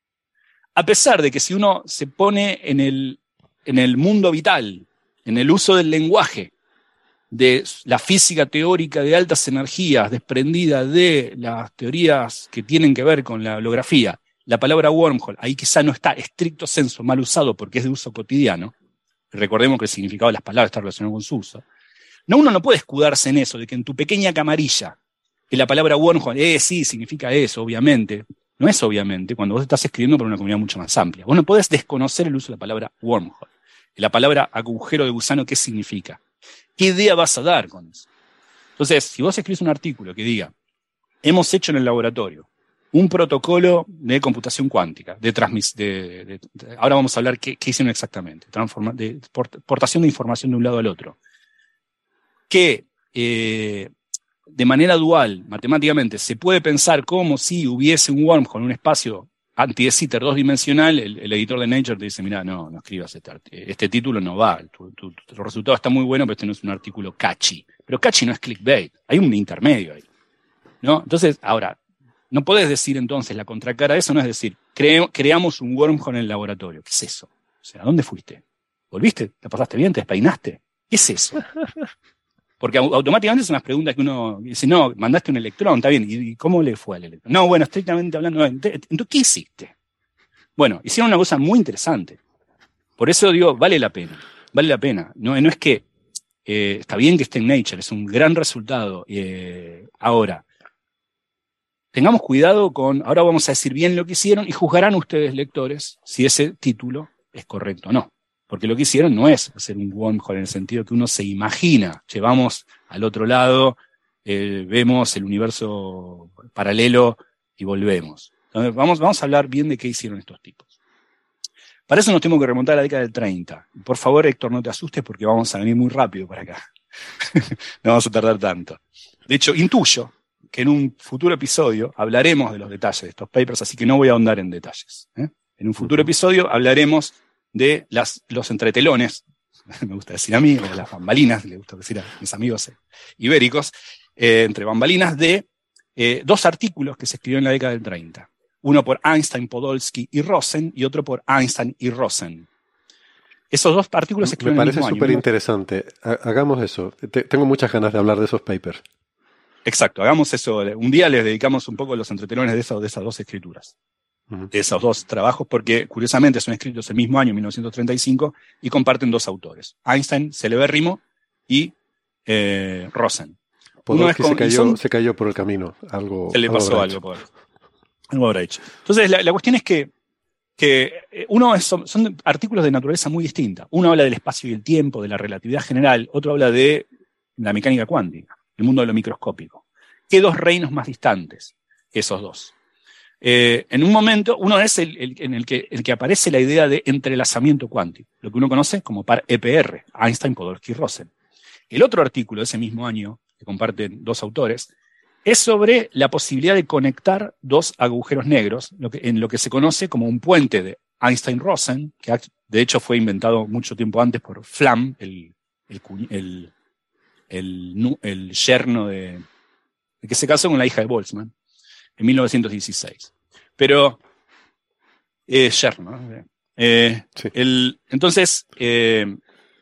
S10: a pesar de que si uno se pone en el, en el mundo vital, en el uso del lenguaje, de la física teórica de altas energías desprendida de las teorías que tienen que ver con la holografía, la palabra wormhole, ahí quizá no está estricto sensu mal usado porque es de uso cotidiano, recordemos que el significado de las palabras está relacionado con su uso, no, uno no puede escudarse en eso, de que en tu pequeña camarilla, que la palabra wormhole, eh, sí, significa eso, obviamente. No es obviamente, cuando vos estás escribiendo para una comunidad mucho más amplia. Vos no podés desconocer el uso de la palabra wormhole. Y la palabra agujero de gusano, ¿qué significa? ¿Qué idea vas a dar con eso? Entonces, si vos escribís un artículo que diga, hemos hecho en el laboratorio un protocolo de computación cuántica, de transmisión, de, de, de, ahora vamos a hablar qué, qué hicieron exactamente, transforma, de portación de información de un lado al otro, que eh, de manera dual, matemáticamente, se puede pensar como si hubiese un wormhole en un espacio anti-de Sitter dos dimensional, el, el editor de Nature te dice, mira, no, no escribas este, este título, no va, tu, tu, tu resultado está muy bueno, pero este no es un artículo catchy. Pero catchy no es clickbait, hay un intermedio ahí, ¿no? Entonces, ahora, no podés decir entonces, la contracara de eso no es decir, cre creamos un wormhole en el laboratorio. ¿Qué es eso? O sea, ¿a dónde fuiste? ¿Volviste? ¿Te pasaste bien? ¿Te despeinaste? ¿Qué es eso? Porque automáticamente son las preguntas que uno dice, no, mandaste un electrón, está bien, ¿y cómo le fue al electrón? No, bueno, estrictamente hablando, no, entonces, ¿qué hiciste? Bueno, hicieron una cosa muy interesante. Por eso digo, vale la pena, vale la pena. No, no es que, eh, está bien que esté en Nature, es un gran resultado. Eh, ahora, tengamos cuidado con, ahora vamos a decir bien lo que hicieron y juzgarán ustedes, lectores, si ese título es correcto o no. Porque lo que hicieron no es hacer un wormhole en el sentido que uno se imagina. Llevamos al otro lado, eh, vemos el universo paralelo y volvemos. Entonces, vamos, vamos a hablar bien de qué hicieron estos tipos. Para eso nos tenemos que remontar a la década del treinta. Por favor, Héctor, no te asustes porque vamos a venir muy rápido para acá. No vamos a tardar tanto. De hecho, intuyo que en un futuro episodio hablaremos de los detalles de estos papers, así que no voy a ahondar en detalles, ¿eh? En un futuro episodio hablaremos de las, los entretelones, me gusta decir a mí, o las bambalinas, le gusta decir a mis amigos ibéricos, eh, entre bambalinas de eh, dos artículos que se escribieron en la década del treinta. Uno por Einstein, Podolsky y Rosen, y otro por Einstein y Rosen. Esos dos artículos se escribieron en el mismo año.
S5: Me parece súper interesante. Hagamos eso. Te, tengo muchas ganas de hablar de esos papers.
S10: Exacto, hagamos eso. Un día les dedicamos un poco a los entretelones de, esos, de esas dos escrituras. De esos dos trabajos, porque curiosamente son escritos el mismo año, mil novecientos treinta y cinco, y comparten dos autores, Einstein, celebérrimo, y eh, Rosen.
S5: Podolsky se cayó, son, se cayó por el camino, algo
S10: se le pasó algo, por, algo habrá hecho. Entonces, la, la cuestión es que, que uno es, son, son artículos de naturaleza muy distinta. Uno habla del espacio y el tiempo, de la relatividad general, otro habla de la mecánica cuántica, el mundo de lo microscópico. ¿Qué dos reinos más distantes? Esos dos. Eh, en un momento, uno es el, el, en el que, el que aparece la idea de entrelazamiento cuántico, lo que uno conoce como par E P R, Einstein, Podolsky y Rosen. El otro artículo de ese mismo año, que comparten dos autores, es sobre la posibilidad de conectar dos agujeros negros, lo que, en lo que se conoce como un puente de Einstein-Rosen, que de hecho fue inventado mucho tiempo antes por Flamm, el, el, el, el, el yerno de, de que se casó con la hija de Boltzmann, en mil novecientos dieciséis. Pero, eh, yerno, ¿no? Eh, sí. el, entonces, eh,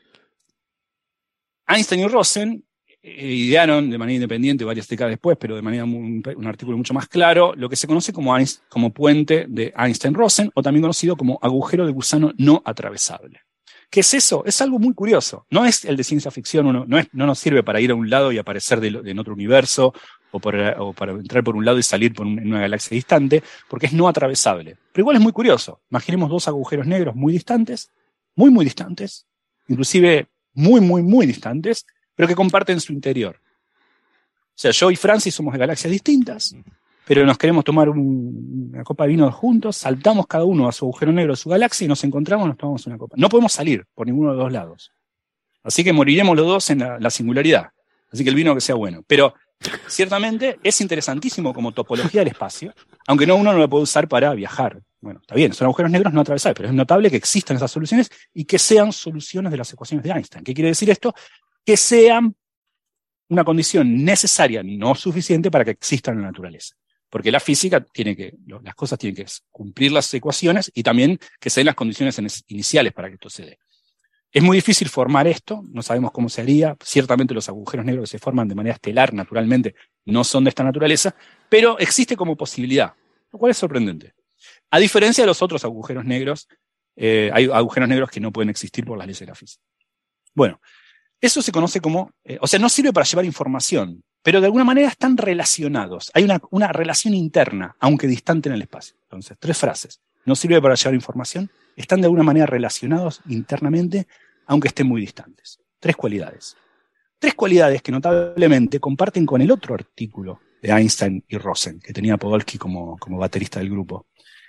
S10: Einstein y Rosen eh, idearon de manera independiente varias décadas después, pero de manera muy, un artículo mucho más claro, lo que se conoce como, como puente de Einstein-Rosen, o también conocido como agujero de gusano no atravesable. ¿Qué es eso? Es algo muy curioso. No es el de ciencia ficción, uno, no, es, no nos sirve para ir a un lado y aparecer de, de en otro universo, o, por, o para entrar por un lado y salir por un, en una galaxia distante, porque es no atravesable. Pero igual es muy curioso. Imaginemos dos agujeros negros muy distantes, muy, muy distantes, inclusive muy, muy, muy distantes, pero que comparten su interior. O sea, yo y Francis somos de galaxias distintas, pero nos queremos tomar un, una copa de vino juntos, saltamos cada uno a su agujero negro de su galaxia y nos encontramos y nos tomamos una copa. No podemos salir por ninguno de los dos lados. Así que moriremos los dos en la, la singularidad. Así que el vino que sea bueno. Pero ciertamente es interesantísimo como topología del espacio, aunque no uno no lo puede usar para viajar. Bueno, está bien, son agujeros negros no atravesables, pero es notable que existan esas soluciones y que sean soluciones de las ecuaciones de Einstein. ¿Qué quiere decir esto? Que sean una condición necesaria, no suficiente para que exista en la naturaleza. Porque la física tiene que, las cosas tienen que cumplir las ecuaciones y también que se den las condiciones iniciales para que esto se dé. Es muy difícil formar esto, no sabemos cómo se haría, ciertamente los agujeros negros que se forman de manera estelar naturalmente no son de esta naturaleza, pero existe como posibilidad, lo cual es sorprendente. A diferencia de los otros agujeros negros, eh, hay agujeros negros que no pueden existir por las leyes de la física. Bueno, eso se conoce como, eh, o sea, no sirve para llevar información, pero de alguna manera están relacionados. Hay una, una relación interna, aunque distante en el espacio. Entonces, tres frases. No sirve para llevar información, están de alguna manera relacionados internamente, aunque estén muy distantes. Tres cualidades. Tres cualidades que notablemente comparten con el otro artículo de Einstein y Rosen, que tenía Podolsky como, como baterista del grupo.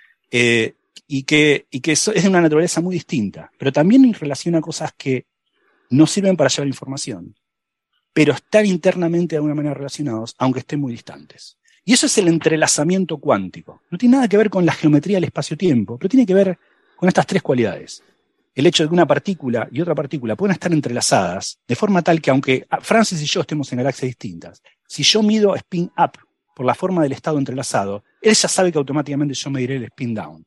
S10: Eh, y que, y que es de una naturaleza muy distinta, pero también relaciona cosas que no sirven para llevar información, pero están internamente de alguna manera relacionados, aunque estén muy distantes. Y eso es el entrelazamiento cuántico. No tiene nada que ver con la geometría del espacio-tiempo, pero tiene que ver con estas tres cualidades. El hecho de que una partícula y otra partícula puedan estar entrelazadas, de forma tal que aunque Francis y yo estemos en galaxias distintas, si yo mido spin up por la forma del estado entrelazado, él ya sabe que automáticamente yo mediré el spin down.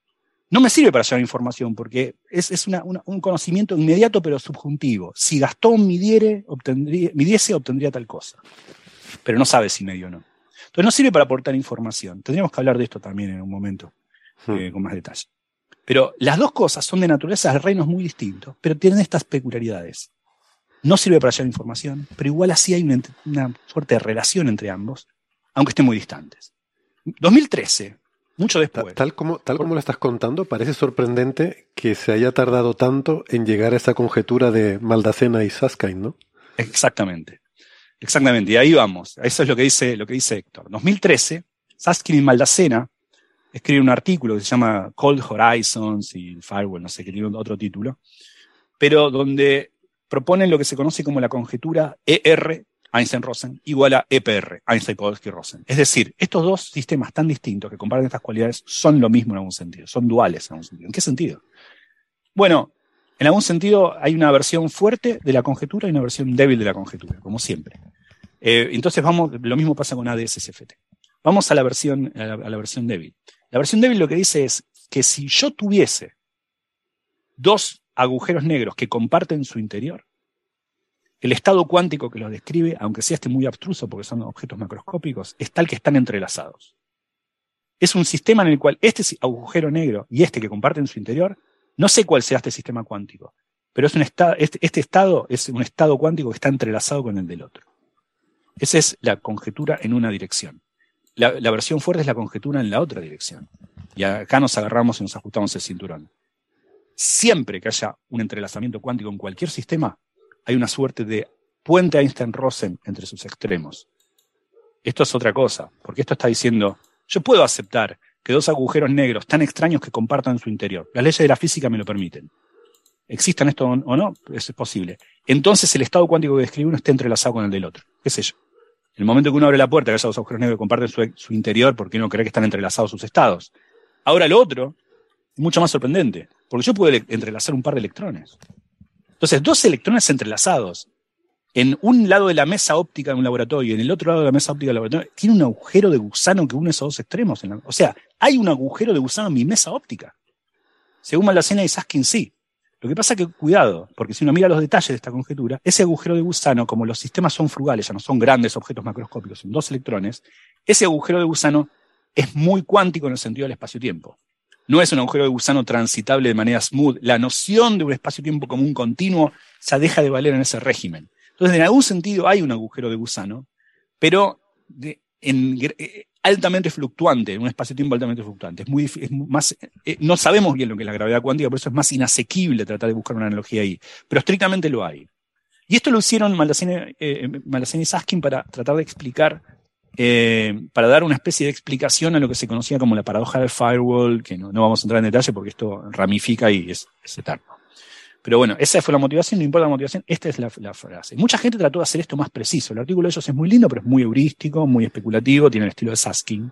S10: No me sirve para llevar información, porque es, es una, una, un conocimiento inmediato pero subjuntivo. Si Gastón midiere, obtendría, midiese, obtendría tal cosa. Pero no sabe si midió o no. Entonces no sirve para aportar información. Tendríamos que hablar de esto también en un momento, eh, con más detalle. Pero las dos cosas son de naturaleza de reinos muy distintos, pero tienen estas peculiaridades. No sirve para llevar información, pero igual así hay una, una suerte de relación entre ambos, aunque estén muy distantes. dos mil trece, mucho después.
S5: Tal, tal, como, tal como lo estás contando, parece sorprendente que se haya tardado tanto en llegar a esa conjetura de Maldacena y Susskind, ¿no?
S10: Exactamente. Exactamente, y ahí vamos. Eso es lo que dice, lo que dice Héctor. dos mil trece, Susskind y Maldacena escribe un artículo que se llama Cold Horizons y Firewall, no sé, que tiene otro título, pero donde proponen lo que se conoce como la conjetura E R, Einstein-Rosen, igual a E P R, Einstein-Podolsky-Rosen. Es decir, estos dos sistemas tan distintos que comparten estas cualidades son lo mismo en algún sentido, son duales en algún sentido. ¿En qué sentido? Bueno, en algún sentido hay una versión fuerte de la conjetura y una versión débil de la conjetura, como siempre. Eh, entonces vamos, lo mismo pasa con A D S C F T. Vamos a la versión, a la, a la versión débil. La versión débil lo que dice es que si yo tuviese dos agujeros negros que comparten su interior, el estado cuántico que los describe, aunque sea este muy abstruso porque son objetos macroscópicos, es tal que están entrelazados. Es un sistema en el cual este agujero negro y este que comparten su interior, no sé cuál sea este sistema cuántico, pero es un estado, este, este estado es un estado cuántico que está entrelazado con el del otro. Esa es la conjetura en una dirección. La, la versión fuerte es la conjetura en la otra dirección. Y acá nos agarramos y nos ajustamos el cinturón. Siempre que haya un entrelazamiento cuántico en cualquier sistema, hay una suerte de puente Einstein-Rosen entre sus extremos. Esto es otra cosa, porque esto está diciendo, yo puedo aceptar que dos agujeros negros tan extraños que compartan su interior, las leyes de la física me lo permiten. Existan esto o no, eso es posible. Entonces el estado cuántico que describe uno esté entrelazado con el del otro. ¿Qué sé yo? En el momento que uno abre la puerta, que haya dos agujeros negros que comparten su, su interior, ¿por qué no cree que están entrelazados sus estados? Ahora lo otro es mucho más sorprendente, porque yo puedo entrelazar un par de electrones. Entonces, dos electrones entrelazados en un lado de la mesa óptica de un laboratorio y en el otro lado de la mesa óptica del laboratorio, tiene un agujero de gusano que une esos dos extremos. En la, o sea, hay un agujero de gusano en mi mesa óptica. Según Maldacena y Susskind, sí. Lo que pasa es que, cuidado, porque si uno mira los detalles de esta conjetura, ese agujero de gusano, como los sistemas son frugales, ya no son grandes objetos macroscópicos, son dos electrones, ese agujero de gusano es muy cuántico en el sentido del espacio-tiempo. No es un agujero de gusano transitable de manera smooth. La noción de un espacio-tiempo como un continuo ya deja de valer en ese régimen. Entonces, en algún sentido hay un agujero de gusano, pero de, en, eh, altamente fluctuante, en un espacio-tiempo altamente fluctuante. Es muy, es más, eh, no sabemos bien lo que es la gravedad cuántica, por eso es más inasequible tratar de buscar una analogía ahí, pero estrictamente lo hay. Y esto lo hicieron Maldacena, eh, Maldacena y Susskind para tratar de explicar, eh, para dar una especie de explicación a lo que se conocía como la paradoja del firewall, que no, no vamos a entrar en detalle porque esto ramifica y es, es eterno. Pero bueno, esa fue la motivación, no importa la motivación, esta es la, la frase. Mucha gente trató de hacer esto más preciso. El artículo de ellos es muy lindo, pero es muy heurístico, muy especulativo, tiene el estilo de Susskind.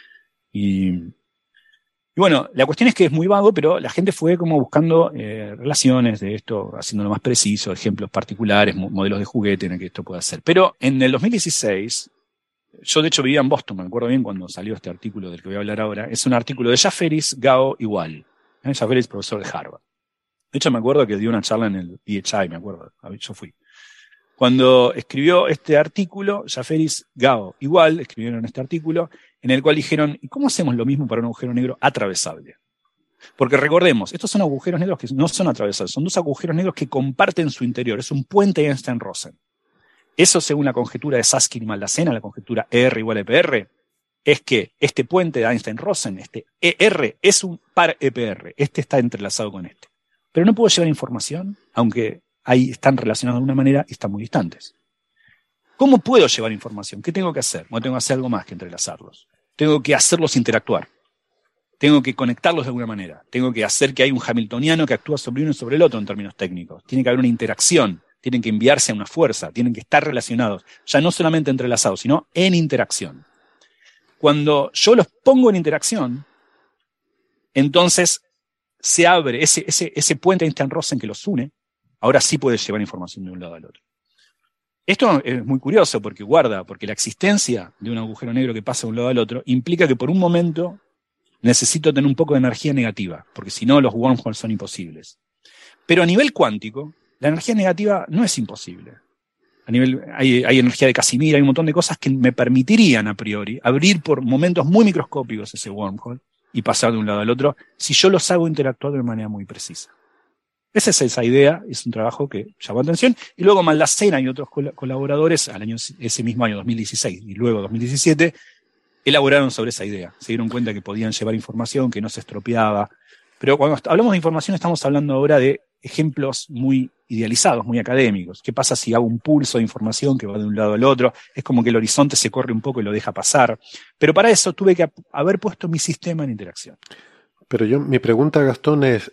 S10: Y, y bueno, la cuestión es que es muy vago, pero la gente fue como buscando eh, relaciones de esto, haciéndolo más preciso, ejemplos particulares, modelos de juguete en el que esto puede hacer. Pero en el dos mil dieciséis, yo de hecho vivía en Boston, me acuerdo bien cuando salió este artículo del que voy a hablar ahora, es un artículo de Jafferis, Gao y Wall. ¿Eh? Jafferis, profesor de Harvard. De hecho, me acuerdo que dio una charla en el E H I, me acuerdo, yo fui. Cuando escribió este artículo, Jafferis, Gao, igual, escribieron este artículo, en el cual dijeron, ¿y cómo hacemos lo mismo para un agujero negro atravesable? Porque recordemos, estos son agujeros negros que no son atravesables, son dos agujeros negros que comparten su interior, es un puente Einstein-Rosen. Eso, según la conjetura de Susskind y Maldacena, la conjetura E R igual a E P R, es que este puente de Einstein-Rosen, este E R, es un par E P R, este está entrelazado con este. Pero no puedo llevar información, aunque ahí están relacionados de una manera y están muy distantes. ¿Cómo puedo llevar información? ¿Qué tengo que hacer? Bueno, tengo que hacer algo más que entrelazarlos. Tengo que hacerlos interactuar. Tengo que conectarlos de alguna manera. Tengo que hacer que haya un hamiltoniano que actúa sobre uno y sobre el otro en términos técnicos. Tiene que haber una interacción. Tienen que enviarse a una fuerza. Tienen que estar relacionados. Ya no solamente entrelazados, sino en interacción. Cuando yo los pongo en interacción, entonces se abre ese, ese, ese puente Einstein-Rosen que los une. Ahora sí puede llevar información de un lado al otro. Esto es muy curioso porque guarda, porque la existencia de un agujero negro que pasa de un lado al otro implica que por un momento necesito tener un poco de energía negativa, porque si no los wormholes son imposibles. Pero a nivel cuántico, la energía negativa no es imposible. A nivel, hay, hay energía de Casimir, hay un montón de cosas que me permitirían a priori abrir por momentos muy microscópicos ese wormhole y pasar de un lado al otro si yo los hago interactuar de manera muy precisa. Esa es esa idea, es un trabajo que llamó atención. Y luego Maldacena y otros col- colaboradores, al año, ese mismo año, dos mil dieciséis, y luego dos mil diecisiete, elaboraron sobre esa idea. Se dieron cuenta que podían llevar información, que no se estropeaba. Pero cuando hablamos de información estamos hablando ahora de ejemplos muy idealizados, muy académicos. ¿Qué pasa si hago un pulso de información que va de un lado al otro? Es como que el horizonte se corre un poco y lo deja pasar. Pero para eso tuve que haber puesto mi sistema en interacción.
S5: Pero yo, mi pregunta, Gastón, es,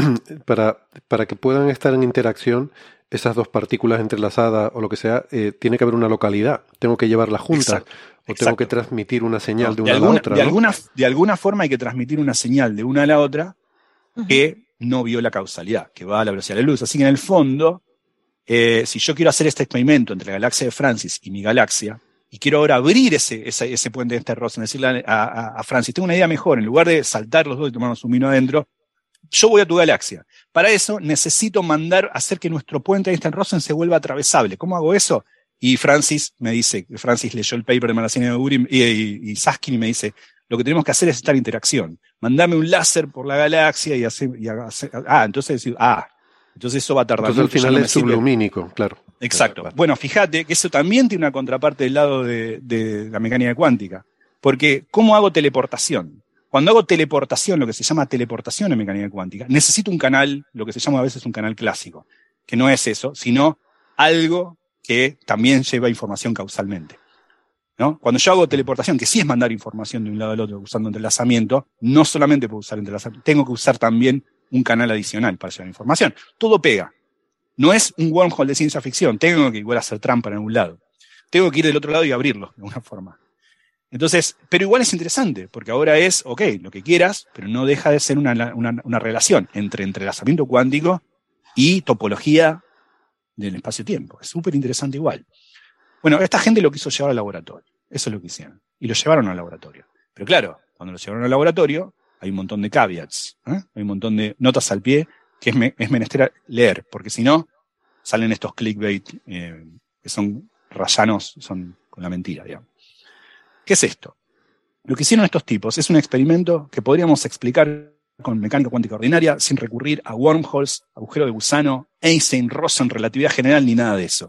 S5: para, para que puedan estar en interacción, esas dos partículas entrelazadas o lo que sea, eh, tiene que haber una localidad. Tengo que llevarlas juntas. Exacto, o exacto. Tengo que transmitir una señal no, de una de alguna, a la otra.
S10: De,
S5: ¿no?
S10: alguna, de alguna forma hay que transmitir una señal de una a la otra uh-huh. que no viola causalidad, que va a la velocidad de la luz. Así que en el fondo, eh, si yo quiero hacer este experimento entre la galaxia de Francis y mi galaxia, y quiero ahora abrir ese, ese, ese puente de Einstein-Rosen, decirle a, a, a Francis, tengo una idea mejor, en lugar de saltar los dos y tomarnos un vino adentro, yo voy a tu galaxia. Para eso necesito mandar, hacer que nuestro puente de Einstein-Rosen se vuelva atravesable. ¿Cómo hago eso? Y Francis me dice, Francis leyó el paper de Maldacena y de Urim y, y, y Susskind y me dice, lo que tenemos que hacer es estar en interacción. Mandame un láser por la galaxia y hacer, y hacer ah, entonces, ah, entonces eso va a tardar.
S5: Entonces al final no es sublumínico, claro.
S10: Exacto.
S5: Claro.
S10: Bueno, fíjate que eso también tiene una contraparte del lado de, de la mecánica cuántica. Porque, ¿cómo hago teleportación? Cuando hago teleportación, lo que se llama teleportación en mecánica cuántica, necesito un canal, lo que se llama a veces un canal clásico, que no es eso, sino algo que también lleva información causalmente. ¿No? Cuando yo hago teleportación, que sí es mandar información de un lado al otro usando entrelazamiento, no solamente puedo usar entrelazamiento, tengo que usar también un canal adicional para llevar información. Todo pega. No es un wormhole de ciencia ficción, tengo que igual hacer trampa en algún lado. Tengo que ir del otro lado y abrirlo de alguna forma. Entonces, pero igual es interesante, porque ahora es, ok, lo que quieras, pero no deja de ser una, una, una relación entre entrelazamiento cuántico y topología del espacio-tiempo. Es súper interesante igual. Bueno, esta gente lo quiso llevar al laboratorio. Eso es lo que hicieron. Y lo llevaron al laboratorio. Pero claro, cuando lo llevaron al laboratorio, hay un montón de caveats, ¿eh? Hay un montón de notas al pie que es, me, es menester leer, porque si no, salen estos clickbait eh, que son rayanos, son con la mentira, digamos. ¿Qué es esto? Lo que hicieron estos tipos es un experimento que podríamos explicar con mecánica cuántica ordinaria sin recurrir a wormholes, agujero de gusano, Einstein-Rosen, relatividad general, ni nada de eso.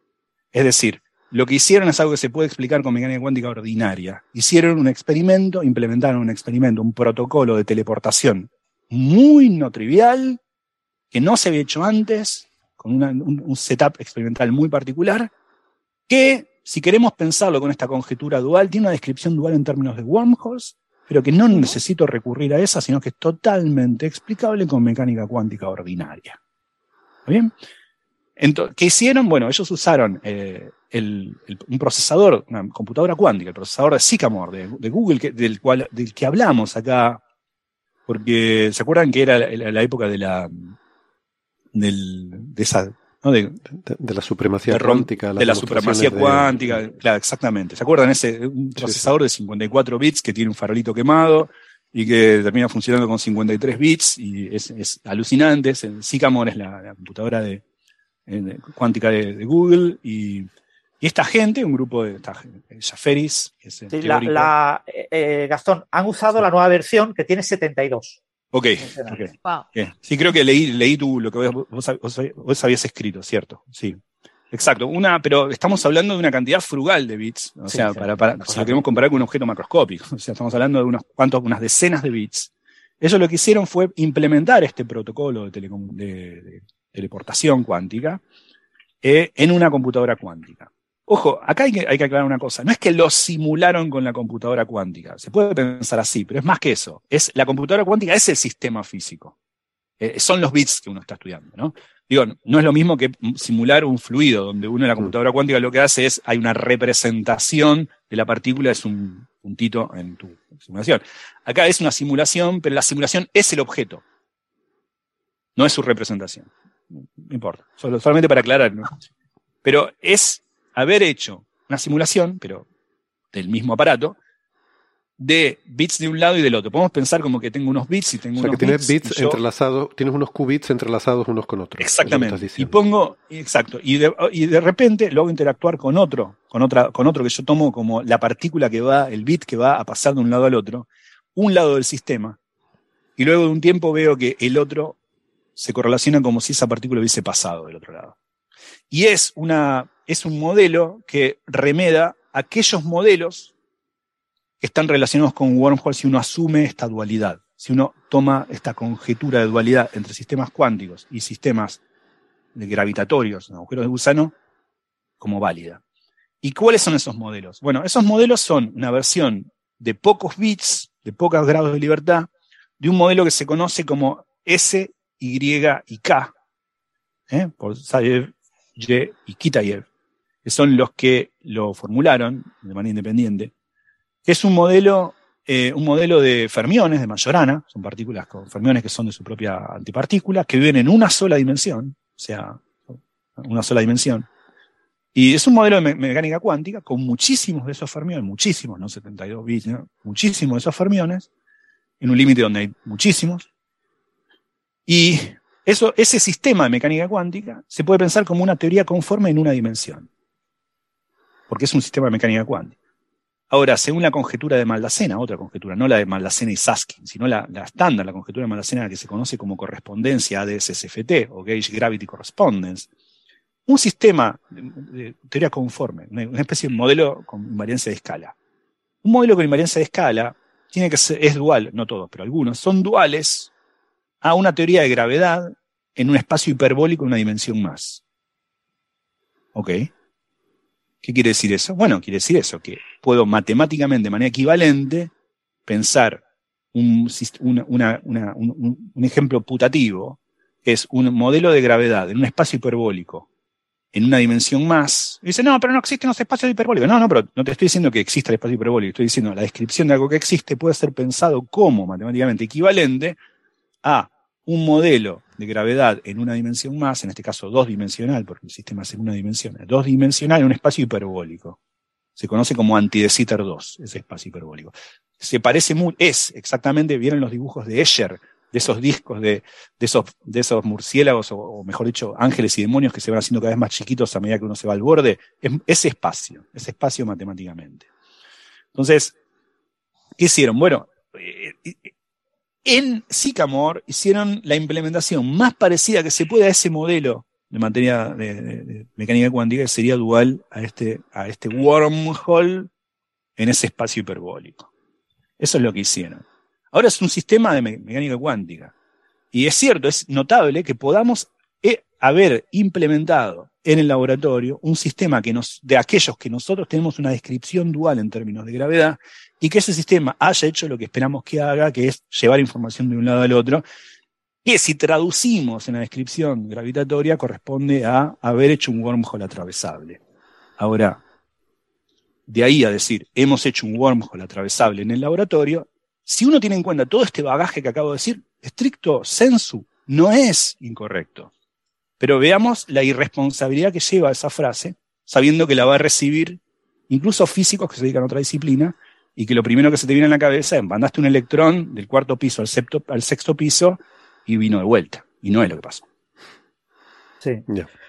S10: Es decir, lo que hicieron es algo que se puede explicar con mecánica cuántica ordinaria. Hicieron un experimento, implementaron un experimento, un protocolo de teleportación muy no trivial, que no se había hecho antes, con una, un, un setup experimental muy particular, que, si queremos pensarlo con esta conjetura dual, tiene una descripción dual en términos de wormholes, pero que no necesito recurrir a esa, sino que es totalmente explicable con mecánica cuántica ordinaria. ¿Está bien? Entonces, ¿qué hicieron? Bueno, ellos usaron eh, el, el, un procesador, una computadora cuántica, el procesador de Sycamore, de, de Google, que, del, cual, del que hablamos acá, porque ¿se acuerdan que era la, la época de la del, de esa... ¿no? De,
S5: de, de la supremacía
S10: de,
S5: cuántica.
S10: De la supremacía cuántica, de... claro, exactamente. ¿Se acuerdan? Ese un procesador sí, sí. de cincuenta y cuatro bits que tiene un farolito quemado y que termina funcionando con cincuenta y tres bits y es, es alucinante. Es, Sycamore es la, la computadora de, de cuántica de, de Google y Y esta gente, un grupo de esta, Jafferis, que es el
S8: sí, la, la, eh, Gastón, han usado sí. la nueva versión que tiene setenta y dos.
S10: Ok, okay. Wow. Okay. Sí, creo que leí, leí tú lo que vos, vos, vos, vos habías escrito, ¿cierto? Sí. Exacto, una, pero estamos hablando de una cantidad frugal de bits, o sí, sea, sí, para, para, si lo queremos comparar con un objeto macroscópico, o sea, estamos hablando de unos cuantos, unas decenas de bits. Ellos lo que hicieron fue implementar este protocolo de, telecom, de, de teleportación cuántica eh, en una computadora cuántica. Ojo, acá hay que, hay que aclarar una cosa, no es que lo simularon con la computadora cuántica, se puede pensar así, pero es más que eso, es, la computadora cuántica es el sistema físico, eh, son los bits que uno está estudiando, ¿no? Digo, no es lo mismo que simular un fluido, donde uno en la computadora cuántica lo que hace es, hay una representación de la partícula, es un puntito en tu simulación. Acá es una simulación, pero la simulación es el objeto, no es su representación. No importa, solo, solamente para aclarar, ¿no? Pero es haber hecho una simulación, pero del mismo aparato, de bits de un lado y del otro. Podemos pensar como que tengo unos bits y tengo
S5: o sea,
S10: unos
S5: que tienes
S10: bits.
S5: bits
S10: yo...
S5: entrelazados, tienes unos qubits entrelazados unos con otros.
S10: Exactamente. Y pongo, exacto, y de, y de repente lo hago interactuar con otro, con otra, con otro que yo tomo como la partícula que va, el bit que va a pasar de un lado al otro, un lado del sistema, y luego de un tiempo veo que el otro se correlaciona como si esa partícula hubiese pasado del otro lado. Y es una, es un modelo que remeda aquellos modelos que están relacionados con wormhole si uno asume esta dualidad, si uno toma esta conjetura de dualidad entre sistemas cuánticos y sistemas de gravitatorios, agujeros de gusano, como válida. ¿Y cuáles son esos modelos? Bueno, esos modelos son una versión de pocos bits, de pocos grados de libertad, de un modelo que se conoce como S, Y y K, ¿eh? por Zayev, Y y Kitaev, que son los que lo formularon de manera independiente. Es un modelo, eh, un modelo de fermiones, de Majorana, son partículas con fermiones que son de su propia antipartícula, que viven en una sola dimensión, o sea, una sola dimensión. Y es un modelo de me mecánica cuántica con muchísimos de esos fermiones, muchísimos, no setenta y dos bits, ¿no? Muchísimos de esos fermiones, en un límite donde hay muchísimos. Y eso, ese sistema de mecánica cuántica se puede pensar como una teoría conforme en una dimensión, porque es un sistema de mecánica cuántica. Ahora, según la conjetura de Maldacena, otra conjetura, no la de Maldacena y Susskind, sino la, la estándar, la conjetura de Maldacena, que se conoce como correspondencia A D S S F T o Gauge Gravity Correspondence, un sistema de, de teoría conforme, una, una especie de modelo con invariancia de escala. Un modelo con invariancia de escala tiene que ser, es dual, no todos, pero algunos, son duales a una teoría de gravedad en un espacio hiperbólico en una dimensión más. ¿Ok? ¿Qué quiere decir eso? Bueno, quiere decir eso, que puedo matemáticamente, de manera equivalente, pensar un, una, una, una, un, un ejemplo putativo, que es un modelo de gravedad en un espacio hiperbólico, en una dimensión más. Y dice, no, pero no existen los espacios hiperbólicos. No, no, pero no te estoy diciendo que exista el espacio hiperbólico, estoy diciendo la descripción de algo que existe puede ser pensado como matemáticamente equivalente a un modelo de gravedad en una dimensión más, en este caso dos dimensional, porque el sistema es en una dimensión, dos dimensional en un espacio hiperbólico. Se conoce como anti de Sitter dos, ese espacio hiperbólico. Se parece muy, es exactamente, vieron los dibujos de Escher, de esos discos de, de, esos, de esos murciélagos, o, o mejor dicho, ángeles y demonios que se van haciendo cada vez más chiquitos a medida que uno se va al borde, es ese espacio, ese espacio matemáticamente. Entonces, ¿qué hicieron? Bueno, eh, eh, en Sycamore hicieron la implementación más parecida que se puede a ese modelo de materia de, de, de mecánica cuántica, que sería dual a este, a este wormhole en ese espacio hiperbólico. Eso es lo que hicieron. Ahora es un sistema de me mecánica cuántica. Y es cierto, es notable que podamos eh, haber implementado en el laboratorio un sistema que nos, de aquellos que nosotros tenemos una descripción dual en términos de gravedad, y que ese sistema haya hecho lo que esperamos que haga, que es llevar información de un lado al otro, que si traducimos en la descripción gravitatoria corresponde a haber hecho un wormhole atravesable. Ahora, de ahí a decir, hemos hecho un wormhole atravesable en el laboratorio, si uno tiene en cuenta todo este bagaje que acabo de decir, stricto sensu, no es incorrecto. Pero veamos la irresponsabilidad que lleva esa frase, sabiendo que la va a recibir incluso físicos que se dedican a otra disciplina, y que lo primero que se te viene en la cabeza es, mandaste un electrón del cuarto piso al, septo, al sexto piso y vino de vuelta. Y no es lo que pasó.
S8: Sí. Yeah.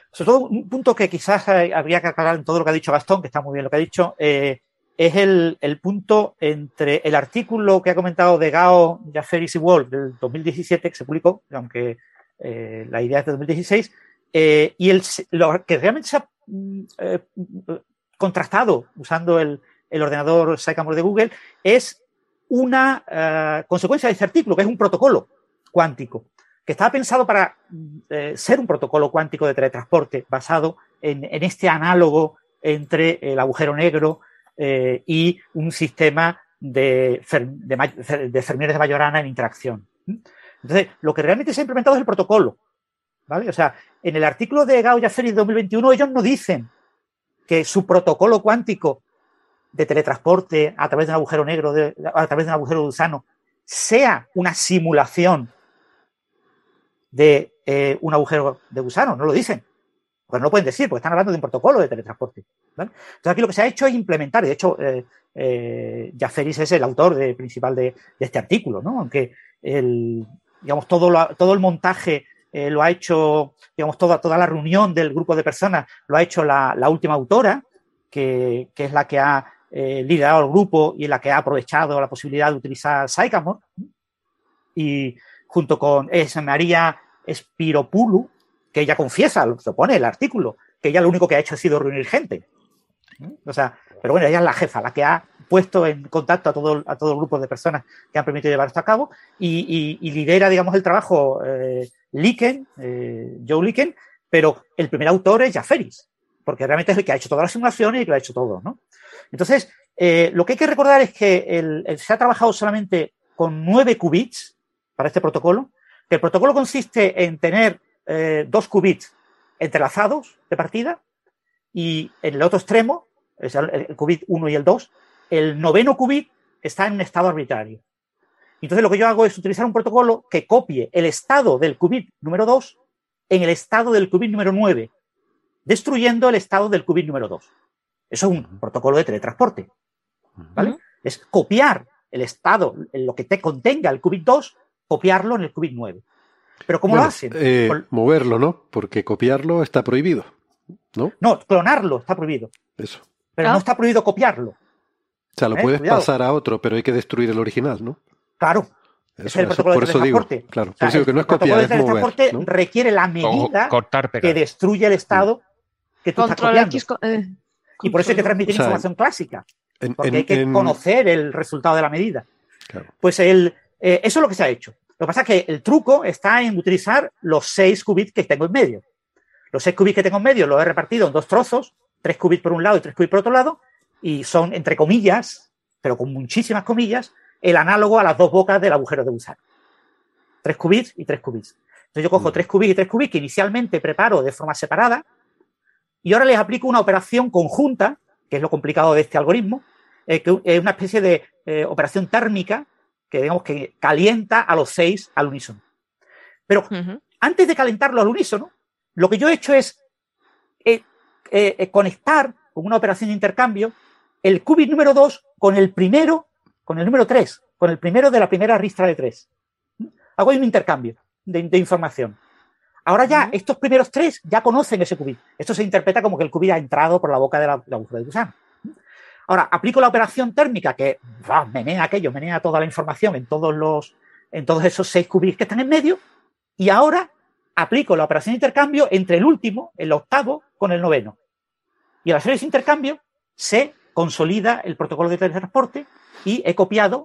S8: Sobre todo, un punto que quizás habría que aclarar en todo lo que ha dicho Gastón, que está muy bien lo que ha dicho, eh, es el, el punto entre el artículo que ha comentado de Gao, Jafferis y Wolf del dos mil diecisiete, que se publicó, aunque eh, la idea es de dos mil dieciséis, eh, y el, lo que realmente se ha eh, contrastado usando el, el ordenador Sycamore de Google es una uh, consecuencia de este artículo, que es un protocolo cuántico, que estaba pensado para eh, ser un protocolo cuántico de teletransporte basado en, en este análogo entre el agujero negro eh, y un sistema de, de, de fermiones de Majorana en interacción. Entonces, lo que realmente se ha implementado es el protocolo, ¿vale? O sea, en el artículo de Gao Jafferis de dos mil veintiuno ellos no dicen que su protocolo cuántico de teletransporte a través de un agujero negro, de, a través de un agujero de gusano, sea una simulación de eh, un agujero de gusano. No lo dicen. Porque no lo pueden decir, porque están hablando de un protocolo de teletransporte, ¿vale? Entonces aquí lo que se ha hecho es implementar, y de hecho eh, eh, Jafferis es el autor de, principal de, de este artículo, ¿no? Aunque el, digamos, todo, lo, todo el montaje eh, lo ha hecho, digamos, toda, toda la reunión del grupo de personas lo ha hecho la, la última autora, que, que es la que ha eh, liderado el grupo y la que ha aprovechado la posibilidad de utilizar Sycamore, y junto con es María Spiropoulou, que ella confiesa, lo pone el artículo, que ella lo único que ha hecho ha sido reunir gente. O sea, pero bueno, ella es la jefa, la que ha puesto en contacto a todo, a todo el grupo de personas que han permitido llevar esto a cabo, y, y, y lidera, digamos, el trabajo eh, Liken, eh, Joe Liken, pero el primer autor es Jafferis, porque realmente es el que ha hecho todas las simulaciones y que lo ha hecho todo, ¿no? Entonces, eh, lo que hay que recordar es que el, el, se ha trabajado solamente con nueve qubits para este protocolo, que el protocolo consiste en tener eh, dos qubits entrelazados de partida, y en el otro extremo, es el, el qubit uno y el dos, el noveno qubit está en un estado arbitrario. Entonces lo que yo hago es utilizar un protocolo que copie el estado del qubit número dos en el estado del qubit número nueve, destruyendo el estado del qubit número dos. Eso es un protocolo de teletransporte, ¿vale? Uh-huh. Es copiar el estado, lo que te contenga el qubit dos, copiarlo en el qubit nueve. Pero ¿cómo
S5: bueno,
S8: lo hacen?
S5: Eh,
S8: Con...
S5: Moverlo, ¿no? Porque copiarlo está prohibido, ¿no?
S8: No, clonarlo está prohibido.
S5: Eso.
S8: Pero ¿Ah? no está prohibido copiarlo.
S5: O sea, lo
S8: ¿Eh?
S5: puedes
S8: Cuidado.
S5: pasar a otro, pero hay que destruir el original, ¿no?
S8: Claro.
S5: Eso,
S8: es el
S5: eso,
S8: protocolo
S5: por
S8: de
S5: eso digo,
S8: teletransporte.
S5: claro,
S8: O sea,
S5: por eso digo que no es copiar, es mover, ¿no?
S8: Requiere la medida
S6: cortar,
S8: que destruye el estado que tú
S7: Control
S8: estás copiando.
S7: X, eh,
S8: y por eso hay que transmitir
S5: o sea,
S8: información clásica.
S5: En,
S8: porque
S5: en,
S8: hay que
S5: en...
S8: conocer el resultado de la medida.
S5: Claro.
S8: Pues el, eh, eso es lo que se ha hecho. Lo que pasa es que el truco está en utilizar los seis qubits que tengo en medio. Los seis qubits que tengo en medio los he repartido en dos trozos, tres qubits por un lado y tres qubits por otro lado, y son, entre comillas, pero con muchísimas comillas, el análogo a las dos bocas del agujero de gusano. Tres qubits y tres qubits. Entonces yo cojo mm. tres qubits y tres qubits que inicialmente preparo de forma separada, y ahora les aplico una operación conjunta, que es lo complicado de este algoritmo, eh, que es una especie de eh, operación térmica que, digamos, que calienta a los seis al unísono. Pero uh-huh. antes de calentarlo al unísono, lo que yo he hecho es eh, eh, eh, conectar con una operación de intercambio el qubit número dos con el primero, con el número tres, con el primero de la primera ristra de tres. Hago ahí un intercambio de, de información. Ahora ya, uh-huh. estos primeros tres ya conocen ese qubit. Esto se interpreta como que el qubit ha entrado por la boca de la, de la agujero de gusano. Ahora, aplico la operación térmica que wow, menea aquello, menea toda la información en todos los, en todos esos seis qubits que están en medio, y ahora aplico la operación de intercambio entre el último, el octavo, con el noveno. Y al hacer ese intercambio se consolida el protocolo de teletransporte y he copiado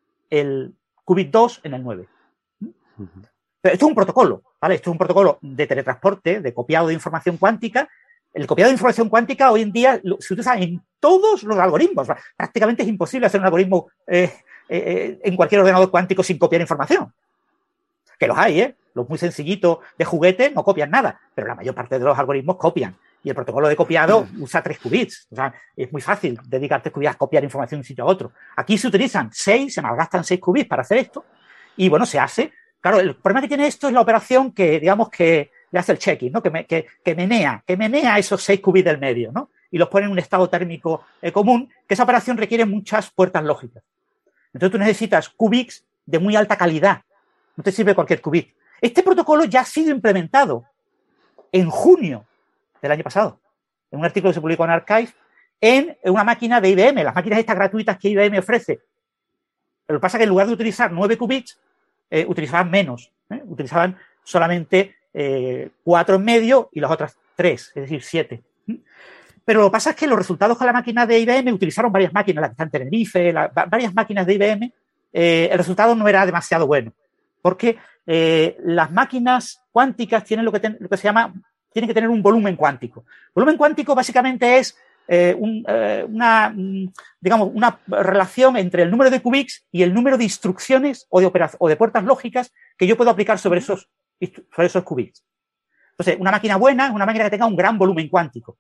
S8: el qubit dos en el nueve. Uh-huh. Pero esto es un protocolo, ¿vale? Esto es un protocolo de teletransporte, de copiado de información cuántica. El copiado de información cuántica hoy en día se utiliza en todos los algoritmos. Prácticamente es imposible hacer un algoritmo eh, eh, en cualquier ordenador cuántico sin copiar información. Que los hay, ¿eh? Los muy sencillitos de juguete no copian nada, pero la mayor parte de los algoritmos copian. Y el protocolo de copiado usa tres qubits. O sea, es muy fácil dedicar tres qubits a copiar información de un sitio a otro. Aquí se utilizan seis, se malgastan seis qubits para hacer esto. Y bueno, se hace. Claro, el problema que tiene esto es la operación que, digamos, que le hace el checking, ¿no? Que, me, que, que menea, que menea esos seis qubits del medio, ¿no? Y los pone en un estado térmico eh, común, que esa operación requiere muchas puertas lógicas. Entonces tú necesitas qubits de muy alta calidad. No te sirve cualquier qubit. Este protocolo ya ha sido implementado en junio del año pasado, en un artículo que se publicó en Archive, en una máquina de I B M, las máquinas estas gratuitas que I B M ofrece. Lo que pasa es que en lugar de utilizar nueve qubits, eh, utilizaban menos, ¿eh? utilizaban solamente eh, cuatro en medio y las otras tres, es decir, siete. Pero lo que pasa es que los resultados con la máquina de I B M, utilizaron varias máquinas, la que está en Tenerife, la, varias máquinas de I B M, eh, el resultado no era demasiado bueno, porque eh, las máquinas cuánticas tienen lo que, ten, lo que se llama, tienen que tener un volumen cuántico. Volumen cuántico básicamente es eh, un, eh, una, digamos, una relación entre el número de qubits y el número de instrucciones o de, operac- o de puertas lógicas que yo puedo aplicar sobre esos, sobre esos qubits. Entonces, una máquina buena es una máquina que tenga un gran volumen cuántico.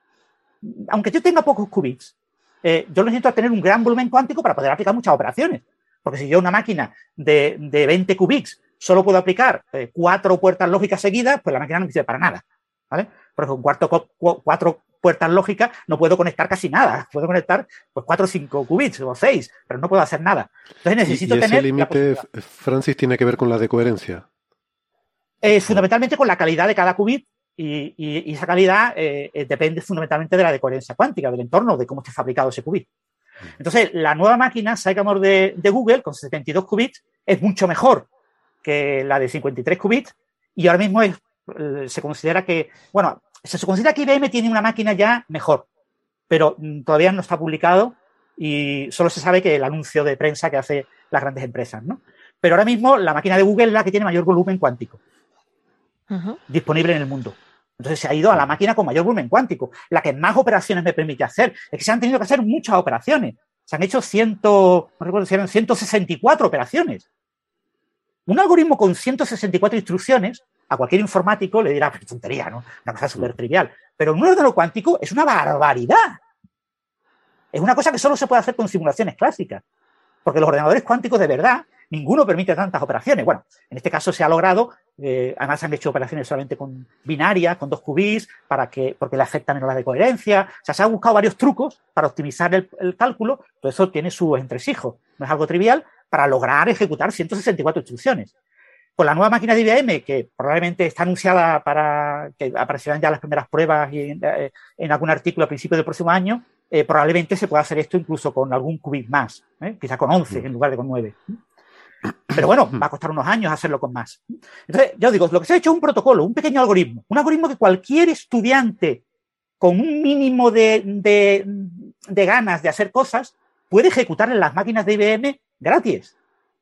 S8: Aunque yo tenga pocos qubits, eh, yo necesito tener un gran volumen cuántico para poder aplicar muchas operaciones. Porque si yo una máquina de, de veinte qubits solo puedo aplicar eh, cuatro puertas lógicas seguidas, pues la máquina no me sirve para nada, ¿vale? Porque con cuatro, cu- cuatro puertas lógicas no puedo conectar casi nada. Puedo conectar pues cuatro o cinco qubits o seis, pero no puedo hacer nada. Entonces necesito
S5: y, y ese
S8: tener...
S5: límite, Francis, tiene que ver con la decoherencia.
S8: Eh, fundamentalmente con la calidad de cada qubit. Y, y, y esa calidad eh, eh, depende fundamentalmente de la decoherencia cuántica, del entorno, de cómo esté fabricado ese qubit. Entonces, la nueva máquina Sycamore de, de Google, con setenta y dos qubits, es mucho mejor que la de cincuenta y tres qubits, y ahora mismo es, eh, se considera que, bueno, se, se considera que I B M tiene una máquina ya mejor, pero mm, todavía no está publicado y solo se sabe que el anuncio de prensa que hace las grandes empresas, ¿no? Pero ahora mismo la máquina de Google es la que tiene mayor volumen cuántico uh-huh. disponible en el mundo. Entonces se ha ido a la máquina con mayor volumen cuántico, la que más operaciones me permite hacer. Es que se han tenido que hacer muchas operaciones. Se han hecho ciento, no recuerdo si eran ciento sesenta y cuatro operaciones. Un algoritmo con ciento sesenta y cuatro instrucciones, a cualquier informático le dirá, pues tontería, ¿no? Una cosa súper trivial. Pero en un ordenador cuántico es una barbaridad. Es una cosa que solo se puede hacer con simulaciones clásicas. Porque los ordenadores cuánticos de verdad, ninguno permite tantas operaciones. Bueno, en este caso se ha logrado, eh, además han hecho operaciones solamente con binarias, con dos qubits, para que, porque le afecta menos la decoherencia. O sea, se han buscado varios trucos para optimizar el, el cálculo. Todo eso tiene sus entresijos. No es algo trivial para lograr ejecutar ciento sesenta y cuatro instrucciones. Con la nueva máquina de I B M, que probablemente está anunciada para que aparecerán ya las primeras pruebas y en, eh, en algún artículo a principios del próximo año, eh, probablemente se pueda hacer esto incluso con algún qubit más, ¿eh? Quizá con once en lugar de con nueve. Pero bueno, va a costar unos años hacerlo con más. Entonces, ya os digo, lo que se ha hecho es un protocolo, un pequeño algoritmo, un algoritmo que cualquier estudiante con un mínimo de, de, de ganas de hacer cosas puede ejecutar en las máquinas de I B M gratis.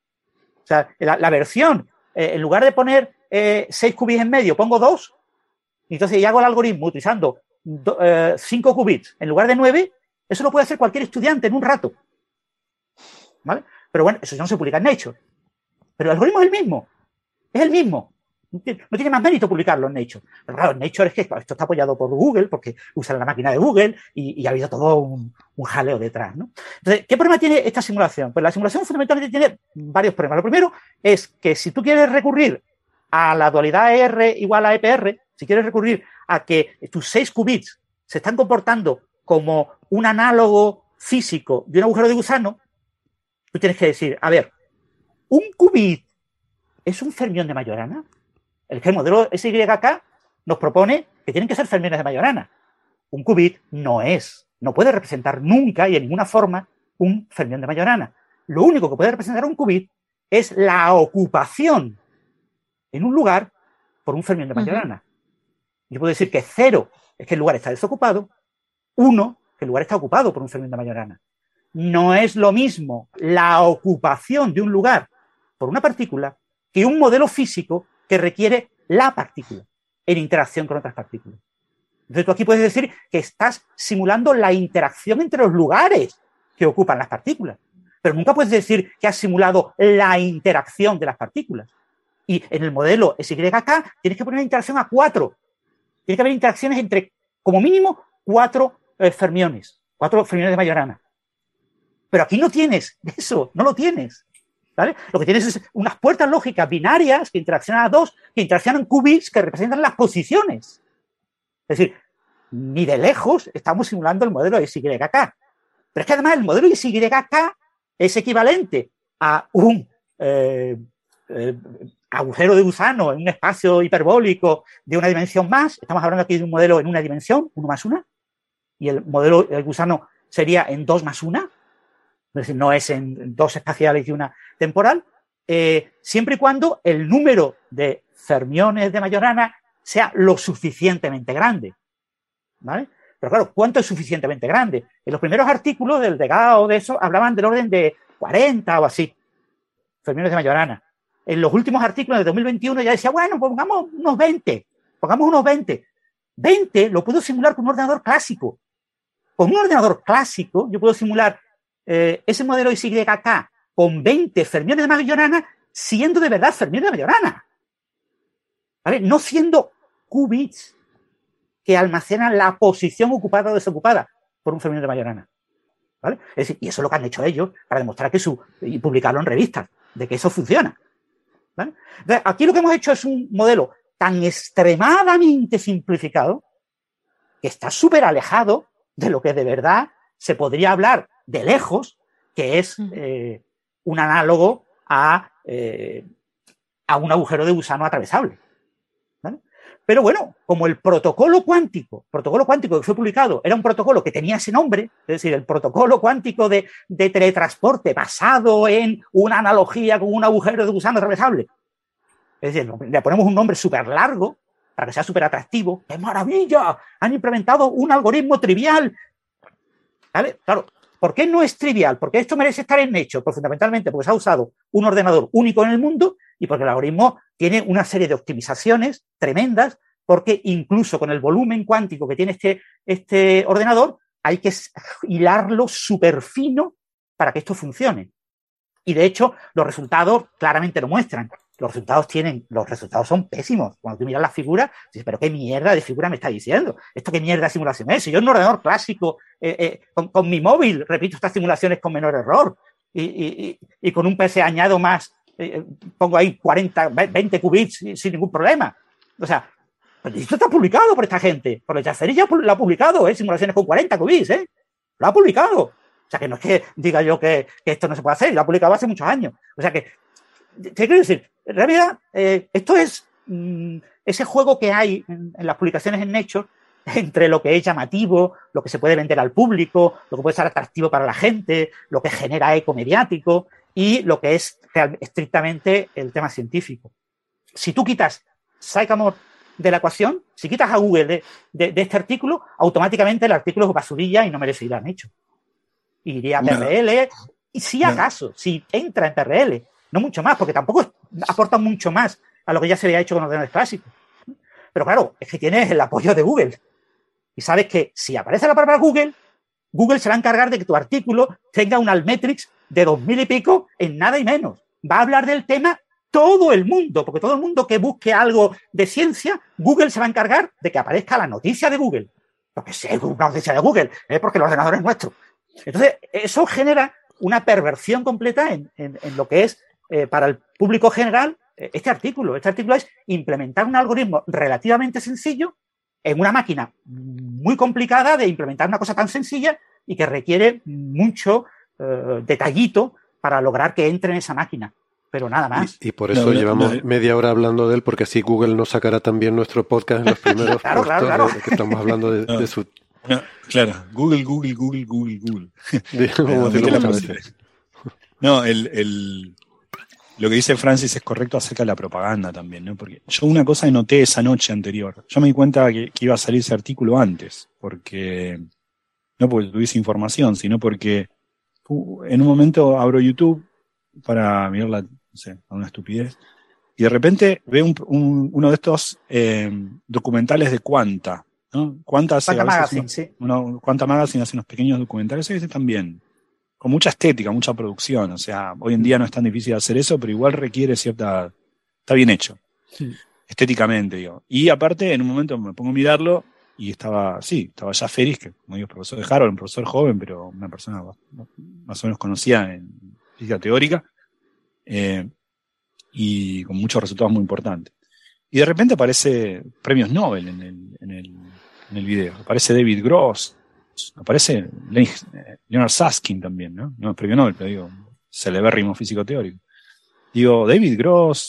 S8: O sea, la, la versión, eh, en lugar de poner eh, seis qubits en medio, pongo dos, y entonces ya hago el algoritmo utilizando do, eh, cinco qubits en lugar de nueve, eso lo puede hacer cualquier estudiante en un rato. ¿Vale? Pero bueno, eso ya no se publica en Nature. Pero el algoritmo es el mismo. Es el mismo. No tiene más mérito publicarlo en Nature. Pero claro, en Nature es que esto está apoyado por Google, porque usan la máquina de Google y, y ha habido todo un, un jaleo detrás, ¿no? Entonces, ¿qué problema tiene esta simulación? Pues la simulación fundamentalmente tiene varios problemas. Lo primero es que si tú quieres recurrir a la dualidad R igual a E P R, si quieres recurrir a que tus seis qubits se están comportando como un análogo físico de un agujero de gusano, tú tienes que decir, a ver, ¿un qubit es un fermión de Majorana? El, el modelo S Y K nos propone que tienen que ser fermiones de Majorana. Un qubit no es, no puede representar nunca y en ninguna forma un fermión de Majorana. Lo único que puede representar un qubit es la ocupación en un lugar por un fermión de Majorana. Uh-huh. Yo puedo decir que cero es que el lugar está desocupado, uno que el lugar está ocupado por un fermión de Majorana. No es lo mismo la ocupación de un lugar por una partícula que un modelo físico que requiere la partícula en interacción con otras partículas. Entonces tú aquí puedes decir que estás simulando la interacción entre los lugares que ocupan las partículas, pero nunca puedes decir que has simulado la interacción de las partículas. Y en el modelo S Y K tienes que poner una interacción a cuatro. Tiene que haber interacciones entre, como mínimo, cuatro eh, fermiones, cuatro fermiones de Majorana. Pero aquí no tienes eso, no lo tienes, ¿vale? Lo que tienes es unas puertas lógicas binarias que interaccionan a dos, que interaccionan qubits que representan las posiciones. Es decir, ni de lejos estamos simulando el modelo S Y K. Pero es que además el modelo S Y K es equivalente a un, eh, eh, agujero de gusano en un espacio hiperbólico de una dimensión más. Estamos hablando aquí de un modelo en una dimensión, uno más una, y el modelo del gusano sería en dos más una, es decir, no es en dos espaciales y una temporal, eh, siempre y cuando el número de fermiones de Majorana sea lo suficientemente grande, ¿vale? Pero claro, ¿cuánto es suficientemente grande? En los primeros artículos del de Gao, de eso, hablaban del orden de cuarenta o así, fermiones de Majorana. En los últimos artículos de dos mil veintiuno ya decía, bueno, pongamos unos veinte, pongamos unos veinte. veinte lo puedo simular con un ordenador clásico. Con un ordenador clásico yo puedo simular eh, ese modelo X Y K con veinte fermiones de Majorana siendo de verdad fermiones de Majorana, ¿vale? No siendo qubits que almacenan la posición ocupada o desocupada por un fermión de Majorana, ¿vale? Es decir, y eso es lo que han hecho ellos para demostrar que su, y publicarlo en revistas, de que eso funciona, ¿vale? Entonces, aquí lo que hemos hecho es un modelo tan extremadamente simplificado que está súper alejado de lo que de verdad se podría hablar de lejos, que es eh, un análogo a, eh, a un agujero de gusano atravesable, ¿vale? Pero bueno, como el protocolo cuántico, protocolo cuántico que fue publicado, era un protocolo que tenía ese nombre, es decir, el protocolo cuántico de, de teletransporte basado en una analogía con un agujero de gusano atravesable. Es decir, le ponemos un nombre súper largo para que sea súper atractivo. ¡Qué maravilla! Han implementado un algoritmo trivial. ¿Vale? Claro, ¿por qué no es trivial? Porque esto merece estar en Nature, pues fundamentalmente porque se ha usado un ordenador único en el mundo y porque el algoritmo tiene una serie de optimizaciones tremendas, porque incluso con el volumen cuántico que tiene este, este ordenador, hay que hilarlo súper fino para que esto funcione. Y de hecho, los resultados claramente lo muestran. Los resultados tienen, los resultados son pésimos. Cuando tú miras las figuras, dices, pero qué mierda de figura me está diciendo. ¿Esto qué mierda de simulación es? Si yo en un ordenador clásico, eh, eh, con, con mi móvil, repito estas simulaciones con menor error, y, y, y con un P C añado más, eh, pongo ahí cuarenta, veinte qubits sin ningún problema. O sea, esto está publicado por esta gente. Por el Jazzery ya lo ha publicado, ¿eh? Simulaciones con cuarenta qubits, ¿eh? Lo ha publicado. O sea, que no es que diga yo que, que esto no se puede hacer, lo ha publicado hace muchos años. O sea que, ¿qué quiero decir? En realidad, eh, esto es mmm, ese juego que hay en, en las publicaciones en Nature entre lo que es llamativo, lo que se puede vender al público, lo que puede ser atractivo para la gente, lo que genera eco mediático y lo que es real, estrictamente el tema científico. Si tú quitas Sycamore de la ecuación, si quitas a Google de, de, de este artículo, automáticamente el artículo es basurilla y no merece ir a Nature. Iría a P R L, no. Y si acaso, no. si entra en P R L, no mucho más, porque tampoco aporta mucho más a lo que ya se había hecho con ordenadores clásicos. Pero claro, es que tienes el apoyo de Google. Y sabes que si aparece la palabra Google, Google se va a encargar de que tu artículo tenga un Altmetrics de dos mil y pico en nada y menos. Va a hablar del tema todo el mundo, porque todo el mundo que busque algo de ciencia, Google se va a encargar de que aparezca la noticia de Google. Porque si es una noticia de Google, es porque el ordenador es nuestro. Entonces, eso genera una perversión completa en, en, en lo que es, eh, para el público general, eh, este artículo. Este artículo es implementar un algoritmo relativamente sencillo en una máquina muy complicada de implementar una cosa tan sencilla y que requiere mucho eh, detallito para lograr que entre en esa máquina. Pero nada más.
S5: Y, y por eso no, llevamos no, media hora hablando de él, porque así Google nos sacará también nuestro podcast en los primeros
S8: claro, claro, claro.
S5: De, de que estamos hablando de,
S10: no,
S5: de su...
S10: No, claro, Google, Google, Google, Google, Google. No, el, el, lo que dice Francis es correcto acerca de la propaganda también, ¿no? Porque yo una cosa noté esa noche anterior. Yo me di cuenta que, que iba a salir ese artículo antes, porque no porque tuviese información, sino porque en un momento abro YouTube para mirar la, no sé, una estupidez, y de repente veo un, un, uno de estos eh, documentales de Quanta, ¿no? Quanta hace
S8: Quanta Magazine,
S10: unos,
S8: sí.
S10: Uno, Quanta Magazine hace unos pequeños documentales, ese también, con mucha estética, mucha producción, o sea, hoy en día no es tan difícil hacer eso, pero igual requiere cierta, está bien hecho, sí. Estéticamente, digo. Y aparte, en un momento me pongo a mirarlo, y estaba, sí, estaba ya Ferris, que como digo, profesor de Harvard, un profesor joven, pero una persona más o menos conocida en física teórica, eh, y con muchos resultados muy importantes. Y de repente aparece premios Nobel en el, en el, en el video. Aparece David Gross, aparece Leonard Susskind también, ¿no? No es premio Nobel, pero digo, celebérrimo físico teórico. Digo, David Gross,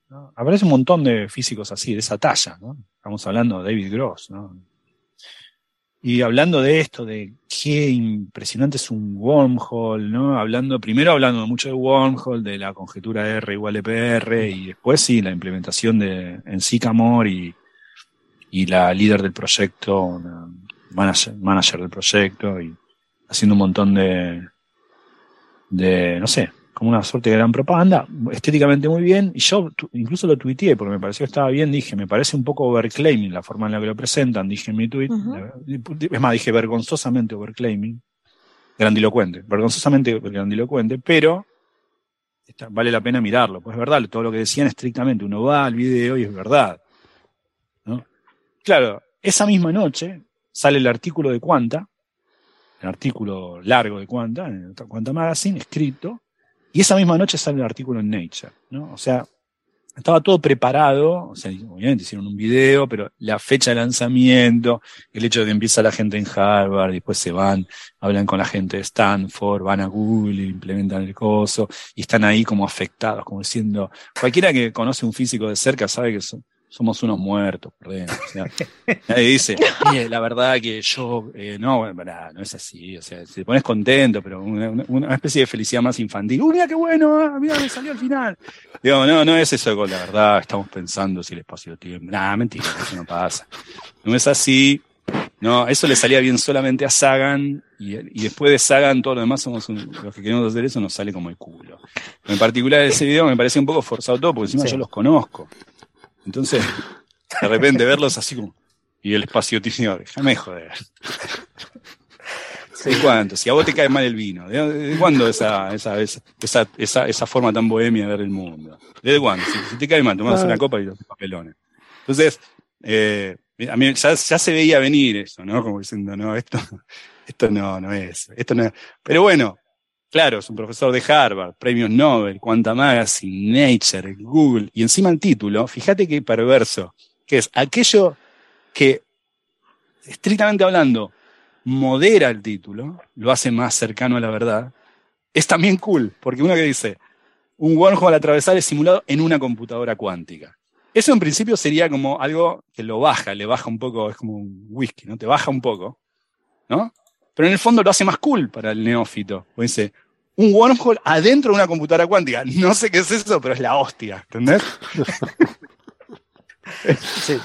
S10: ¿no? Aparece un montón de físicos así, de esa talla, ¿no? Estamos hablando de David Gross, ¿no? Y hablando de esto, de qué impresionante es un wormhole, ¿no? Hablando, primero hablando mucho de wormhole, de la conjetura R igual E P R, y después sí, la implementación de en Sycamore y, y la líder del proyecto, una manager, manager del proyecto, y haciendo un montón de, de, no sé, como una suerte de gran propaganda, estéticamente muy bien, y yo tu, incluso lo tuiteé porque me pareció que estaba bien, dije, me parece un poco overclaiming la forma en la que lo presentan, dije en mi tweet, uh-huh. Es más, dije vergonzosamente overclaiming, grandilocuente, vergonzosamente grandilocuente, pero está, vale la pena mirarlo, pues es verdad, todo lo que decían estrictamente, uno va al video y es verdad, ¿no? Claro, esa misma noche sale el artículo de Quanta, el artículo largo de Quanta, en Quanta Magazine, escrito, y esa misma noche sale el artículo en Nature, ¿no? O sea, estaba todo preparado, o sea, obviamente hicieron un video, pero la fecha de lanzamiento, el hecho de que empieza la gente en Harvard, después se van, hablan con la gente de Stanford, van a Google, implementan el coso, y están ahí como afectados, como diciendo, cualquiera que conoce un físico de cerca sabe que son, somos unos muertos, perdón. O sea, nadie dice, mire, la verdad que yo, eh, no, bueno, no es así, o sea, te pones contento, pero una, una especie de felicidad más infantil. ¡Uh, mira qué bueno! Ah, mira, me salió al final. Digo, no, no es eso con la verdad, estamos pensando si el espacio-tiempo. Nah, mentira, eso no pasa. No es así. No, eso le salía bien solamente a Sagan, y, y después de Sagan, todos los demás somos un, los que queremos hacer eso, nos sale como el culo. En particular, ese video me parece un poco forzado todo, porque encima sí. Yo los conozco. Entonces, de repente verlos así como, y el espacio tío, déjame joder. ¿De cuánto? Si a vos te cae mal el vino, ¿de cuándo esa, esa, esa, esa, esa forma tan bohemia de ver el mundo? ¿Desde cuándo? Si, si te cae mal, tomás una copa y los papelones. Entonces, eh, a mí ya, ya se veía venir eso, ¿no? Como diciendo, no, esto, esto no, no es, esto no es. Pero bueno, claro, es un profesor de Harvard, premios Nobel, Quanta Magazine, Nature, Google, y encima el título, fíjate qué perverso, que es aquello que, estrictamente hablando, modera el título, lo hace más cercano a la verdad, es también cool, porque uno que dice, un wormhole al atravesar es simulado en una computadora cuántica. Eso en principio sería como algo que lo baja, le baja un poco, es como un whisky, ¿no? Te baja un poco, ¿no? Pero en el fondo lo hace más cool para el neófito. O dice, un wormhole adentro de una computadora cuántica. No sé qué es eso, pero es la hostia, ¿entendés?
S5: Sí.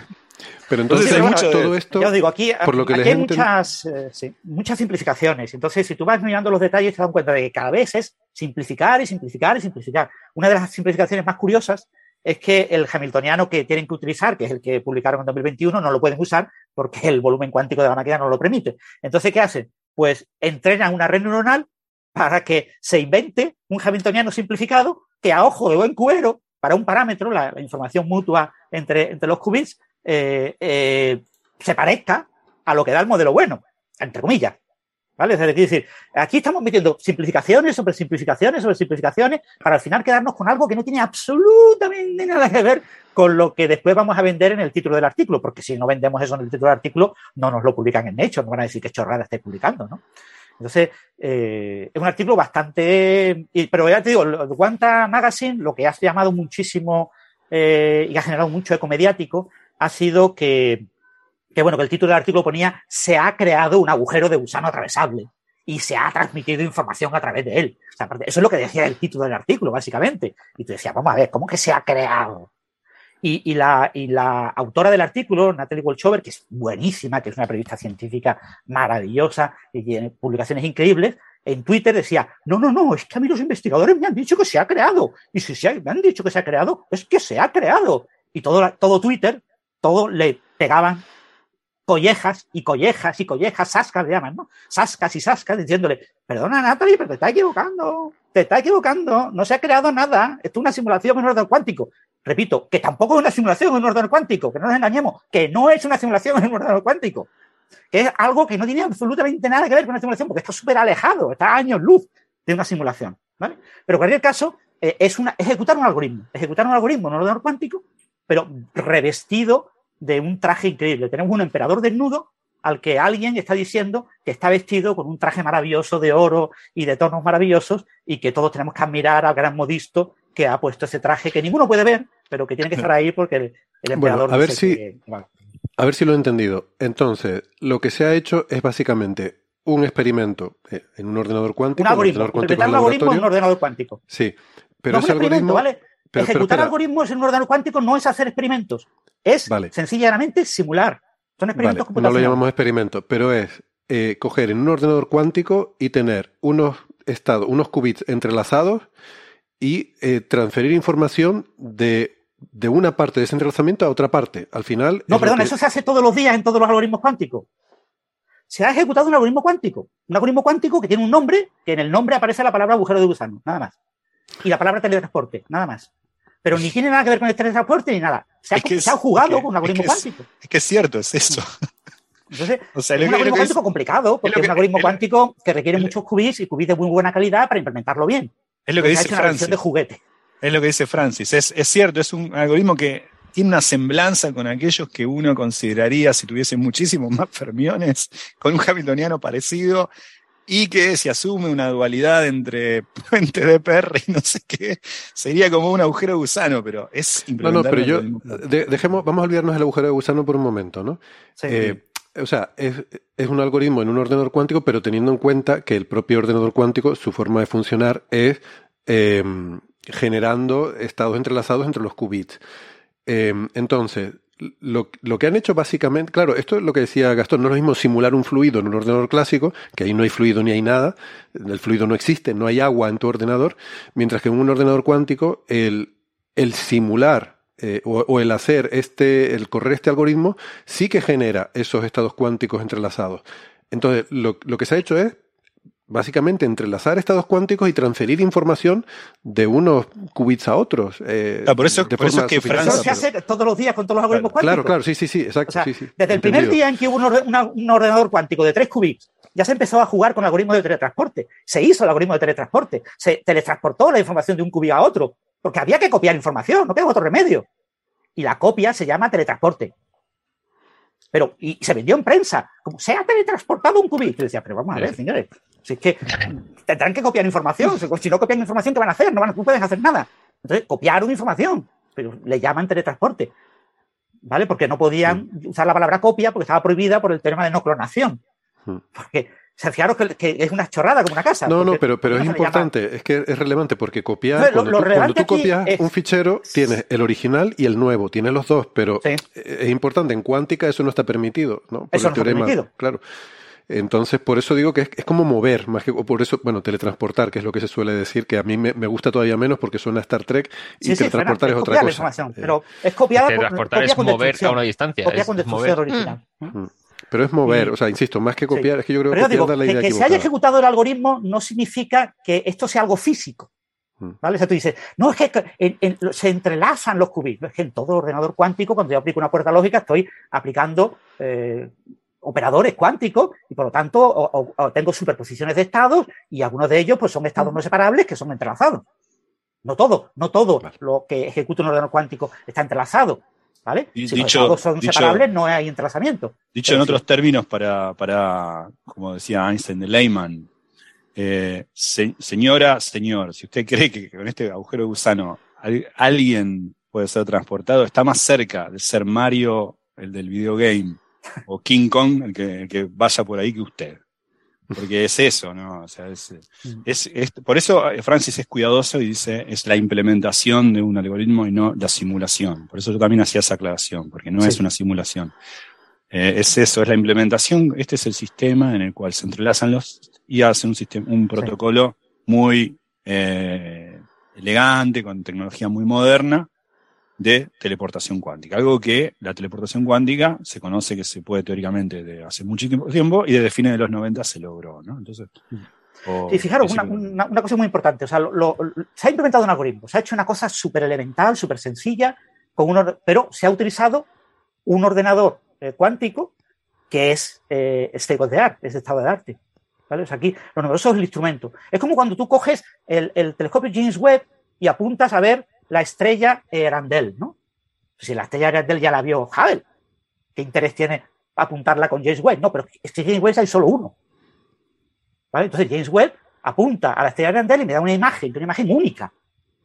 S5: Pero entonces
S8: sí,
S5: hay
S8: bueno,
S5: mucho de todo esto.
S8: Ya os digo, aquí,
S5: por lo que
S8: aquí
S5: les
S8: hay
S5: enten...
S8: muchas, eh, sí, muchas simplificaciones. Entonces, si tú vas mirando los detalles, te das cuenta de que cada vez es simplificar y simplificar y simplificar. Una de las simplificaciones más curiosas es que el hamiltoniano que tienen que utilizar, que es el que publicaron en dos mil veintiuno, no lo pueden usar porque el volumen cuántico de la máquina no lo permite. Entonces, ¿qué hacen? Pues entrenan una red neuronal para que se invente un hamiltoniano simplificado que a ojo de buen cubero, para un parámetro, la, la información mutua entre, entre los qubits, eh, eh, se parezca a lo que da el modelo bueno, entre comillas. ¿Vale? Es decir, aquí estamos metiendo simplificaciones sobre simplificaciones sobre simplificaciones para al final quedarnos con algo que no tiene absolutamente nada que ver con lo que después vamos a vender en el título del artículo, porque si no vendemos eso en el título del artículo, no nos lo publican en Nature, no van a decir qué chorrada estáis publicando, ¿no? Entonces, eh, es un artículo bastante... Pero ya te digo, Quanta Magazine, lo que ha llamado muchísimo eh, y ha generado mucho eco mediático ha sido que que bueno, que el título del artículo ponía se ha creado un agujero de gusano atravesable y se ha transmitido información a través de él. O sea, eso es lo que decía el título del artículo, básicamente. Y tú decías, vamos a ver, ¿cómo que se ha creado? Y, y, la, y la autora del artículo, Natalie Wolchover, que es buenísima, que es una periodista científica maravillosa y tiene publicaciones increíbles, en Twitter decía, no, no, no, es que a mí los investigadores me han dicho que se ha creado. Y si se ha, me han dicho que se ha creado, es que se ha creado. Y todo, todo Twitter, todo le pegaban collejas y collejas y collejas, sascas le llaman, ¿no? Sascas y sascas, diciéndole, perdona Natalie, pero te estás equivocando, te estás equivocando, no se ha creado nada, esto es una simulación en orden cuántico. Repito, que tampoco es una simulación en orden cuántico, que no nos engañemos, que no es una simulación en orden cuántico, que es algo que no tiene absolutamente nada que ver con una simulación, porque está súper alejado, está a años luz de una simulación, ¿vale? Pero en cualquier caso, eh, es una, ejecutar un algoritmo, ejecutar un algoritmo en orden cuántico, pero revestido de un traje increíble. Tenemos un emperador desnudo al que alguien está diciendo que está vestido con un traje maravilloso de oro y de tonos maravillosos y que todos tenemos que admirar al gran modisto que ha puesto ese traje que ninguno puede ver, pero que tiene que estar ahí porque el, el empleador...
S5: Bueno, a ver
S8: dice
S5: si...
S8: que, bueno.
S5: A ver si lo he entendido. Entonces, lo que se ha hecho es básicamente un experimento en un ordenador cuántico.
S8: Un algoritmo.
S5: Un ordenador
S8: Implementar un algoritmo en un ordenador cuántico.
S5: Sí, pero
S8: no
S5: ese
S8: es un experimento,
S5: algoritmo...
S8: ¿vale?
S5: Pero,
S8: Ejecutar
S5: pero
S8: algoritmos en un ordenador cuántico no es hacer experimentos. Es
S5: vale.
S8: sencillamente simular. Son experimentos
S5: vale,
S8: computacionales.
S5: No lo llamamos experimento, pero es eh, coger en un ordenador cuántico y tener unos estados, unos qubits entrelazados y eh, transferir información de... de una parte de ese entrelazamiento a otra parte. Al final...
S8: No, perdón,
S5: que...
S8: eso se hace todos los días en todos los algoritmos cuánticos. Se ha ejecutado un algoritmo cuántico. Un algoritmo cuántico que tiene un nombre, que en el nombre aparece la palabra agujero de gusano, nada más. Y la palabra teletransporte, nada más. Pero ni tiene nada que ver con el teletransporte ni nada. Se ha,
S10: es que
S8: se ha
S10: es,
S8: jugado
S10: es que,
S8: con un algoritmo
S10: es que
S8: cuántico.
S10: Es, es que es cierto, es eso.
S8: Entonces,
S10: o sea,
S8: es un
S10: que,
S8: algoritmo cuántico
S10: es,
S8: complicado, porque es,
S10: es
S8: un
S10: que,
S8: algoritmo
S10: es,
S8: cuántico que requiere
S10: es,
S8: muchos qubits y qubits de muy buena calidad para implementarlo bien.
S10: Es lo que dice
S8: Francis. Una versión de juguete.
S10: Es lo que dice Francis. Es, es cierto, es un algoritmo que tiene una semblanza con aquellos que uno consideraría si tuviese muchísimos más fermiones, con un hamiltoniano parecido, y que si asume una dualidad entre puente de Perry y no sé qué, sería como un agujero de gusano, pero es implementar.
S5: No, no, pero yo, de, dejemos, vamos a olvidarnos del agujero de gusano por un momento, ¿no?
S8: Sí.
S5: Eh, o sea, es, es un algoritmo en un ordenador cuántico, pero teniendo en cuenta que el propio ordenador cuántico, su forma de funcionar es eh, generando estados entrelazados entre los qubits. Eh, entonces, lo, lo que han hecho básicamente, claro, esto es lo que decía Gastón, no es lo mismo simular un fluido en un ordenador clásico, que ahí no hay fluido ni hay nada, el fluido no existe, no hay agua en tu ordenador, mientras que en un ordenador cuántico el, el simular eh, o, o el hacer este, el correr este algoritmo sí que genera esos estados cuánticos entrelazados. Entonces, lo, lo que se ha hecho es básicamente entrelazar estados cuánticos y transferir información de unos qubits a otros. Eh,
S10: ah, por eso, por eso es que
S8: Francia... Eso se hace todos los días con todos los algoritmos
S5: claro,
S8: cuánticos.
S5: Claro, claro, sí, sí, sí, exacto.
S8: O sea,
S5: sí, sí,
S8: desde el
S5: entendido.
S8: primer día en que hubo un, orde, una, un ordenador cuántico de tres qubits, ya se empezó a jugar con algoritmos de teletransporte. Se hizo el algoritmo de teletransporte. Se teletransportó la información de un qubit a otro, porque había que copiar información, no queda otro remedio. Y la copia se llama teletransporte. Pero, y se vendió en prensa, como se ha teletransportado un qubit. Yo decía, pero vamos a ver, señores, si es que tendrán que copiar información, si no copian información, ¿qué van a hacer? No, van, no pueden hacer nada. Entonces, copiaron información, pero le llaman teletransporte, ¿vale? Porque no podían sí. usar la palabra copia porque estaba prohibida por el tema de no clonación. Sí. Porque, fijaros que, que es una chorrada como una casa.
S5: No, no, pero, pero es importante, llama... es que es relevante porque copiar, no, cuando,
S8: lo, lo
S5: tú, cuando tú copias
S8: es...
S5: un fichero, tienes el original y el nuevo, tienes los dos, pero sí. es importante, en cuántica eso no está permitido, ¿no? Por
S8: eso
S5: el
S8: no
S5: teorema,
S8: está permitido.
S5: Claro. Entonces, por eso digo que es, es como mover, más que, o por eso, bueno, teletransportar, que es lo que se suele decir, que a mí me, me gusta todavía menos porque suena a Star Trek y
S8: sí,
S5: teletransportar
S8: sí,
S5: es,
S8: es
S5: otra cosa.
S8: Información, eh, pero es copiada
S6: teletransportar
S8: por,
S6: es mover a una distancia.
S8: Copia
S6: es
S8: con destrucción original.
S5: Mm. Pero es mover, y, o sea, insisto, más que copiar, sí. es que yo creo
S8: pero
S5: que
S8: digo,
S5: copiar da la idea
S8: que, que se haya ejecutado el algoritmo no significa que esto sea algo físico. ¿Vale? O sea, tú dices, no, es que en, en, se entrelazan los qubits. Es que en todo ordenador cuántico, cuando yo aplico una puerta lógica, estoy aplicando eh, operadores cuánticos y, por lo tanto, o, o, o tengo superposiciones de estados y algunos de ellos pues son estados no separables que son entrelazados. No todo, no todo vale. lo que ejecuta un ordenador cuántico está entrelazado. ¿Vale? Si dicho, los estados son dicho, separables, no hay entrelazamiento.
S10: Dicho Pero en sí. otros términos, para, para, como decía Einstein de Lehmann, eh, se, señora, señor, si usted cree que con este agujero de gusano alguien puede ser transportado, está más cerca de ser Mario, el del videogame, o King Kong, el que, el que vaya por ahí, que usted. Porque es eso, ¿no? O sea, es, es, es, por eso Francis es cuidadoso y dice es la implementación de un algoritmo y no la simulación. Por eso yo también hacía esa aclaración, porque no sí. es una simulación. Eh, es eso, es la implementación. Este es el sistema en el cual se entrelazan los y hace un sistema, un protocolo sí. muy eh, elegante, con tecnología muy moderna, de teleportación cuántica. Algo que la teleportación cuántica se conoce que se puede teóricamente de hace muchísimo tiempo y desde fines de los noventa se logró, ¿no? Entonces,
S8: o, y fijaros, una, una, una cosa muy importante, o sea, lo, lo, se ha implementado un algoritmo, se ha hecho una cosa súper elemental, súper sencilla, con un, pero se ha utilizado un ordenador eh, cuántico que es eh, state of the art, es estado de arte. ¿Vale? O sea, aquí lo novedoso es el instrumento. Es como cuando tú coges el, el telescopio James Webb y apuntas a ver la estrella Earendel, ¿no? Si la estrella Earendel ya la vio Hubble, ¿qué interés tiene apuntarla con James Webb? No, pero este James Webb hay solo uno. ¿Vale? Entonces James Webb apunta a la estrella Earendel y me da una imagen, una imagen única.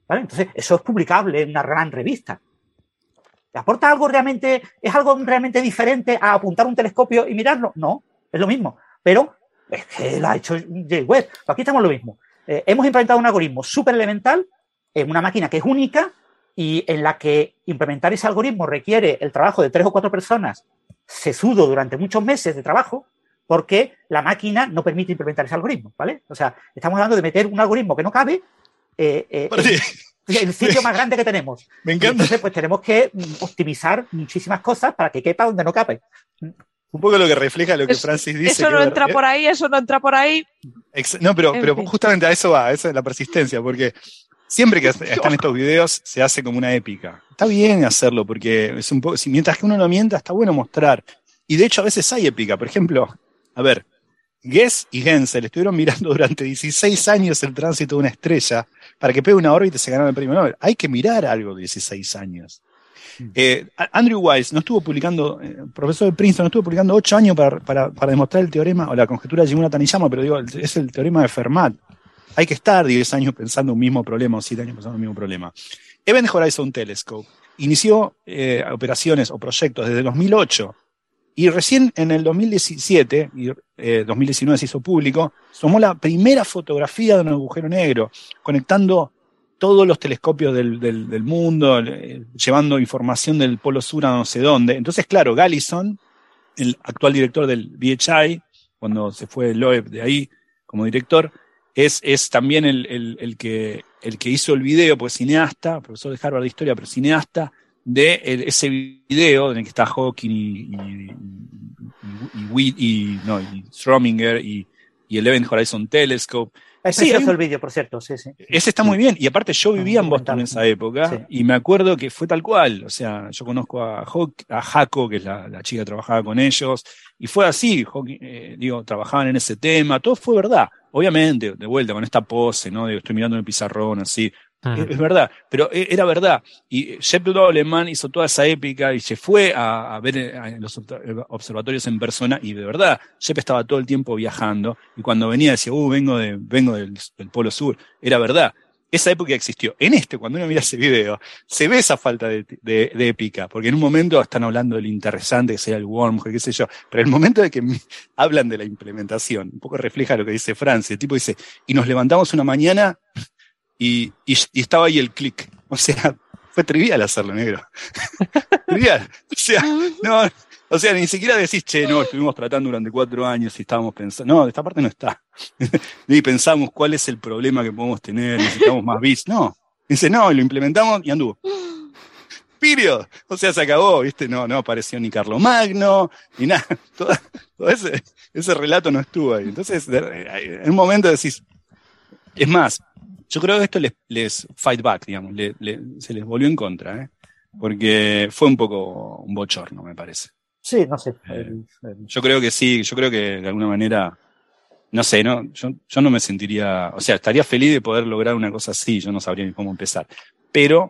S8: ¿vale? Entonces, eso es publicable en una gran revista. ¿Aporta algo realmente, es algo realmente diferente a apuntar un telescopio y mirarlo? No, es lo mismo. Pero es que lo ha hecho James Webb. Aquí estamos lo mismo. Eh, hemos implementado un algoritmo súper elemental en una máquina que es única y en la que implementar ese algoritmo requiere el trabajo de tres o cuatro personas sesudo durante muchos meses de trabajo porque la máquina no permite implementar ese algoritmo, ¿vale? O sea, estamos hablando de meter un algoritmo que no cabe eh, eh, en el sitio más grande que tenemos.
S10: Me encanta.
S8: Y entonces, pues tenemos que optimizar muchísimas cosas para que quepa donde no cabe.
S10: Un poco lo que refleja lo que
S7: Es,
S10: Francis dice.
S7: Eso no entra por ahí, eso no entra por ahí.
S10: Ex no, pero, pero justamente a eso va, a eso es la persistencia, porque siempre que están estos videos se hace como una épica. Está bien hacerlo, porque es un poco, si mientras que uno lo mienta, está bueno mostrar. Y de hecho a veces hay épica. Por ejemplo, a ver, Guess y Gensel estuvieron mirando durante dieciséis años el tránsito de una estrella para que pegue una órbita y se ganaron el premio Nobel. Hay que mirar algo de dieciséis años. Eh, Andrew Wiles no estuvo publicando, eh, profesor de Princeton, no estuvo publicando ocho años para, para, para demostrar el teorema o la conjetura de Shimura-Taniyama, pero digo, es el teorema de Fermat. Hay que estar diez años pensando un mismo problema o siete años pensando un mismo problema. Event Horizon Telescope inició eh, operaciones o proyectos desde dos mil ocho y recién en el dos mil diecisiete, y eh, dos mil diecinueve se hizo público, tomó la primera fotografía de un agujero negro, conectando todos los telescopios del, del, del mundo, eh, llevando información del Polo Sur a no sé dónde. Entonces, claro, Gallison, el actual director del V H I, cuando se fue Loeb de ahí como director, es, es también el, el, el, que, el que hizo el video, pues cineasta, profesor de Harvard de Historia, pero cineasta, de el, ese video en el que está Hawking y, y, y, y, y, no, y Strominger y, y el Event Horizon Telescope.
S8: Es precioso sí, el vídeo, por cierto, sí, sí.
S10: Ese está muy bien, y aparte yo vivía en Boston en esa época, sí. Y me acuerdo que fue tal cual, o sea, yo conozco a, Hawk, a Jaco, que es la, la chica que trabajaba con ellos, y fue así, Hawking, eh, digo, trabajaban en ese tema, todo fue verdad, obviamente, de vuelta, con esta pose, ¿no? Digo, estoy mirando en el pizarrón, así, uh-huh. es, es verdad, pero era verdad, y Shep Doleman hizo toda esa épica, y se fue a, a ver a los observatorios en persona, y de verdad, Shep estaba todo el tiempo viajando, y cuando venía decía, uh, vengo, de, vengo del, del Polo Sur, era verdad. Esa época existió. En este, cuando uno mira ese video, se ve esa falta de, de, de épica, porque en un momento están hablando del interesante que sería el wormhole, qué sé yo, pero el momento de que hablan de la implementación, un poco refleja lo que dice Francia. El tipo dice, y nos levantamos una mañana y, y, y estaba ahí el clic. O sea, fue trivial hacerlo, negro. Trivial. O sea, no, o sea, ni siquiera decís, che, no, estuvimos tratando durante cuatro años y estábamos pensando, no, esta parte no está. Ni pensamos cuál es el problema que podemos tener, necesitamos más bits. No, dice, no, y lo implementamos y anduvo. Period. O sea, se acabó, ¿viste? No, no apareció ni Carlomagno, ni nada. Todo, todo ese, ese relato no estuvo ahí. Entonces, en un momento decís, es más, yo creo que esto les, les fight back, digamos, le, le, se les volvió en contra, ¿eh? Porque fue un poco un bochorno, me parece.
S8: Sí, no sé.
S10: Eh, yo creo que sí, yo creo que de alguna manera, no sé, no, yo, yo no me sentiría, o sea, estaría feliz de poder lograr una cosa así, yo no sabría ni cómo empezar. Pero,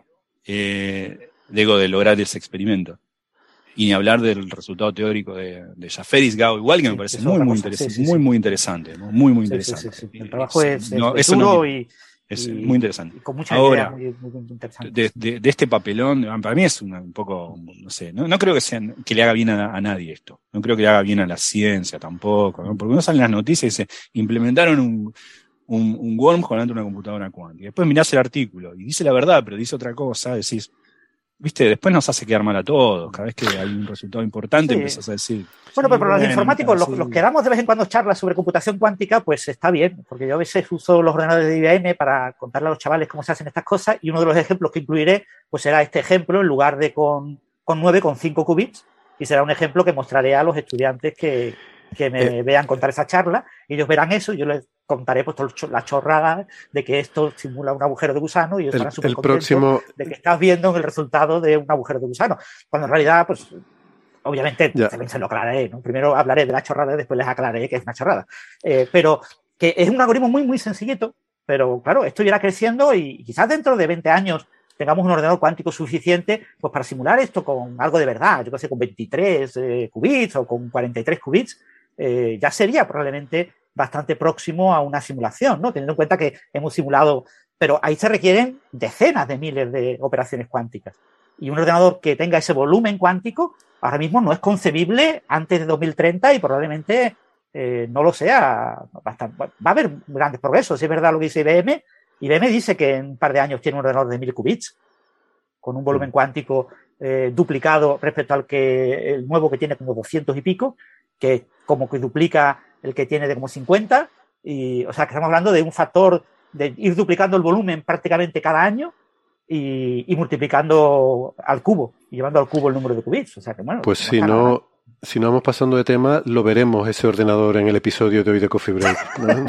S10: eh, digo, de lograr ese experimento. Y ni hablar del resultado teórico de, de Jafferis Gao, igual que me parece sí, muy, muy, interesa- sí, sí, muy, sí. muy interesante, muy, muy interesante.
S8: Sí, sí, sí. El trabajo es,
S10: no,
S8: es,
S10: es duro
S8: no, y...
S10: Es
S8: y,
S10: muy interesante.
S8: Y con mucha
S10: Ahora,
S8: idea muy, muy interesante.
S10: De, de, de este papelón, para mí es una, un poco, no sé, no, no creo que, sea, que le haga bien a, a nadie esto. No creo que le haga bien a la ciencia tampoco, ¿no? Porque uno sale en las noticias y dice, implementaron un, un, un wormhole ante una computadora cuántica. Después mirás el artículo y dice la verdad, pero dice otra cosa, decís, viste, después nos hace quedar mal a todos. Cada vez que hay un resultado importante, sí. Empezás a decir.
S8: Bueno, pero para los informáticos, los, los que damos de vez en cuando charlas sobre computación cuántica, pues está bien, porque yo a veces uso los ordenadores de I B M para contarle a los chavales cómo se hacen estas cosas, y uno de los ejemplos que incluiré, pues será este ejemplo, en lugar de con, con nueve, con cinco qubits, y será un ejemplo que mostraré a los estudiantes que, que me eh. vean contar esa charla, y ellos verán eso, y yo les contaré pues la chorrada de que esto simula un agujero de gusano, y ellos estarán súper contentos próximo... de que estás viendo el resultado de un agujero de gusano, cuando en realidad, pues... Obviamente, yeah. también se lo aclararé, ¿no? Primero hablaré de la chorrada y después les aclararé que es una chorrada. Eh, pero que es un algoritmo muy, muy sencillito, pero claro, esto irá creciendo y quizás dentro de veinte años tengamos un ordenador cuántico suficiente pues para simular esto con algo de verdad, yo qué sé, con veintitrés eh, qubits o con cuarenta y tres qubits, eh, ya sería probablemente bastante próximo a una simulación, ¿no? Teniendo en cuenta que hemos simulado pero ahí se requieren decenas de miles de operaciones cuánticas. Y un ordenador que tenga ese volumen cuántico ahora mismo no es concebible antes de dos mil treinta y probablemente eh, no lo sea. Bastante, va a haber grandes progresos. Si es verdad lo que dice I B M, I B M dice que en un par de años tiene un ordenador de mil qubits con un volumen cuántico eh, duplicado respecto al que el nuevo que tiene como doscientos y pico, que como que duplica el que tiene de como cincuenta. Y, o sea, que estamos hablando de un factor de ir duplicando el volumen prácticamente cada año y, y multiplicando al cubo y llevando al cubo el número de qubits. O sea que bueno.
S5: Pues si no, si no vamos pasando de tema, lo veremos ese ordenador en el episodio de hoy de Coffee Break, ¿no?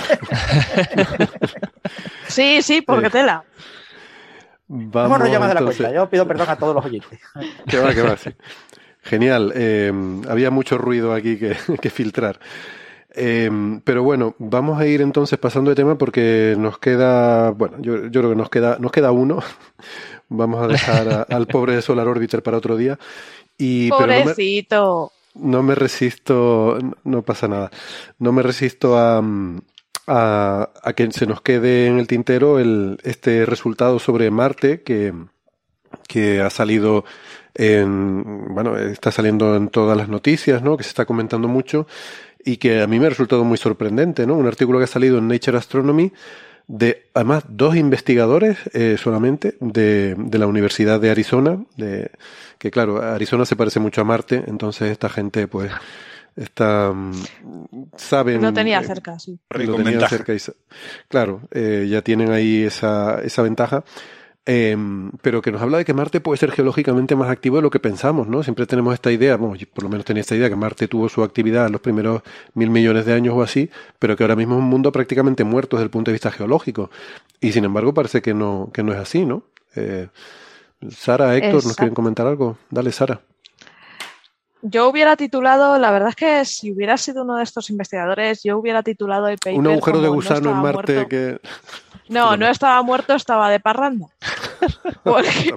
S7: Sí, sí, porque
S5: eh,
S7: tela.
S5: Vamos,
S8: no nos llama de la
S5: entonces...
S8: cuenta. Yo pido perdón a todos los oyentes.
S5: Que va, que va, sí. Genial. Eh, había mucho ruido aquí que, que filtrar. Eh, pero bueno, vamos a ir entonces pasando de tema porque nos queda, bueno, yo, yo creo que nos queda, nos queda uno. Vamos a dejar a, al pobre Solar Orbiter para otro día. Y,
S7: Pobrecito.
S5: Pero no, me, no me resisto, no pasa nada. No me resisto a, a, a que se nos quede en el tintero el, este resultado sobre Marte que, que ha salido en, bueno, está saliendo en todas las noticias, ¿no? Que se está comentando mucho. Y que a mí me ha resultado muy sorprendente, ¿no? Un artículo que ha salido en Nature Astronomy de, además, dos investigadores eh, solamente de, de la Universidad de Arizona, de, que claro, Arizona se parece mucho a Marte, entonces esta gente, pues, está, saben...
S7: Lo tenía cerca, sí.
S5: Lo tenía cerca y, claro, eh, ya tienen ahí esa, esa ventaja. Eh, pero que nos habla de que Marte puede ser geológicamente más activo de lo que pensamos, ¿no? Siempre tenemos esta idea, bueno, yo por lo menos tenía esta idea, que Marte tuvo su actividad en los primeros mil millones de años o así, pero que ahora mismo es un mundo prácticamente muerto desde el punto de vista geológico. Y sin embargo parece que no, que no es así, ¿no? Eh, Sara, Héctor, Exacto. ¿nos quieren comentar algo? Dale, Sara.
S7: Yo hubiera titulado, la verdad es que si hubiera sido uno de estos investigadores, yo hubiera titulado el paper
S5: un agujero de gusano
S7: no
S5: en Marte
S7: muerto.
S5: que...
S7: No, no estaba muerto, estaba de parranda. Porque,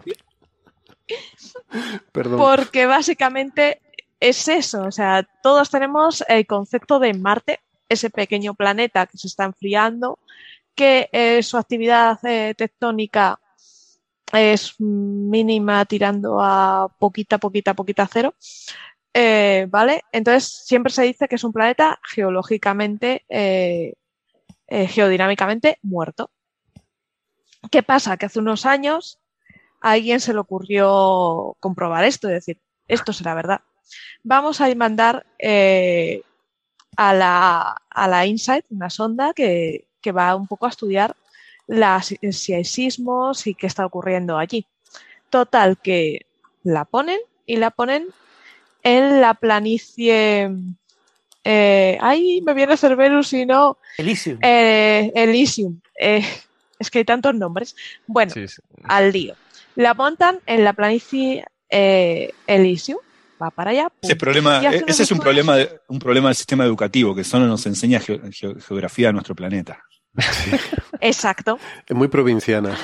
S5: Perdón.
S7: porque básicamente es eso, o sea, todos tenemos el concepto de Marte, ese pequeño planeta que se está enfriando, que eh, su actividad eh, tectónica es mínima tirando a poquita, poquita, poquita cero, eh, ¿vale? Entonces siempre se dice que es un planeta geológicamente, eh, eh, geodinámicamente muerto. ¿Qué pasa? Que hace unos años a alguien se le ocurrió comprobar esto, es decir, esto será verdad. Vamos a mandar eh, a la, a la InSight una sonda que, que va un poco a estudiar las, si hay sismos y qué está ocurriendo allí. Total, que la ponen y la ponen en la planicie... Eh, ¡Ay, me viene Cerberus y no!
S8: Elysium.
S7: Eh, Elysium. Eh, es que hay tantos nombres. Bueno, sí, sí. Al lío. La montan en la planicie eh, Elysium. Va para allá. Pum,
S10: ese problema, ese es un problema, de, un problema del sistema educativo, que solo nos enseña ge, ge, geografía de nuestro planeta.
S7: Sí. Exacto.
S5: Es muy provinciana.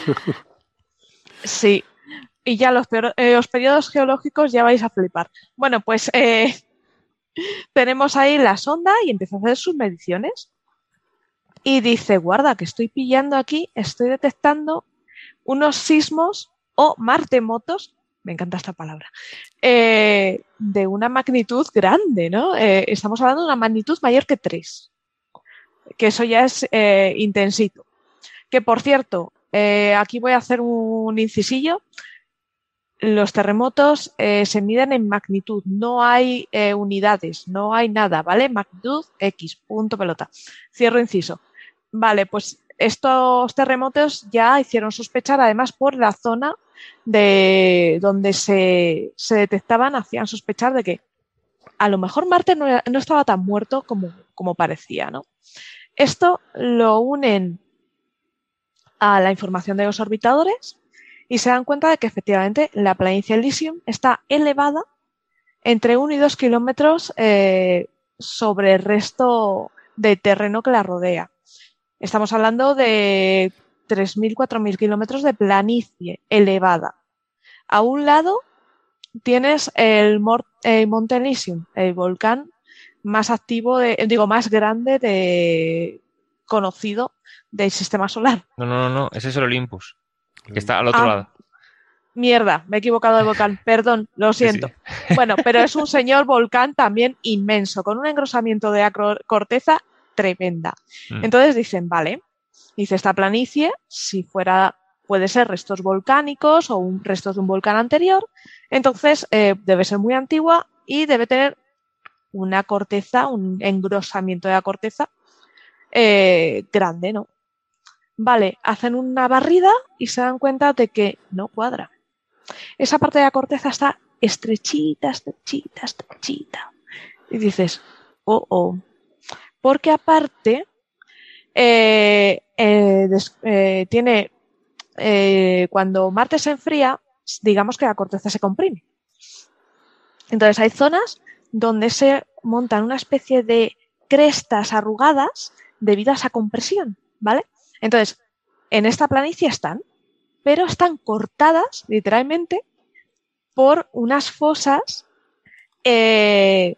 S7: Sí. Y ya los, peor, eh, los periodos geológicos ya vais a flipar. Bueno, pues eh, tenemos ahí la sonda y empieza a hacer sus mediciones. Y dice, guarda, que estoy pillando aquí, estoy detectando unos sismos o martemotos, me encanta esta palabra, eh, de una magnitud grande, ¿no? Eh, estamos hablando de una magnitud mayor que tres, que eso ya es eh, intensito. Que, por cierto, eh, aquí voy a hacer un incisillo. Los terremotos eh, se miden en magnitud, no hay eh, unidades, no hay nada, ¿vale? Magnitud X, punto pelota. Cierro inciso. Vale, pues estos terremotos ya hicieron sospechar, además por la zona de donde se, se detectaban, hacían sospechar de que a lo mejor Marte no, era, no estaba tan muerto como, como parecía, ¿no? Esto lo unen a la información de los orbitadores y se dan cuenta de que efectivamente la planicie Elysium está elevada entre uno y dos kilómetros eh, sobre el resto de terreno que la rodea. Estamos hablando de tres mil, cuatro mil kilómetros de planicie elevada. A un lado tienes el, Mor- el Monte Elysium, el volcán más activo, de, digo, más grande de, conocido del sistema solar.
S6: No, no, no, no, ese es el Olympus, que está al otro
S7: ah,
S6: lado.
S7: Mierda, me he equivocado de volcán, perdón, lo siento.
S6: Sí, sí.
S7: Bueno, pero es un señor volcán también inmenso, con un engrosamiento de la corteza tremenda. Mm. Entonces dicen, vale, dice esta planicie, si fuera, puede ser restos volcánicos o un, restos de un volcán anterior, entonces eh, debe ser muy antigua y debe tener una corteza, un engrosamiento de la corteza eh, grande, ¿no? Vale, hacen una barrida y se dan cuenta de que no cuadra. Esa parte de la corteza está estrechita, estrechita, estrechita. Y dices, oh, oh. Porque aparte, eh, eh, des, eh, tiene, eh, cuando Marte se enfría, digamos que la corteza se comprime. Entonces hay zonas donde se montan una especie de crestas arrugadas debido a esa compresión, ¿vale? Entonces, en esta planicie están, pero están cortadas, literalmente, por unas fosas eh,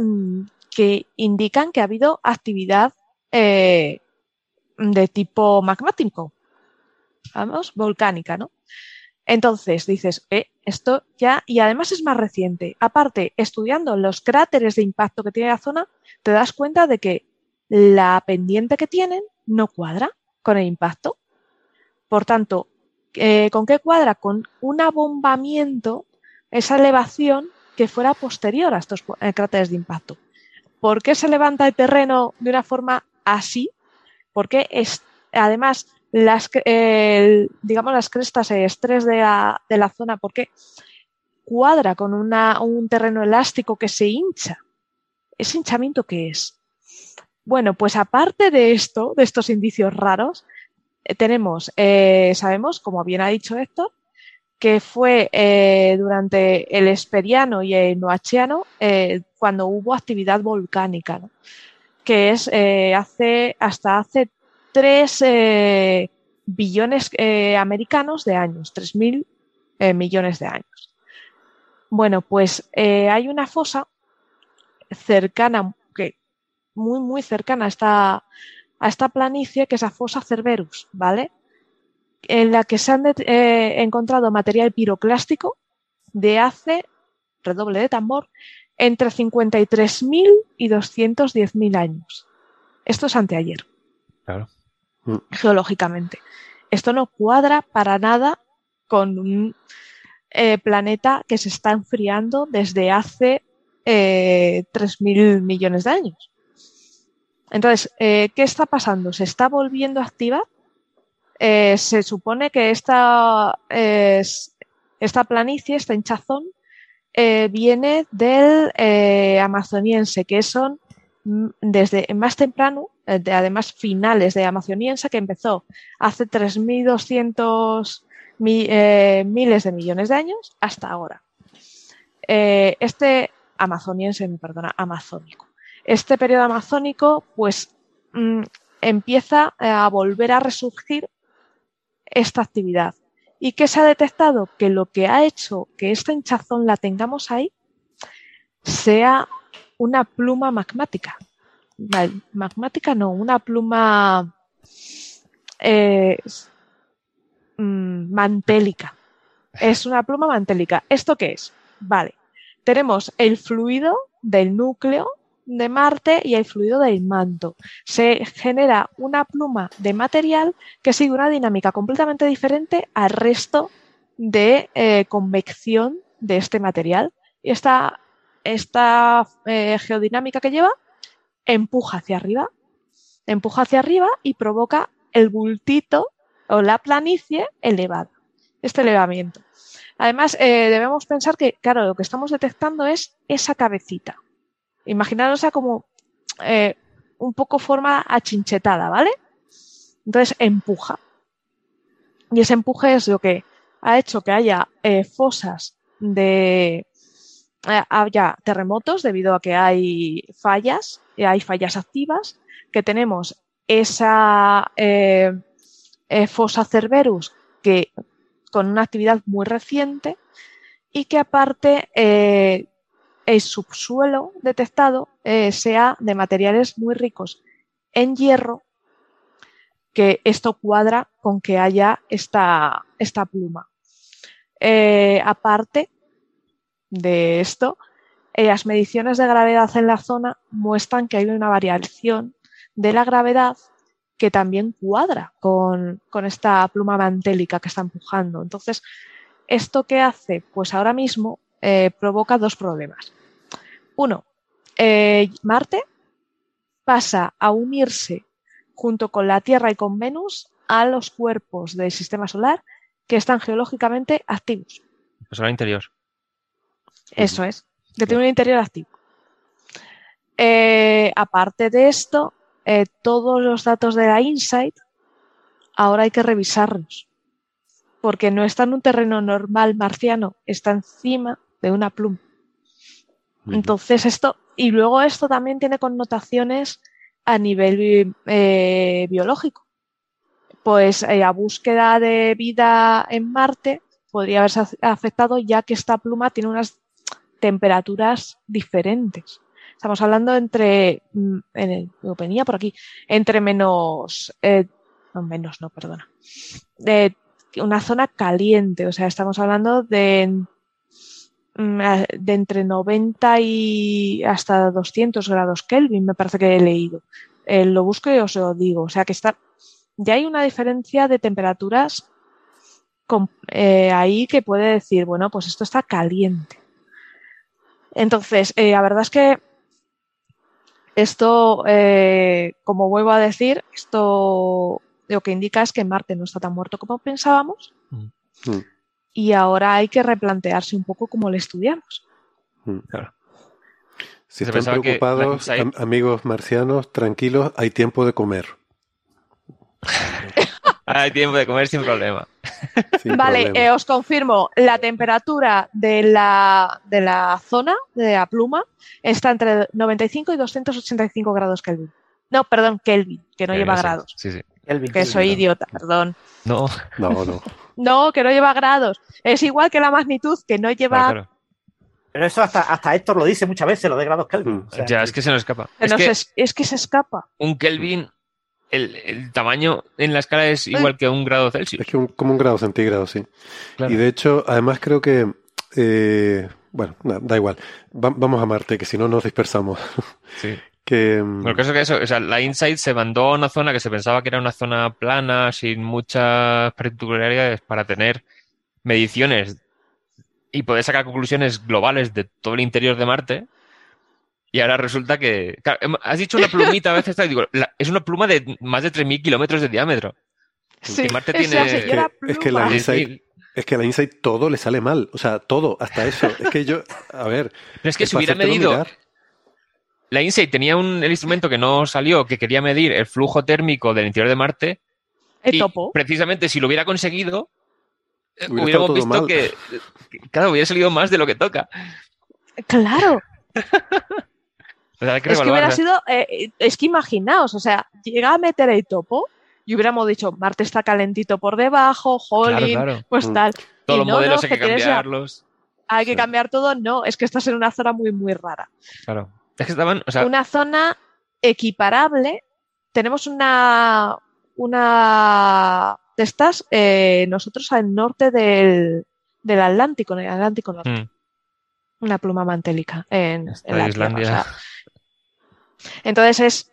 S7: que indican que ha habido actividad eh, de tipo magmático, vamos, volcánica, ¿no? Entonces dices, eh, esto ya, y además es más reciente. Aparte, estudiando los cráteres de impacto que tiene la zona, te das cuenta de que la pendiente que tienen no cuadra con el impacto. Por tanto, eh, ¿con qué cuadra? Con un abombamiento, esa elevación que fuera posterior a estos eh, cráteres de impacto. ¿Por qué se levanta el terreno de una forma así? Porque es, además, las, eh, digamos, las crestas, el estrés de la, de la zona, porque cuadra con una, un terreno elástico que se hincha. ¿Ese hinchamiento qué es? Bueno, pues aparte de esto, de estos indicios raros, eh, tenemos, eh, sabemos, como bien ha dicho Héctor, que fue eh, durante el Esperiano y el Noachiano eh, cuando hubo actividad volcánica, ¿no? Que es eh, hace hasta hace tres eh, billones eh, americanos de años, tres mil eh, millones de años. Bueno, pues eh, hay una fosa cercana, que muy muy cercana a esta, a esta planicie, que es la fosa Cerberus, ¿vale? En la que se han eh, encontrado material piroclástico de hace, redoble de tambor, entre cincuenta y tres mil y doscientos diez mil años. Esto es anteayer.
S6: Claro.
S7: Geológicamente. Esto no cuadra para nada con un eh, planeta que se está enfriando desde hace eh, tres mil millones de años. Entonces, eh, ¿qué está pasando? ¿Se está volviendo a activar? Eh, se supone que esta, eh, esta planicie, esta hinchazón, eh, viene del eh, amazoniense, que son desde más temprano, eh, de, además finales de amazoniense, que empezó hace tres mil doscientos mi, eh, miles de millones de años hasta ahora. Eh, este amazoniense, me perdona, amazónico. Este periodo amazónico, pues, mmm, empieza a volver a resurgir esta actividad. ¿Y qué se ha detectado? Que lo que ha hecho que esta hinchazón la tengamos ahí sea una pluma magmática. Magmática no, una pluma eh, mantélica. Es una pluma mantélica. ¿Esto qué es? Vale, tenemos el fluido del núcleo de Marte y el fluido del manto. Se genera una pluma de material que sigue una dinámica completamente diferente al resto de eh, convección de este material. Y esta, esta eh, geodinámica que lleva empuja hacia arriba, empuja hacia arriba y provoca el bultito o la planicie elevada, este elevamiento. Además, eh, debemos pensar que, claro, lo que estamos detectando es esa cabecita. Imaginaros como eh, un poco forma achinchetada, ¿vale? Entonces empuja. Y ese empuje es lo que ha hecho que haya eh, fosas de... Eh, haya terremotos debido a que hay fallas, eh, hay fallas activas, que tenemos esa eh, eh, fosa Cerberus que con una actividad muy reciente y que aparte... Eh, el subsuelo detectado eh, sea de materiales muy ricos en hierro que esto cuadra con que haya esta, esta pluma. Eh, aparte de esto, eh, las mediciones de gravedad en la zona muestran que hay una variación de la gravedad que también cuadra con, con esta pluma mantélica que está empujando. Entonces, ¿esto qué hace? Pues ahora mismo eh, provoca dos problemas. Uno, eh, Marte pasa a unirse junto con la Tierra y con Venus a los cuerpos del sistema solar que están geológicamente activos.
S6: El solar interior.
S7: Eso es, que tiene un interior activo. Eh, aparte de esto, eh, todos los datos de la InSight ahora hay que revisarlos, porque no está en un terreno normal marciano, está encima de una pluma. Entonces esto, y luego esto también tiene connotaciones a nivel eh, biológico. Pues eh, la búsqueda de vida en Marte podría haberse afectado, ya que esta pluma tiene unas temperaturas diferentes. Estamos hablando entre, en el, lo venía por aquí, entre menos, eh, no menos, no, perdona, de una zona caliente, o sea, estamos hablando de, de entre noventa y hasta doscientos grados Kelvin, me parece que he leído. Eh, lo busco y os lo digo, o sea, que está, ya hay una diferencia de temperaturas con, eh, ahí que puede decir, bueno, pues esto está caliente. Entonces, eh, la verdad es que esto, eh, como vuelvo a decir, esto lo que indica es que Marte no está tan muerto como pensábamos mm. y ahora hay que replantearse un poco cómo lo estudiamos.
S5: Mm. Claro. Si Se están preocupados, la... am- amigos marcianos, tranquilos, hay tiempo de comer.
S6: Hay tiempo de comer sin problema.
S7: Sin vale, problema. Eh, os confirmo, la temperatura de la, de la zona, de la pluma, está entre noventa y cinco y doscientos ochenta y cinco grados Kelvin. No, perdón, Kelvin, que no Kelvin, lleva sí. grados.
S6: Sí, sí.
S8: Kelvin,
S7: que
S8: Kelvin,
S7: soy
S8: no.
S7: idiota, perdón.
S6: No.
S5: No, no.
S7: No, que no lleva grados. Es igual que la magnitud, que no lleva...
S6: Claro, claro.
S8: Pero eso hasta, hasta Héctor lo dice muchas veces, lo de grados Kelvin. O sea,
S6: ya, es que se nos escapa.
S7: Es,
S6: no
S7: que,
S6: se,
S7: es que se escapa.
S6: Un Kelvin... El, el tamaño en la escala es igual que un grado Celsius.
S5: Es que un, como un grado centígrado, sí.
S6: Claro.
S5: Y de hecho, además creo que... Eh, bueno, no, da igual. Va, vamos a Marte, que si no nos dispersamos.
S6: Sí.
S5: que,
S6: bueno, el caso es que eso, o sea, la InSight se mandó a una zona que se pensaba que era una zona plana, sin muchas particularidades, para tener mediciones y poder sacar conclusiones globales de todo el interior de Marte. Y ahora resulta que... Claro, has dicho una plumita a veces, digo, la, es una pluma de más de tres mil kilómetros de diámetro.
S7: Sí,
S6: y Marte
S7: esa
S6: tiene...
S7: señora
S5: es, que, es que la InSight, es que la InSight todo le sale mal. O sea, todo, hasta eso. Es que yo... A ver...
S6: Pero es que si hubiera medido... Mirar. La InSight tenía un el instrumento que no salió, que quería medir el flujo térmico del interior de Marte.
S7: El
S6: y
S7: topo.
S6: Precisamente si lo hubiera conseguido,
S5: hubiera
S6: hubiéramos visto que, que... Claro, hubiera salido más de lo que toca.
S7: Claro.
S6: O sea, que
S7: es que hubiera sido, eh, es que imaginaos, o sea, llega a meter el topo y hubiéramos dicho, Marte está calentito por debajo, jolín,
S6: claro, claro.
S7: pues
S5: mm.
S7: tal.
S6: Todos
S7: y
S6: los
S7: no,
S6: modelos
S7: no,
S6: hay que, que cambiarlos.
S7: Ya, hay que
S5: sí.
S7: cambiar todo, no, es que estás en una zona muy, muy rara.
S6: Claro. Es que estaban, o sea...
S7: Una zona equiparable, tenemos una, una de estas, eh, nosotros al norte del, del Atlántico, en el Atlántico Norte. Mm. Una pluma mantélica en, en la
S6: Islandia.
S7: Tierra. O sea, entonces es,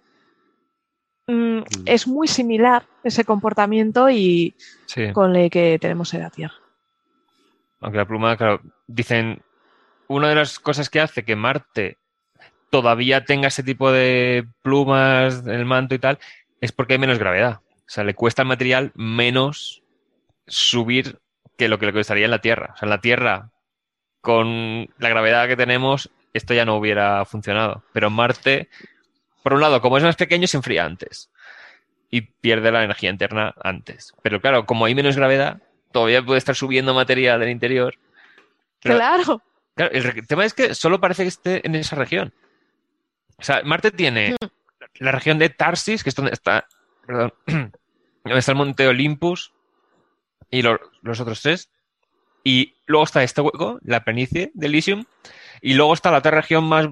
S7: mm, es muy similar ese comportamiento y
S6: sí.
S7: con el que tenemos en la Tierra.
S6: Aunque la pluma, claro, dicen, una de las cosas que hace que Marte todavía tenga ese tipo de plumas en el manto y tal, es porque hay menos gravedad. O sea, le cuesta al material menos subir que lo que le costaría en la Tierra. O sea, en la Tierra, con la gravedad que tenemos, esto ya no hubiera funcionado. Pero en Marte, por un lado, como es más pequeño, se enfría antes y pierde la energía interna antes. Pero claro, como hay menos gravedad, todavía puede estar subiendo materia del interior. Pero,
S7: claro.
S6: Claro, el tema es que solo parece que esté en esa región. O sea, Marte tiene mm. la región de Tarsis, que es donde está, perdón, donde está el monte Olympus y lo, los otros tres. Y luego está este hueco, la planicie de Elysium. Y luego está la otra región más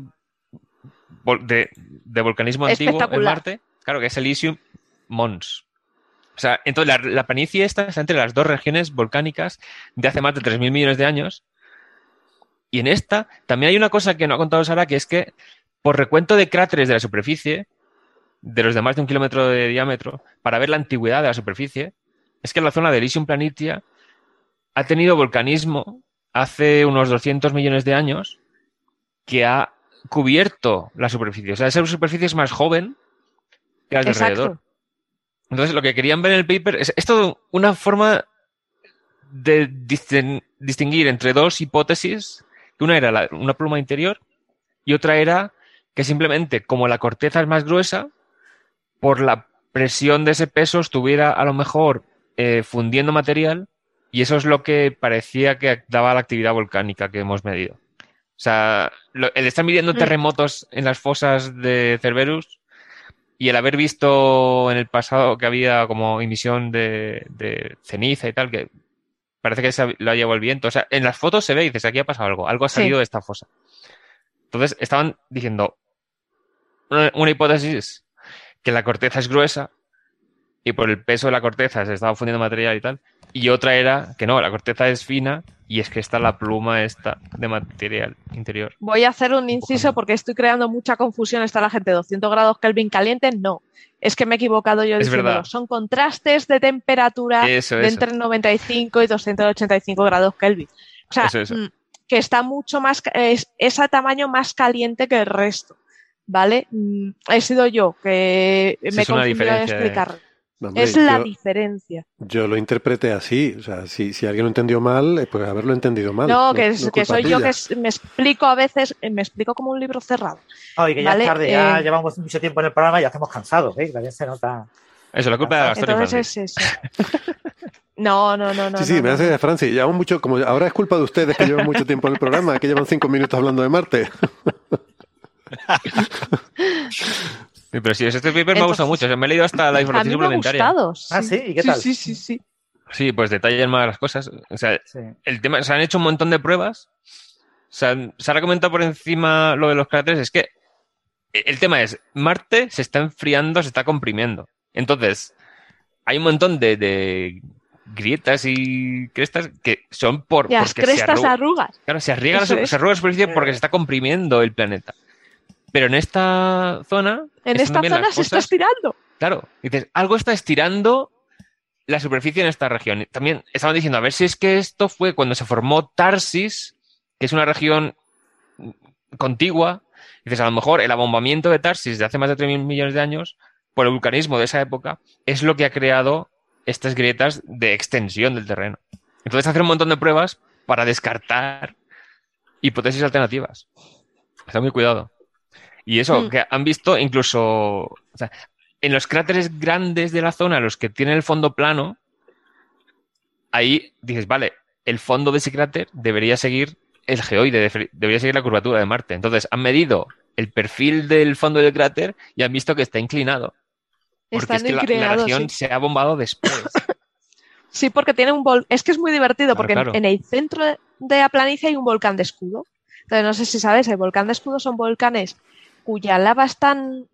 S6: de, de volcanismo antiguo en Marte. Claro, que es Elysium Mons. O sea, entonces la, la planicie esta está entre las dos regiones volcánicas de hace más de tres mil millones de años. Y en esta también hay una cosa que no ha contado Sara, que es que por recuento de cráteres de la superficie, de los de más de un kilómetro de diámetro, para ver la antigüedad de la superficie, es que la zona de Elysium Planitia ha tenido volcanismo hace unos doscientos millones de años que ha cubierto la superficie. O sea, esa superficie es más joven que la de alrededor. Entonces, lo que querían ver en el paper es, es todo una forma de distin- distinguir entre dos hipótesis, que una era la, una pluma interior y otra era que simplemente, como la corteza es más gruesa, por la presión de ese peso estuviera a lo mejor eh, fundiendo material, y eso es lo que parecía que daba la actividad volcánica que hemos medido. O sea, lo, el estar midiendo terremotos en las fosas de Cerberus y el haber visto en el pasado que había como emisión de, de ceniza y tal, que parece que se lo ha llevado el viento. O sea, en las fotos se ve y dices, aquí ha pasado algo, algo ha salido sí. de esta fosa. Entonces estaban diciendo, una, una hipótesis, que la corteza es gruesa y por el peso de la corteza se estaba fundiendo material y tal. Y otra era que no, la corteza es fina y es que está la pluma esta de material interior.
S7: Voy a hacer un inciso porque estoy creando mucha confusión. Está la gente doscientos grados Kelvin caliente. No, es que me he equivocado yo diciéndolo. Son contrastes de temperatura eso, de eso. entre noventa y cinco y doscientos ochenta y cinco grados Kelvin. O sea, eso, eso. que está mucho más, es, es a tamaño más caliente que el resto. ¿Vale? He sido yo que
S6: sí,
S7: me he confundido en explicarlo. De... Hombre, es la
S5: yo,
S7: diferencia.
S5: Yo lo interpreté así. O sea, si, si alguien lo entendió mal, pues haberlo entendido mal.
S7: No, que, no, no que soy tuya. Yo que es, me explico a veces, me explico como un libro cerrado.
S8: Oh, y que ya ¿vale? es tarde, ya eh... llevamos mucho tiempo en el programa y ya estamos cansados, ¿eh? También se nota.
S6: Eso, la culpa de Gastón.
S7: Entonces es eso. No, no, no, no.
S5: Sí, sí,
S7: no,
S5: me
S7: no.
S5: hace de Francia. Llevamos mucho, como ahora es culpa de ustedes que llevan mucho tiempo en el programa, que llevan cinco minutos hablando de Marte.
S6: Sí, pero sí, este paper Entonces, me ha gustado mucho. O sea, me he leído hasta la información suplementaria.
S7: A mí me ha gustado. Sí.
S8: Ah, sí, ¿y qué tal?
S7: Sí, sí, sí, sí.
S6: Sí, pues detallan más las cosas. O sea, sí. el tema, se han hecho un montón de pruebas. O sea, se ha comentado por encima lo de los cráteres. Es que el tema es, Marte se está enfriando, se está comprimiendo. Entonces, hay un montón de, de grietas y crestas que son por...
S7: Las
S6: porque
S7: crestas
S6: se arruga,
S7: arrugas.
S6: Claro, se arruga, la, se arruga la superficie porque se está comprimiendo el planeta. Pero en esta zona...
S7: En esta zona se está estirando.
S6: Claro. Dices, algo está estirando la superficie en esta región. También estaban diciendo, a ver si es que esto fue cuando se formó Tarsis, que es una región contigua. Dices, a lo mejor el abombamiento de Tarsis de hace más de tres mil millones de años, por el vulcanismo de esa época, es lo que ha creado estas grietas de extensión del terreno. Entonces hacer un montón de pruebas para descartar hipótesis alternativas. Está muy cuidado. Y eso, mm. que han visto incluso... O sea, en los cráteres grandes de la zona, los que tienen el fondo plano, ahí dices, vale, el fondo de ese cráter debería seguir el geoide, debería seguir la curvatura de Marte. Entonces han medido el perfil del fondo del cráter y han visto que está inclinado. Porque
S7: Están
S6: es que la, la región
S7: sí.
S6: se ha bombado después.
S7: Sí, porque tiene un vol... Es que es muy divertido,
S6: claro,
S7: porque
S6: claro.
S7: en el centro de la planicie hay un volcán de escudo. Entonces, no sé si sabes, el volcán de escudo son volcanes cuya lava es tan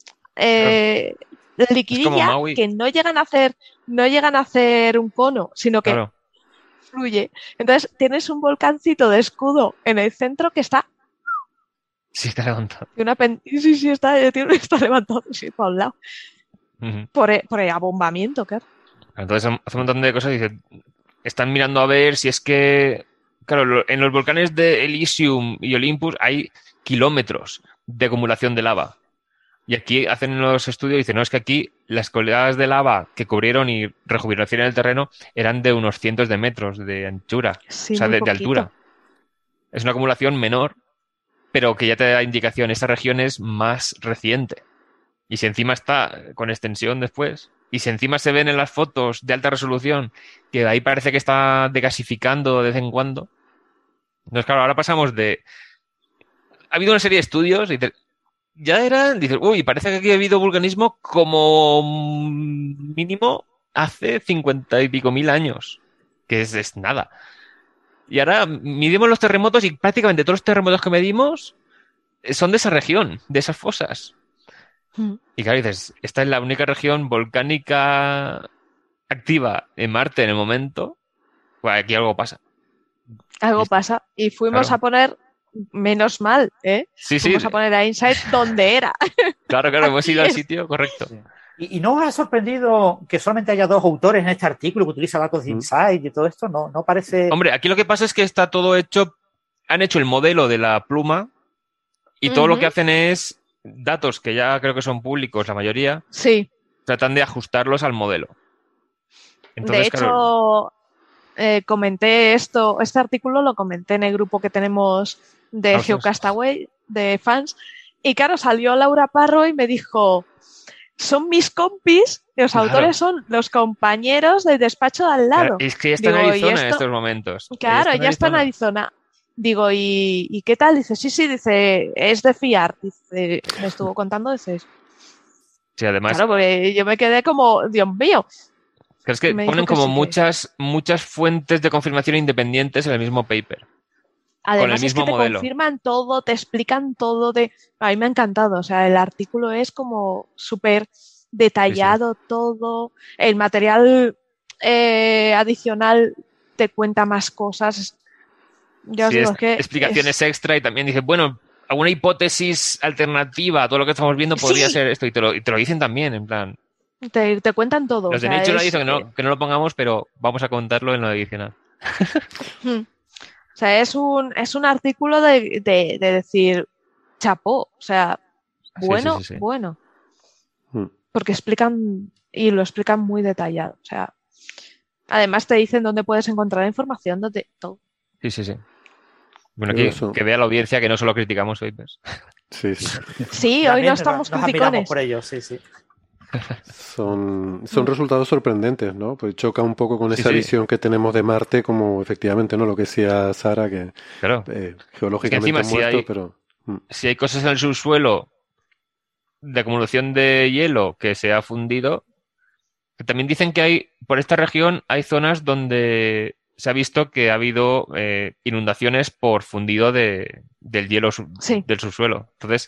S7: eh, claro. liquidilla es que no llegan a hacer no llegan a hacer un cono, sino que
S6: claro.
S7: fluye. Entonces, tienes un volcancito de escudo en el centro que está...
S6: Sí, está levantado.
S7: Una pen... Sí, sí, está, está levantado, sí, para un lado. Uh-huh. Por, el, por el abombamiento, claro.
S6: Entonces hace un montón de cosas y dice, están mirando a ver si es que, claro, en los volcanes de Elysium y Olympus hay kilómetros de acumulación de lava. Y aquí hacen los estudios y dicen, no, es que aquí las colgadas de lava que cubrieron y rejuvenecieron el terreno eran de unos cientos de metros de anchura,
S7: sí,
S6: o sea, de, de altura. Es una acumulación menor, pero que ya te da indicación, esta región es más reciente. Y si encima está con extensión después, y si encima se ven en las fotos de alta resolución, que ahí parece que está decasificando de vez en cuando. Entonces, claro, ahora pasamos de... Ha habido una serie de estudios y te... ya eran... Dices, uy, parece que aquí ha habido vulcanismo como mínimo hace cincuenta y pico mil años, que es, es nada. Y ahora midimos los terremotos y prácticamente todos los terremotos que medimos son de esa región, de esas fosas. Y claro, dices, esta es la única región volcánica activa en Marte en el momento, pues aquí algo pasa.
S7: Algo pasa. Y fuimos
S6: claro.
S7: a poner, menos mal, ¿eh?
S6: Sí,
S7: fuimos
S6: sí.
S7: a poner a Insight donde era.
S6: Claro, claro, hemos ido al
S7: Es...
S6: sitio correcto.
S8: Sí. ¿Y, ¿Y no os ha sorprendido que solamente haya dos autores en este artículo que utiliza datos de Insight y todo esto? ¿No, no parece...?
S6: Hombre, aquí lo que pasa es que está todo hecho... Han hecho el modelo de la pluma y todo uh-huh. lo que hacen es datos que ya creo que son públicos, la mayoría.
S7: Sí.
S6: Tratan de ajustarlos al modelo. Entonces,
S7: de hecho,
S6: claro,
S7: eh, comenté esto, este artículo lo comenté en el grupo que tenemos de
S6: Houses.
S7: Geocastaway, de fans, y claro, salió Laura Parro y me dijo, son mis compis, y los claro. autores son los compañeros del despacho de al lado.
S6: Claro, es que ya está Digo, en Arizona esto... en estos momentos.
S7: Claro, ya está en Arizona. Digo, ¿y, ¿y qué tal? Dice, sí, sí, dice, es de fiar. Dice, me estuvo contando, dice.
S6: Sí, además.
S7: Claro, porque yo me quedé como, Dios mío.
S6: Es que ponen como sí muchas, que... muchas fuentes de confirmación independientes en el mismo paper.
S7: Además,
S6: con el mismo
S7: es que te
S6: modelo.
S7: confirman todo, te explican todo. De... A mí me ha encantado. O sea, el artículo es como súper detallado, sí, sí. todo. El material eh, adicional te cuenta más cosas. Yo os
S6: sí,
S7: digo,
S6: es,
S7: es que
S6: explicaciones
S7: es...
S6: extra y también dice, bueno, alguna hipótesis alternativa a todo lo que estamos viendo podría
S7: sí.
S6: ser esto. Y te lo, y te lo dicen también, en plan.
S7: Te, te cuentan todo.
S6: Los
S7: o
S6: de
S7: sea,
S6: Nature
S7: es...
S6: dicen que no, que no lo pongamos, pero vamos a contarlo en lo adicional.
S7: O sea, es un, es un artículo de, de, de decir chapó. O sea, bueno, sí, sí, sí, sí. bueno. Hmm. Porque explican, y lo explican muy detallado. O sea, además te dicen dónde puedes encontrar información de todo.
S6: Sí, sí, sí. Bueno, que, que vea la audiencia que no solo criticamos hoy, pues.
S5: Sí, sí.
S7: Sí, hoy no estamos
S8: nos,
S7: criticones.
S8: Nos por ello, sí, sí.
S5: Son, son resultados sorprendentes, ¿no? Pues choca un poco con esa
S6: sí, sí.
S5: visión que tenemos de Marte, como efectivamente, ¿no? Lo que decía Sara, que
S6: claro.
S5: eh, geológicamente
S6: es que encima,
S5: muerto,
S6: si hay,
S5: pero...
S6: Si hay cosas en el subsuelo de acumulación de hielo que se ha fundido, también dicen que hay, por esta región, hay zonas donde se ha visto que ha habido eh, inundaciones por fundido de, del hielo sub,
S7: sí.
S6: del subsuelo. Entonces,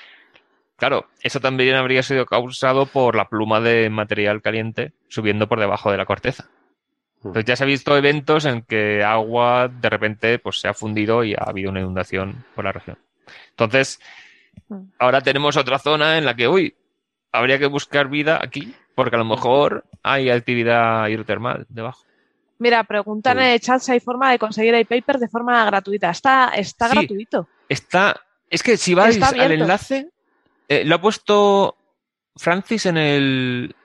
S6: claro, eso también habría sido causado por la pluma de material caliente subiendo por debajo de la corteza. Entonces ya se ha visto eventos en que agua de repente pues se ha fundido y ha habido una inundación por la región. Entonces, ahora tenemos otra zona en la que, uy, habría que buscar vida aquí, porque a lo mejor hay actividad hidrotermal debajo.
S7: Mira, preguntan en el chat si hay forma de conseguir el paper de forma gratuita. Está, está
S6: sí,
S7: gratuito.
S6: Está, es que si vais al enlace, eh, lo ha puesto Francis en el...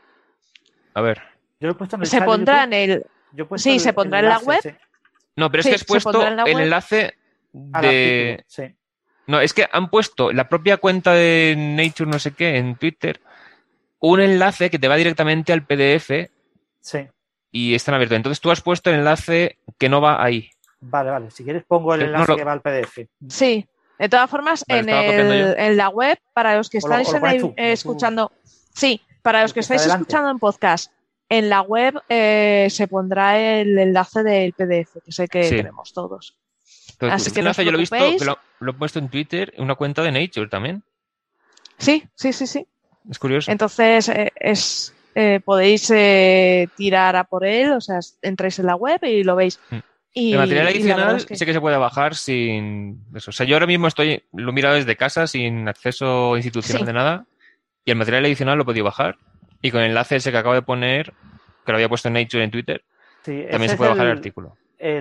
S6: A ver.
S8: Yo lo he puesto en el
S7: se pondrá en el... Sí,
S8: el,
S7: se pondrá el en la web.
S8: Sí.
S6: No, pero es
S7: sí,
S6: que has puesto el
S7: web.
S6: enlace de...
S8: Artículo, sí.
S6: No, es que han puesto la propia cuenta de Nature no sé qué en Twitter un enlace que te va directamente al P D F.
S8: Sí.
S6: Y están abiertos. Entonces tú has puesto el enlace que no va ahí.
S8: Vale, vale. Si quieres pongo el enlace no lo... que va al P D F.
S7: Sí. De todas formas, vale, en, el, en la web, para los que estáis
S8: lo, lo
S7: en
S8: tú,
S7: eh, escuchando... Sí, para los que estáis adelante. escuchando en podcast, en la web eh, se pondrá el enlace del P D F, que sé que sí. tenemos todos.
S6: Entonces,
S7: Así que no
S6: yo lo he visto, que lo, lo he puesto en Twitter, en una cuenta de Nature también.
S7: Sí, sí, sí, sí.
S6: Es curioso.
S7: Entonces, eh, es... Eh, podéis eh, tirar a por él, o sea, entráis en la web y lo veis. Y,
S6: el material adicional
S7: es que...
S6: sé que se puede bajar sin eso. O sea, yo ahora mismo estoy, lo he mirado desde casa sin acceso institucional sí. de nada y el material adicional lo he podido bajar y con el enlace ese que acabo de poner, que lo había puesto en Nature en Twitter,
S8: sí,
S6: también se puede
S8: el,
S6: bajar el artículo.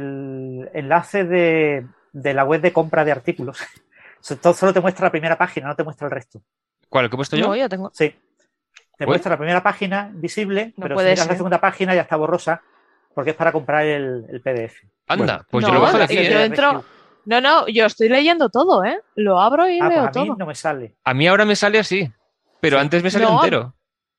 S8: El enlace de, de la web de compra de artículos. Solo te muestra la primera página, no te muestra el resto.
S6: ¿Cuál? ¿El que he puesto yo?
S7: No, yo tengo.
S8: Sí. Te ¿Uy? muestra la primera página visible,
S7: no
S8: pero
S7: puede
S8: si miras
S7: ser.
S8: la segunda página ya está borrosa porque es para comprar el, el P D F.
S6: Anda,
S8: bueno,
S6: pues
S7: no,
S6: yo lo bajo de aquí,
S7: yo
S6: ¿eh?
S7: entro... No, no, yo estoy leyendo todo, ¿eh? Lo abro y
S8: ah,
S7: leo
S8: pues a
S7: todo.
S8: mí no me sale.
S6: A mí ahora me sale así, pero sí. antes me salió
S7: no,
S6: entero.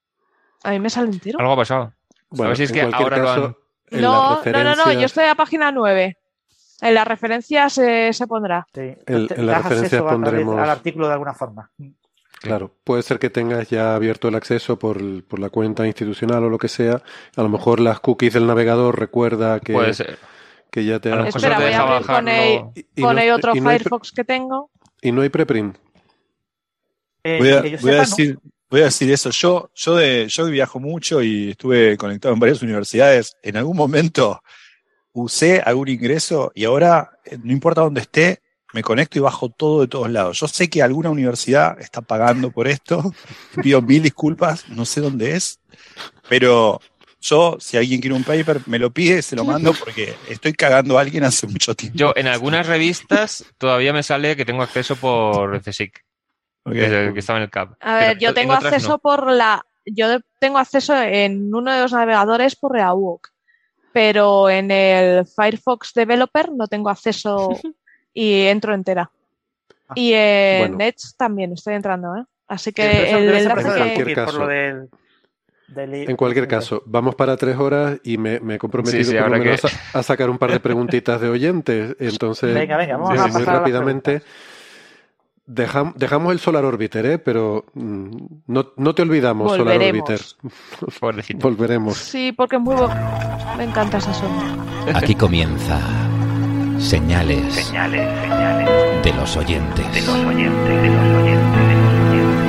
S7: A mí me sale entero.
S6: Algo ha pasado.
S5: Bueno,
S6: a ver si es que ahora
S5: caso,
S6: lo han...
S7: No,
S5: referencias...
S7: no, no, no, yo estoy a página nueve. En las referencias se, se pondrá.
S8: Sí.
S5: El, en las referencias pondremos...
S8: al artículo de alguna forma.
S5: Claro, puede ser que tengas ya abierto el acceso por, por la cuenta institucional o lo que sea. A lo mejor las cookies del navegador recuerda que,
S6: puede ser.
S5: que ya te
S6: ha...
S7: Espera, voy a abrir con el,
S5: y,
S7: con
S5: y
S7: el
S5: no,
S7: otro
S5: y no
S7: Firefox
S5: hay,
S7: que tengo.
S5: ¿Y no hay preprint?
S8: Eh,
S10: voy a,
S8: que yo
S10: voy
S8: sepa,
S10: a decir,
S8: no.
S10: voy a decir eso. Yo, yo, de, yo viajo mucho y estuve conectado en varias universidades. En algún momento usé algún ingreso y ahora, no importa dónde esté, me conecto y bajo todo de todos lados. Yo sé que alguna universidad está pagando por esto. Pido mil disculpas, no sé dónde es. Pero yo, si alguien quiere un paper, me lo pide, se lo mando porque estoy cagando a alguien hace mucho tiempo.
S6: Yo, en algunas revistas, todavía me sale que tengo acceso por C S I C. Okay. Que, que estaba en el C A P.
S7: A ver,
S6: Pero
S7: yo tengo acceso no. por la... Yo tengo acceso en uno de los navegadores por Reawoke. Pero en el Firefox Developer no tengo acceso... Y entro entera. Ah, y en bueno. Edge también estoy entrando, ¿eh? Así que sí, el enlace
S5: en cualquier caso, del, del... en cualquier caso, vamos para tres horas y me, me he comprometido sí, sí, por lo menos que... a, a sacar un par de preguntitas de oyentes. Entonces,
S8: venga, venga, vamos
S5: sí,
S8: a
S5: muy rápidamente. Dejam, dejamos el Solar Orbiter, ¿eh? Pero mm, no, no te olvidamos,
S7: Volveremos.
S5: Solar Orbiter. Volveremos.
S7: Sí, porque es muy bueno. Me encanta esa zona.
S3: Aquí comienza Señales,
S4: señales, señales
S3: de los oyentes.
S4: De los oyentes, de los oyentes, de los oyentes.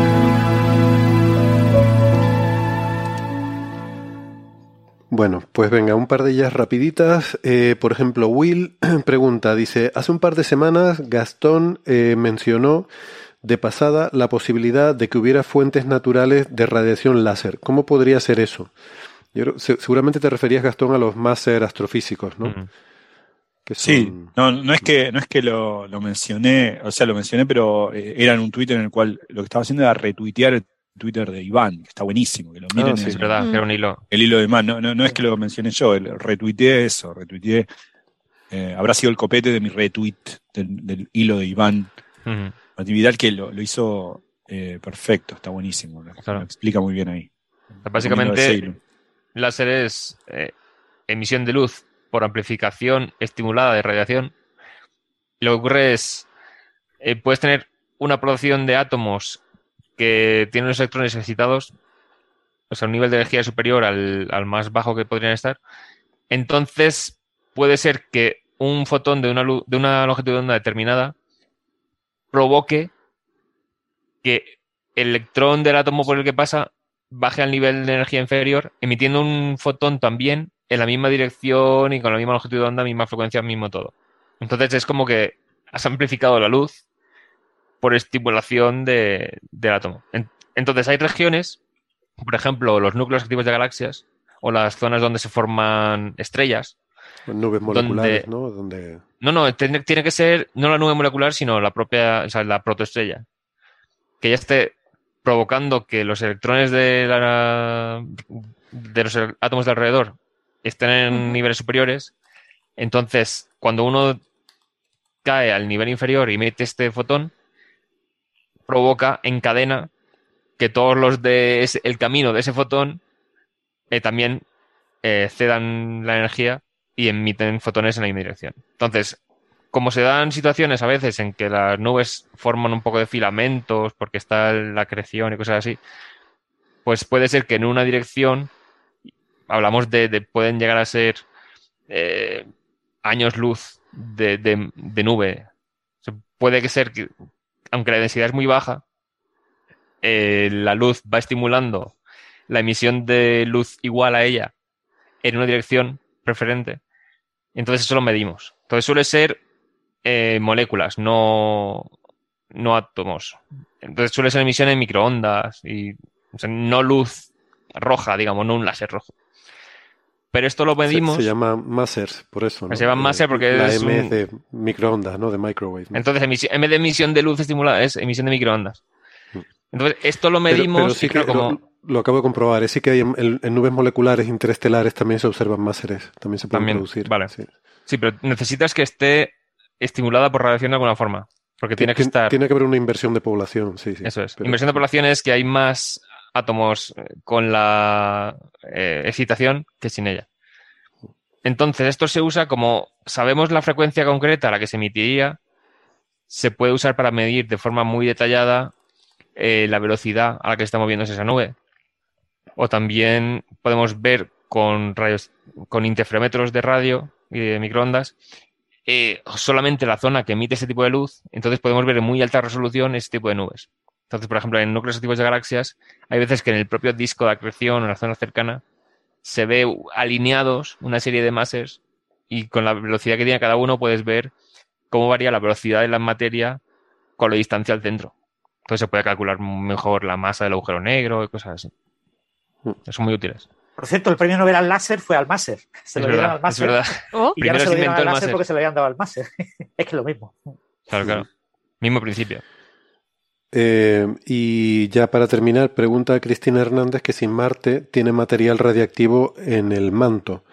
S5: Bueno, pues venga, un par de ellas rapiditas. Eh, por ejemplo, Will pregunta, dice, hace un par de semanas Gastón eh, mencionó de pasada la posibilidad de que hubiera fuentes naturales de radiación láser. ¿Cómo podría ser eso? Yo creo, seguramente te referías, Gastón, a los máser astrofísicos, ¿no? Mm.
S10: Que son... Sí, no, no es que, no es que lo, lo mencioné, o sea, lo mencioné, pero eh, era en un Twitter en el cual lo que estaba haciendo era retuitear el Twitter de Iván, que está buenísimo, que lo miren.
S6: Ah, sí, es verdad, que era un hilo.
S10: El hilo de Iván, no, no, no es que lo mencioné yo, el, retuiteé eso, retuiteé, eh, habrá sido el copete de mi retweet del, del hilo de Iván. Uh-huh. Actividad que lo, lo hizo eh, perfecto, está buenísimo, lo, claro. Lo explica muy bien ahí.
S6: Básicamente, láser es eh, emisión de luz por amplificación estimulada de radiación. Lo que ocurre es, eh, puedes tener una producción de átomos que tienen los electrones excitados, o sea, un nivel de energía superior al, al más bajo que podrían estar. Entonces, puede ser que un fotón de una, luz, de una longitud de onda determinada provoque que el electrón del átomo por el que pasa baje al nivel de energía inferior, emitiendo un fotón también en la misma dirección y con la misma longitud de onda, misma frecuencia, mismo todo. Entonces es como que has amplificado la luz por estimulación de, del átomo. Entonces hay regiones, por ejemplo, los núcleos activos de galaxias o las zonas donde se forman estrellas.
S5: Nubes moleculares, donde, ¿no? Donde...
S6: No, no, tiene, tiene que ser no la nube molecular, sino la propia, o sea, la protoestrella. Que ya esté provocando que los electrones de, la, de los átomos de alrededor estén en uh-huh. niveles superiores. Entonces, cuando uno cae al nivel inferior y emite este fotón, provoca, encadena, que todos los de ese, el camino de ese fotón eh, también eh, cedan la energía y emiten fotones en la misma dirección. Entonces, como se dan situaciones a veces en que las nubes forman un poco de filamentos porque está la acreción y cosas así, pues puede ser que en una dirección, hablamos de, de pueden llegar a ser eh, años luz de, de, de nube. O sea, puede que ser que, aunque la densidad es muy baja, eh, la luz va estimulando la emisión de luz igual a ella en una dirección preferente. Entonces eso lo medimos. Entonces suele ser eh, moléculas, no, no átomos. Entonces suele ser emisión en microondas y o sea, no luz roja, digamos, no un láser rojo. Pero esto lo medimos...
S5: Se, se llama masers, por eso, ¿no?
S6: Se llama maser porque
S5: la
S6: es
S5: M
S6: un...
S5: de microondas, ¿no? De microwave, ¿no?
S6: Entonces, emisi... M de emisión de luz estimulada es emisión de microondas. Entonces, esto lo medimos...
S5: Pero, pero sí que
S6: claro, como...
S5: lo, lo acabo de comprobar. Es sí que hay en, en, en nubes moleculares interestelares también se observan máseres. También se pueden
S6: también,
S5: producir.
S6: Vale.
S5: Sí.
S6: sí, pero necesitas que esté estimulada por radiación de alguna forma. Porque tiene, tiene que estar...
S5: Tiene que haber una inversión de población, sí, sí.
S6: Eso es.
S5: Pero...
S6: Inversión de población es que hay más átomos con la eh, excitación que sin ella. Entonces, esto se usa como sabemos la frecuencia concreta a la que se emitiría, se puede usar para medir de forma muy detallada eh, la velocidad a la que está moviéndose esa nube. O también podemos ver con rayos, con interferómetros de radio y de microondas eh, solamente la zona que emite ese tipo de luz. Entonces podemos ver en muy alta resolución ese tipo de nubes. Entonces, por ejemplo, en núcleos activos de galaxias, hay veces que en el propio disco de acreción o en la zona cercana se ve alineados una serie de masas y con la velocidad que tiene cada uno puedes ver cómo varía la velocidad de la materia con la distancia al centro. Entonces se puede calcular mejor la masa del agujero negro y cosas así. Son muy útiles.
S8: Por cierto, el premio Nobel al láser fue al Máser. Se
S6: es
S8: lo dieron
S6: verdad,
S8: al Máser.
S6: Es verdad.
S8: ¿Oh? Y
S6: Primero
S8: ya no se lo dieron al láser,
S6: láser
S8: porque se lo habían dado al Máser. Es que es lo mismo.
S6: Claro, claro. Mismo principio.
S5: Eh, y ya para terminar, pregunta a Cristina Hernández que si Marte tiene material radiactivo en el manto.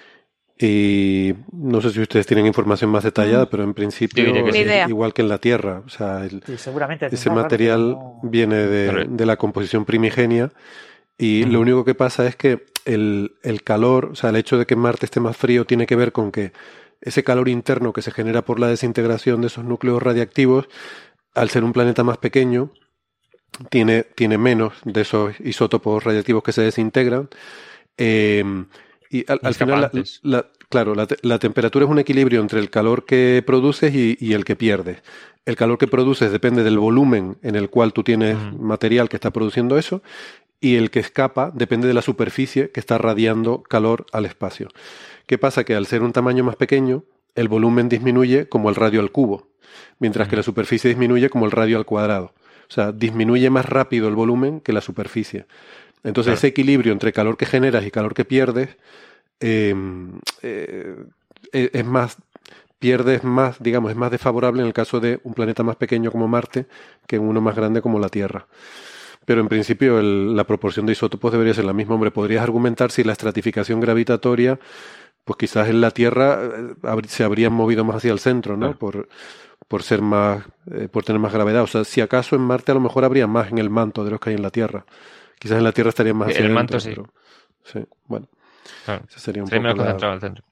S5: Y no sé si ustedes tienen información más detallada, mm. pero en principio es igual que en la Tierra. O sea, el,
S8: sí, seguramente
S5: ese material no... viene de, de la composición primigenia y mm. lo único que pasa es que el, el calor, o sea, el hecho de que Marte esté más frío tiene que ver con que ese calor interno que se genera por la desintegración de esos núcleos radiactivos, al ser un planeta más pequeño, tiene, tiene menos de esos isótopos radiactivos que se desintegran. Eh, y al, al final, la, la, claro, la, la temperatura es un equilibrio entre el calor que produces y, y el que pierdes. El calor que produces depende del volumen en el cual tú tienes uh-huh. material que está produciendo eso, y el que escapa depende de la superficie que está radiando calor al espacio. ¿Qué pasa? Que al ser un tamaño más pequeño, el volumen disminuye como el radio al cubo, mientras uh-huh. que la superficie disminuye como el radio al cuadrado. O sea, disminuye más rápido el volumen que la superficie. Entonces, claro. ese equilibrio entre calor que generas y calor que pierdes, eh, eh, es más, pierdes más, digamos, es más desfavorable en el caso de un planeta más pequeño como Marte que uno más grande como la Tierra. Pero en principio el, la proporción de isótopos debería ser la misma. Hombre, podrías argumentar si la estratificación gravitatoria, pues quizás en la Tierra eh, se habrían movido más hacia el centro, ¿no? Claro. Por, por ser más, eh, por tener más gravedad. O sea, si acaso en Marte a lo mejor habría más en el manto de los que hay en la Tierra. Quizás en la Tierra estarían más hacia
S6: el
S5: dentro,
S6: manto, sí.
S5: Pero, sí, bueno.
S6: Claro.
S5: Ese sería un
S6: sería
S5: poco
S6: menos
S5: la...
S6: concentrado al centro.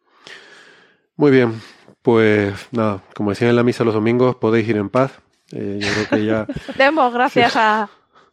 S5: Muy bien, pues nada, como decían en la misa los domingos, podéis ir en paz. Eh, yo creo que ya...
S7: Demos gracias a...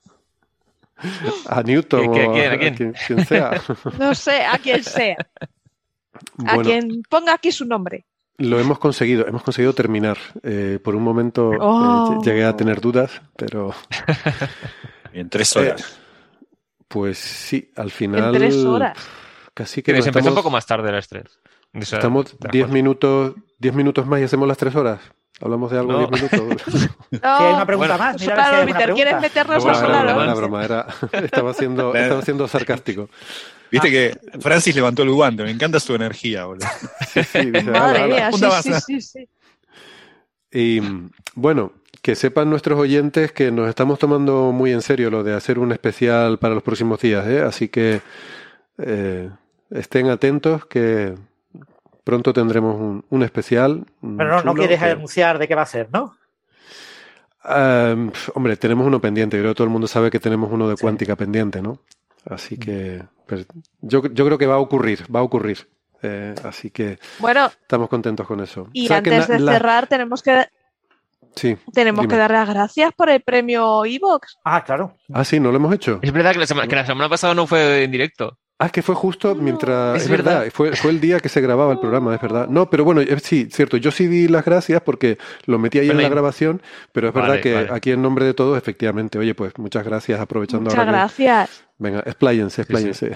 S5: a Newton
S6: ¿Qué, qué,
S5: o
S6: quién,
S5: a,
S6: a quién?
S5: a quien, quien sea.
S7: No sé, a quien sea. A
S5: Bueno,
S7: quien ponga aquí su nombre.
S5: lo hemos conseguido, hemos conseguido terminar. Eh, por un momento
S7: Oh.
S5: eh, llegué a tener dudas, pero...
S10: En tres horas.
S5: Eh, pues sí, al final...
S7: En tres horas.
S5: Casi que
S6: Que
S5: nos
S6: se empezó
S5: estamos,
S6: un poco más tarde las tres. O sea,
S5: estamos
S6: de las
S5: diez
S6: cuatro.
S5: minutos, diez minutos más y hacemos las tres horas. Hablamos de algo
S6: No.
S5: diez minutos.
S8: Sí, hay una pregunta
S6: Bueno,
S8: más. Mira, a ver si hay
S7: Claro,
S8: alguna
S7: Peter, ¿quieres
S8: pregunta.
S7: meternos
S6: Bueno,
S7: a
S5: Era
S6: claro,
S5: broma,
S7: solar?
S5: era broma, era, estaba siendo, estaba siendo sarcástico.
S10: Viste que Francis levantó el guante, me encanta su energía, boludo.
S5: Sí, sí, dice,
S7: Madre
S5: "Ala, ala".
S7: mía, sí,
S10: Punta más,
S7: sí,
S10: ¿eh?
S7: sí, sí.
S5: Y bueno, que sepan nuestros oyentes que nos estamos tomando muy en serio lo de hacer un especial para los próximos días, ¿eh? Así que eh, estén atentos que pronto tendremos un, un especial. un
S8: Pero no, no
S5: chulo
S8: quieres
S5: que-
S8: anunciar de qué va a ser, ¿no?
S5: Ah, pf, hombre, tenemos uno pendiente. Creo que todo el mundo sabe que tenemos uno de
S8: Sí.
S5: cuántica pendiente, ¿no? Así que pues, yo, yo creo que va a ocurrir, va a ocurrir. Eh, así que
S7: Bueno,
S5: estamos contentos con eso.
S7: y
S5: O sea que
S7: antes
S5: na-
S7: de
S5: la-
S7: cerrar tenemos que
S5: Sí,
S7: tenemos
S5: dime.
S7: que dar las gracias por el premio Evox.
S8: Ah, claro.
S5: Ah, sí, ¿no lo hemos hecho?
S6: Es verdad que la, semana, que la semana pasada no fue en directo.
S5: Ah, es que fue justo mientras...
S6: Es
S5: Es, verdad,
S6: verdad.
S5: Fue, fue el día que se grababa el programa, es verdad. No, pero bueno, eh, sí, cierto, yo sí di las gracias porque lo metí ahí
S6: Pero
S5: en la
S6: ahí-
S5: grabación, pero es
S6: Vale,
S5: verdad que
S6: vale.
S5: aquí en nombre de todos, efectivamente, oye, pues muchas gracias, aprovechando
S7: Muchas
S5: ahora que-
S7: gracias.
S5: Venga, expláyense,
S6: Sí, sí.
S5: expláyense.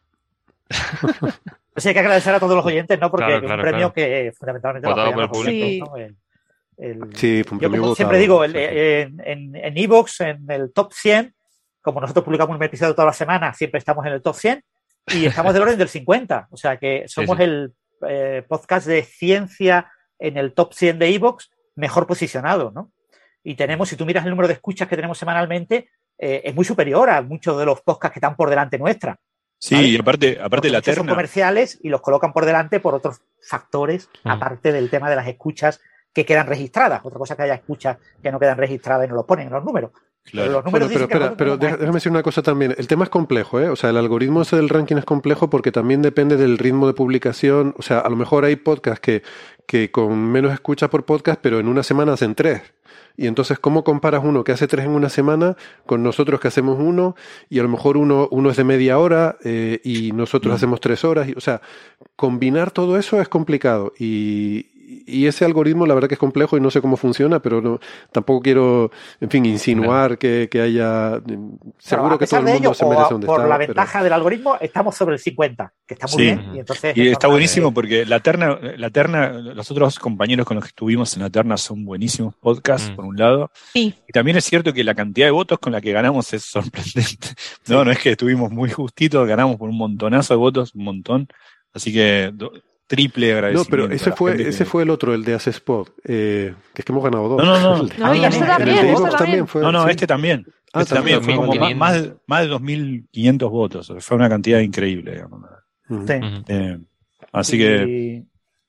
S8: Pues hay que agradecer a todos los oyentes, ¿no? Porque
S6: Claro,
S8: es un
S6: claro,
S8: premio
S6: claro.
S8: que fundamentalmente lo
S6: Votado
S8: apoyan
S6: por
S8: los
S6: el
S8: oyentes,
S7: público.
S8: ¿no? El- el-
S5: Sí, fue un
S8: Yo
S5: premio
S8: como
S5: votado.
S8: siempre digo, el-
S5: Sí, sí.
S8: en, en, en iVoox, en el top cien, como nosotros publicamos un episodio toda la semana, siempre estamos en el top cien y estamos del orden del cincuenta. O sea que somos
S6: sí.
S8: el eh, podcast de ciencia en el top cien de iVoox mejor posicionado, ¿no? Y tenemos, si tú miras el número de escuchas que tenemos semanalmente, eh, es muy superior a muchos de los podcasts que están por delante nuestra.
S10: Sí,
S8: ¿Vale?
S10: y aparte, aparte
S8: Porque
S10: la
S8: muchos son
S10: terna.
S8: comerciales y los colocan por delante por otros factores,
S6: Mm.
S8: aparte del tema de las escuchas que quedan registradas. Otra cosa que haya escuchas que no quedan registradas y no los ponen en los números. Pero
S10: Claro.
S8: los números
S5: Bueno, pero
S8: dicen que
S5: espera,
S8: nosotros
S5: pero
S8: tenemos
S5: deja-
S8: más
S5: déjame decir una cosa también. El tema es complejo, ¿eh? O sea, el algoritmo ese del ranking es complejo porque también depende del ritmo de publicación. O sea, a lo mejor hay podcasts que, que con menos escuchas por podcast, pero en una semana hacen tres. Y entonces, ¿cómo comparas uno que hace tres en una semana con nosotros que hacemos uno? Y a lo mejor uno, uno es de media hora eh, y nosotros
S10: Mm.
S5: hacemos tres horas. Y, o sea, combinar todo eso es complicado. Y, y, y ese algoritmo la verdad que es complejo y no sé cómo funciona, pero no, tampoco quiero, en fin, insinuar que, que haya... Seguro que todo el mundo
S8: ello,
S5: se merece donde
S8: por
S5: está.
S8: la ventaja pero... del algoritmo, estamos sobre el cincuenta, que está muy
S10: sí.
S8: bien. Y, entonces
S10: y está buenísimo porque la terna, la terna, los otros compañeros con los que estuvimos en la terna son buenísimos podcasts, mm. por un lado.
S7: Sí.
S10: Y también es cierto que la cantidad de votos con la que ganamos es sorprendente. No, sí. no es que estuvimos muy justitos, ganamos por un montonazo de votos, un montón. Así que do, triple agradecimiento.
S5: No, pero ese fue ese que... fue el otro, el de Accesspod, eh, que es que hemos ganado dos.
S10: No, no, no.
S7: no, no y este también,
S5: el de
S7: este
S5: también.
S7: también
S5: fue.
S10: No, no,
S5: sí.
S10: este también.
S5: Ah,
S10: este también fue como más, más, de, más de dos mil quinientos votos. Fue una cantidad increíble, digamos.
S8: Uh-huh. Sí.
S10: Eh, así y... que...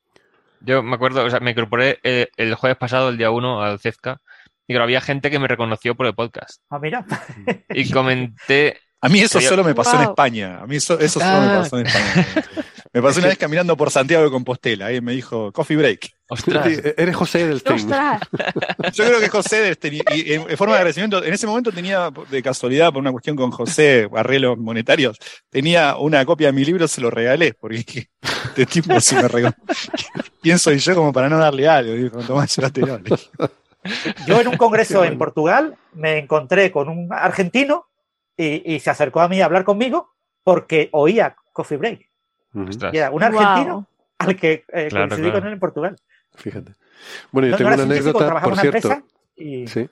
S6: Yo me acuerdo, o sea, me incorporé el, el jueves pasado, el día uno, al Cezca, y claro, había gente que me reconoció por el podcast.
S8: Ah, mira.
S6: Y comenté...
S10: A mí eso
S6: yo...
S10: solo me pasó
S7: wow.
S10: en España. A mí eso, eso solo ah. me pasó en España. Me pasó una vez caminando por Santiago de Compostela y me dijo, coffee break.
S6: Ostras.
S5: Sí, eres José Edelstein.
S7: Ostras.
S10: Yo creo que José Edelstein, y, y en forma de agradecimiento, en ese momento tenía, de casualidad, por una cuestión con José, arreglos monetarios, tenía una copia de mi libro, se lo regalé, porque este tipo si me regaló. ¿Quién soy yo como para no darle algo? Dijo, Tomás, llévatelo.
S8: Yo en un congreso en Portugal me encontré con un argentino y, y se acercó a mí a hablar conmigo porque oía Coffee Break. Uh-huh. Y era un argentino wow. al que eh, claro, coincidí claro. con él en Portugal.
S5: Fíjate. Bueno, yo no, tengo no una anécdota, por cierto. Y... Sí.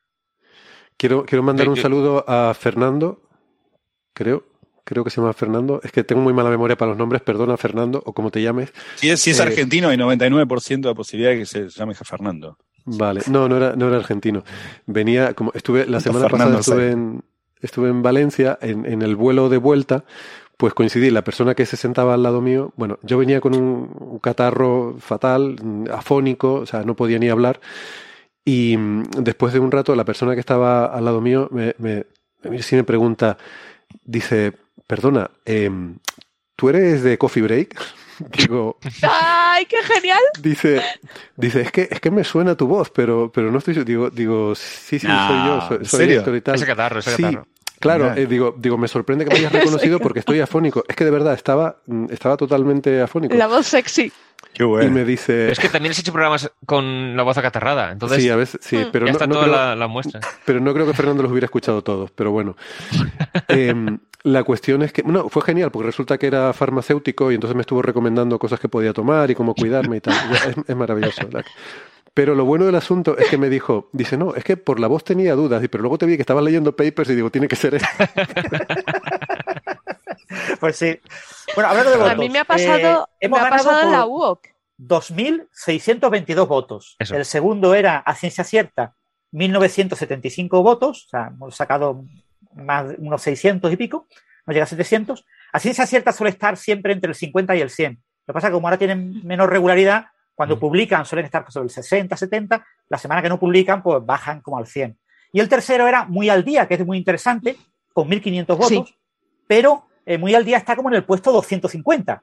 S5: Quiero, quiero mandar un saludo a Fernando, creo, creo que se llama Fernando. Es que tengo muy mala memoria para los nombres, perdona Fernando, o como te llames.
S10: Si es, si es eh, argentino, hay noventa y nueve por ciento de posibilidad de que se llame Fernando.
S5: Vale, no, no era, no era argentino. Venía, como estuve, la semana Fernando pasada estuve en, estuve en Valencia, en, en el vuelo de vuelta. Pues coincidí, la persona que se sentaba al lado mío, bueno, yo venía con un, un catarro fatal, afónico, o sea, no podía ni hablar, y después de un rato la persona que estaba al lado mío me, me, me, sí me pregunta, dice, perdona, eh, ¿tú eres de Coffee Break? Digo,
S7: ¡ay, qué genial!
S5: Dice, dice es que es que me suena tu voz, pero pero no estoy, digo, digo sí, sí, no, soy yo, soy, soy Héctor y tal.
S6: Ese catarro, ese
S5: sí,
S6: catarro.
S5: Claro, eh, digo, digo, me sorprende que me hayas reconocido porque estoy afónico. Es que de verdad estaba, estaba totalmente afónico.
S7: La voz sexy.
S5: Qué bueno. Y me dice...
S6: Pero es que también has hecho programas con la voz acatarrada, entonces...
S5: Sí, a veces, sí, mm. pero
S6: ya
S5: no,
S6: está
S5: no
S6: toda
S5: creo,
S6: la, la muestra.
S5: Pero no creo que Fernando los hubiera escuchado todos, pero bueno. eh, la cuestión es que... No, fue genial, porque resulta que era farmacéutico y entonces me estuvo recomendando cosas que podía tomar y cómo cuidarme y tal. Es, es maravilloso. La... Pero lo bueno del asunto es que me dijo, dice, no, es que por la voz tenía dudas, pero luego te vi que estabas leyendo papers y digo, tiene que ser esto.
S8: Pues sí. Bueno, hablando de votos.
S7: A mí me ha pasado, eh, me ha pasado en la U O C.
S8: dos mil seiscientos veintidós votos.
S6: Eso.
S8: El segundo era, a ciencia cierta, mil novecientos setenta y cinco votos. O sea, hemos sacado más de unos seiscientos y pico. No llega a setecientos. A ciencia cierta suele estar siempre entre el cincuenta y el cien. Lo que pasa es que como ahora tienen menor regularidad, cuando mm. publican suelen estar sobre el sesenta, setenta. La semana que no publican, pues bajan como al cien. Y el tercero era Muy al Día, que es muy interesante, con mil quinientos votos. Sí. Pero eh, Muy al Día está como en el puesto doscientos cincuenta.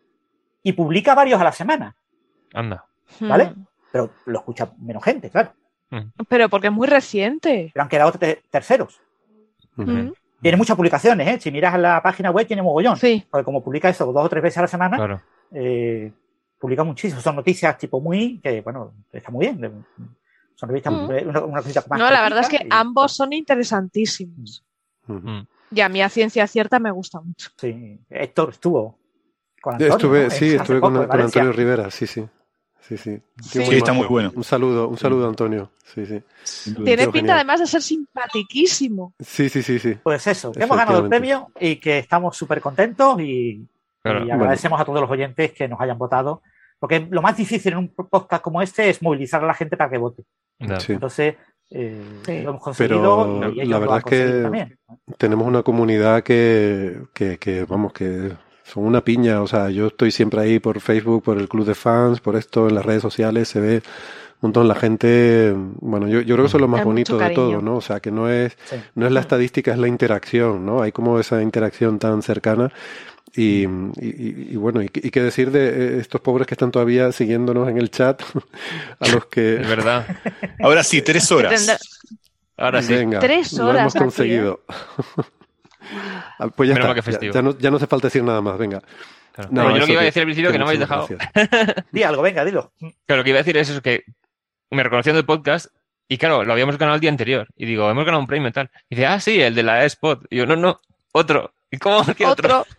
S8: Y publica varios a la semana.
S6: Anda.
S8: ¿Vale? Mm. Pero lo escucha menos gente, claro.
S7: Mm. Pero porque es muy reciente.
S8: Pero han quedado te- terceros.
S7: Mm.
S8: Tiene muchas publicaciones, ¿eh? Si miras la página web tiene mogollón.
S7: Sí.
S8: Porque como publica eso dos o tres veces a la semana,
S6: claro.
S8: eh, publica muchísimo. Son noticias tipo muy, que bueno, está muy bien. Son revistas, mm. una, una cosita más.
S7: No, la verdad es que y... ambos son interesantísimos.
S6: Mm.
S7: Y a mí a ciencia cierta me gusta mucho.
S8: Sí, Héctor estuvo con Antonio.
S5: Estuve,
S8: ¿no?
S5: Sí, estuve poco, con, con Antonio Rivera, sí, sí. Sí, sí.
S10: Sí, sí, está muy bueno.
S5: Un saludo, un saludo, Antonio. Sí, sí.
S7: Tiene pinta genial. Además de ser simpatiquísimo.
S5: Sí, sí, sí, sí.
S8: Pues eso, que hemos ganado el premio y que estamos súper contentos y,
S6: claro.
S8: y agradecemos bueno. a todos los oyentes que nos hayan votado. Porque lo más difícil en un podcast como este es movilizar a la gente para que vote.
S5: Sí.
S8: Entonces, eh, sí. lo hemos conseguido.
S5: Pero
S8: y ellos
S5: la verdad es que
S8: también.
S5: Tenemos una comunidad que, que, que, vamos, que son una piña. O sea, yo estoy siempre ahí por Facebook, por el club de fans, por esto, en las redes sociales se ve un montón la gente. Bueno, yo, yo creo que eso es lo más
S7: Hay
S5: bonito de todo, ¿no? O sea, que no es, sí. no es la estadística, es la interacción, ¿no? Hay como esa interacción tan cercana. Y, y, y bueno, y, y qué decir de estos pobres que están todavía siguiéndonos en el chat, a los que...
S6: Es verdad.
S10: Ahora sí, tres horas.
S6: Ahora sí.
S5: Venga,
S7: tres horas.
S5: Lo hemos conseguido.
S7: Aquí, ¿eh?
S5: Pues ya
S6: Menos
S5: está,
S6: que
S5: ya, ya, no, ya no hace falta decir nada más, venga.
S6: Claro. No, yo lo que iba a decir al principio, que, que no me habéis dejado.
S8: Di algo, venga, dilo.
S6: Claro, lo que iba a decir es eso, que me reconocían del podcast y claro, lo habíamos ganado el día anterior. Y digo, hemos ganado un premio y tal. Y dice, ah, sí, el de la eSpot. Y yo, no, no, otro. ¿Y cómo que otro? ¿Otro?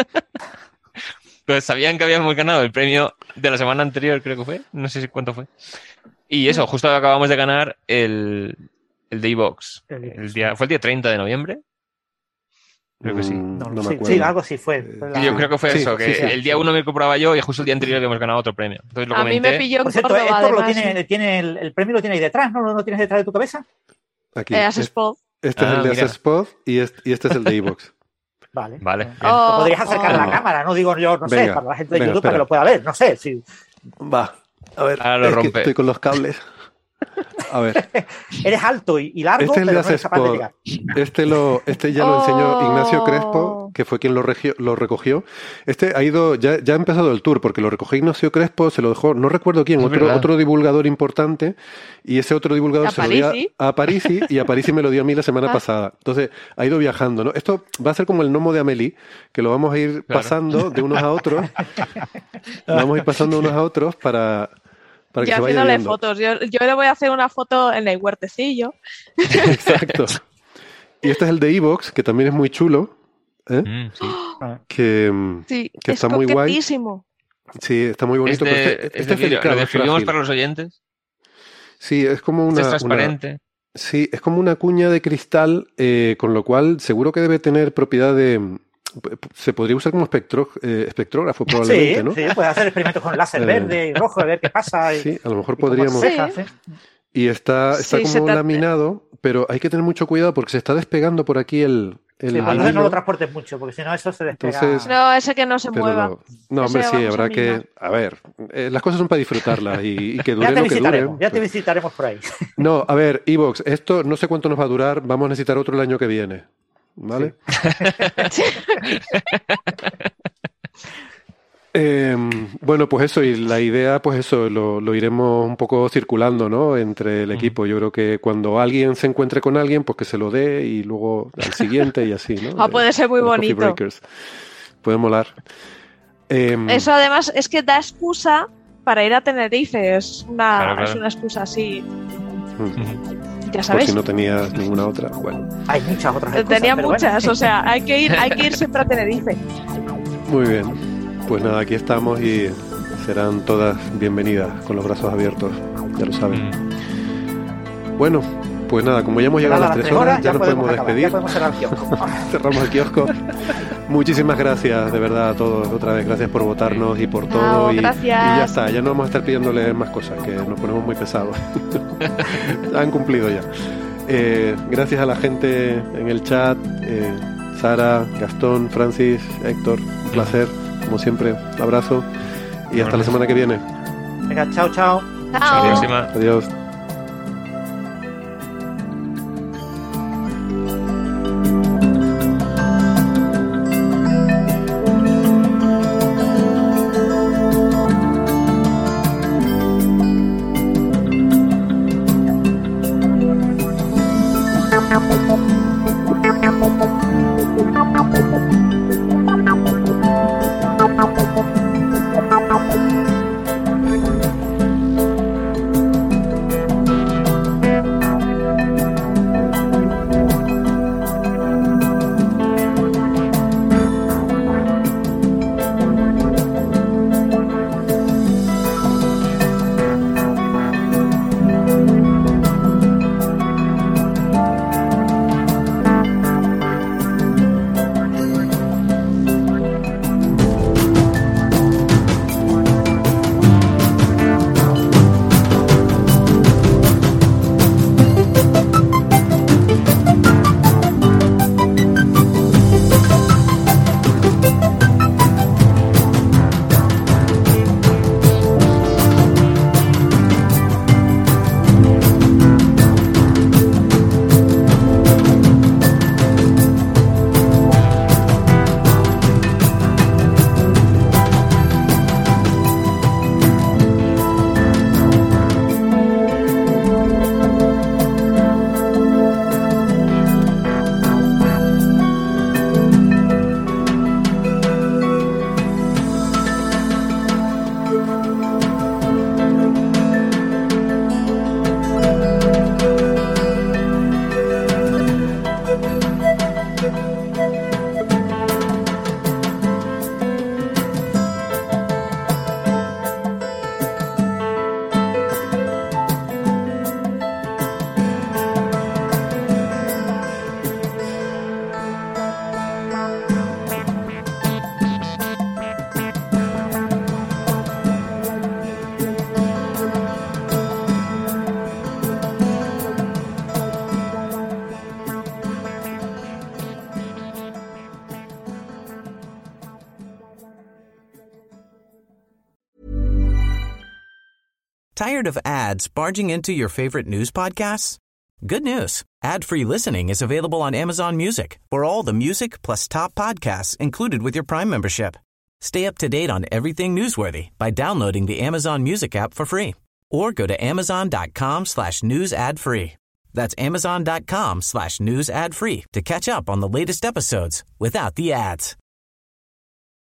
S6: Pues sabían que habíamos ganado el premio de la semana anterior, creo que fue. No sé cuánto fue. Y eso, justo acabamos de ganar el, el de iVoox. El día, ¿fue el día treinta de noviembre? Creo que sí.
S8: No, no sí, sí, algo sí fue.
S6: La... Yo creo que fue sí, eso, que sí, sí, el día uno me compraba yo y justo el día anterior habíamos ganado otro premio. Entonces lo
S7: a
S6: comenté.
S7: mí me pilló en
S8: Por cierto,
S7: Córdoba,
S8: Héctor lo
S7: además,
S8: tiene,
S7: sí.
S8: tiene el, el premio lo tiene ahí detrás, ¿no? ¿Lo tienes detrás de tu cabeza?
S5: Aquí.
S7: Eh, Asespod.
S5: Este ah, es el de Asespod y este, y este es el de iVoox.
S8: Vale.
S6: Vale.
S8: Oh, lo podrías acercar oh. a la cámara, no digo yo, no venga, sé, para la gente de venga, YouTube espera. Para que lo pueda ver, no sé. Si...
S5: Va, a ver,
S6: ahora lo
S5: es
S6: rompe.
S5: Que estoy con los cables. A ver.
S8: Eres alto y, y largo,
S5: este es el
S8: pero
S5: de
S8: no eres capaz de llegar.
S5: Este, lo, este ya lo enseñó Ignacio Crespo, que fue quien lo, regió, lo recogió. Este ha ido, ya, ya ha empezado el tour, porque lo recogió Ignacio Crespo, se lo dejó, no recuerdo quién, otro, otro divulgador importante, y ese otro divulgador se lo dio a, a Parisi, y a Parisi me lo dio a mí la semana ah. pasada. Entonces, ha ido viajando, ¿no? Esto va a ser como el gnomo de Amélie, que lo vamos a ir claro. pasando de unos a otros. Lo vamos a ir pasando de unos a otros para... Para que
S7: yo
S5: se vaya
S7: haciéndole
S5: viendo.
S7: fotos. Yo, yo le voy a hacer una foto en el huertecillo.
S5: Exacto. Y este es el de iVoox, que también es muy chulo. ¿eh?
S6: Mm, sí.
S7: Que, sí,
S5: que
S7: es
S5: está muy guay.
S7: Sí,
S5: está muy bonito.
S6: Este,
S5: pero este, este
S6: es decir,
S5: es el
S6: ¿lo describimos para los oyentes?
S5: Sí, es como una...
S6: Este es transparente.
S5: Una, sí, es como una cuña de cristal, eh, con lo cual seguro que debe tener propiedad de... Se podría usar como espectro, eh, espectrógrafo probablemente,
S8: sí,
S5: ¿no?
S8: Sí, puede hacer experimentos con láser eh, verde y rojo, a ver qué pasa. Y,
S5: sí, a lo mejor podríamos...
S8: Sí. Cejas, ¿eh?
S5: Y está, está
S7: sí,
S5: como
S7: te...
S5: laminado, pero hay que tener mucho cuidado porque se está despegando por aquí el... el
S8: sí, entonces no lo transportes mucho, porque si no eso se despega.
S5: Entonces,
S7: no, ese que no se mueva.
S5: Lo, no, hombre, sí, habrá a que... A ver, eh, las cosas son para disfrutarlas y, y que dure lo que dure.
S8: Ya te visitaremos por ahí.
S5: No, a ver, iVoox, esto no sé cuánto nos va a durar, vamos a necesitar otro el año que viene. ¿Vale? Sí. eh, bueno, pues eso, y la idea, pues eso, lo, lo iremos un poco circulando, ¿no? Entre el equipo. Yo creo que cuando alguien se encuentre con alguien, pues que se lo dé y luego al siguiente y así, ¿no?
S7: Ah, puede ser muy bonito.
S5: Puede molar. Eh,
S7: eso además es que da excusa para ir a Tenerife. Es una, claro, claro. Es una excusa así.
S5: Uh-huh.
S7: Ya sabes.
S5: Por si no tenías ninguna otra, bueno.
S8: Hay muchas otras cosas.
S7: Tenía muchas,
S8: bueno.
S7: O sea, hay que ir, hay que ir siempre a Tenerife.
S5: Muy bien. Pues nada, aquí estamos y serán todas bienvenidas con los brazos abiertos, ya lo saben. Bueno, pues nada, como ya hemos llegado a las tres horas, horas, ya, ya nos podemos, podemos despedir.
S8: Ya podemos cerrar el kiosco.
S5: Cerramos el kiosco. Muchísimas gracias, de verdad, a todos otra vez. Gracias por votarnos y por todo.
S7: No,
S5: y, y
S7: gracias.
S5: ya está, ya no vamos a estar pidiéndole más cosas, que nos ponemos muy pesados. Han cumplido ya. Eh, gracias a la gente en el chat, eh, Sara, Gastón, Francis, Héctor, un placer, como siempre, un abrazo y hasta la semana que viene.
S8: Venga, chao, chao.
S7: Chao.
S6: Adiós.
S5: Adiós.
S9: Tired of ads barging into your favorite news podcasts? Good news. Ad-free listening is available on Amazon Music for all the music plus top podcasts included with your Prime membership. Stay up to date on everything newsworthy by downloading the Amazon Music app for free or go to amazon.com slash news ad free. That's amazon.com slash news ad free to catch up on the latest episodes without the ads.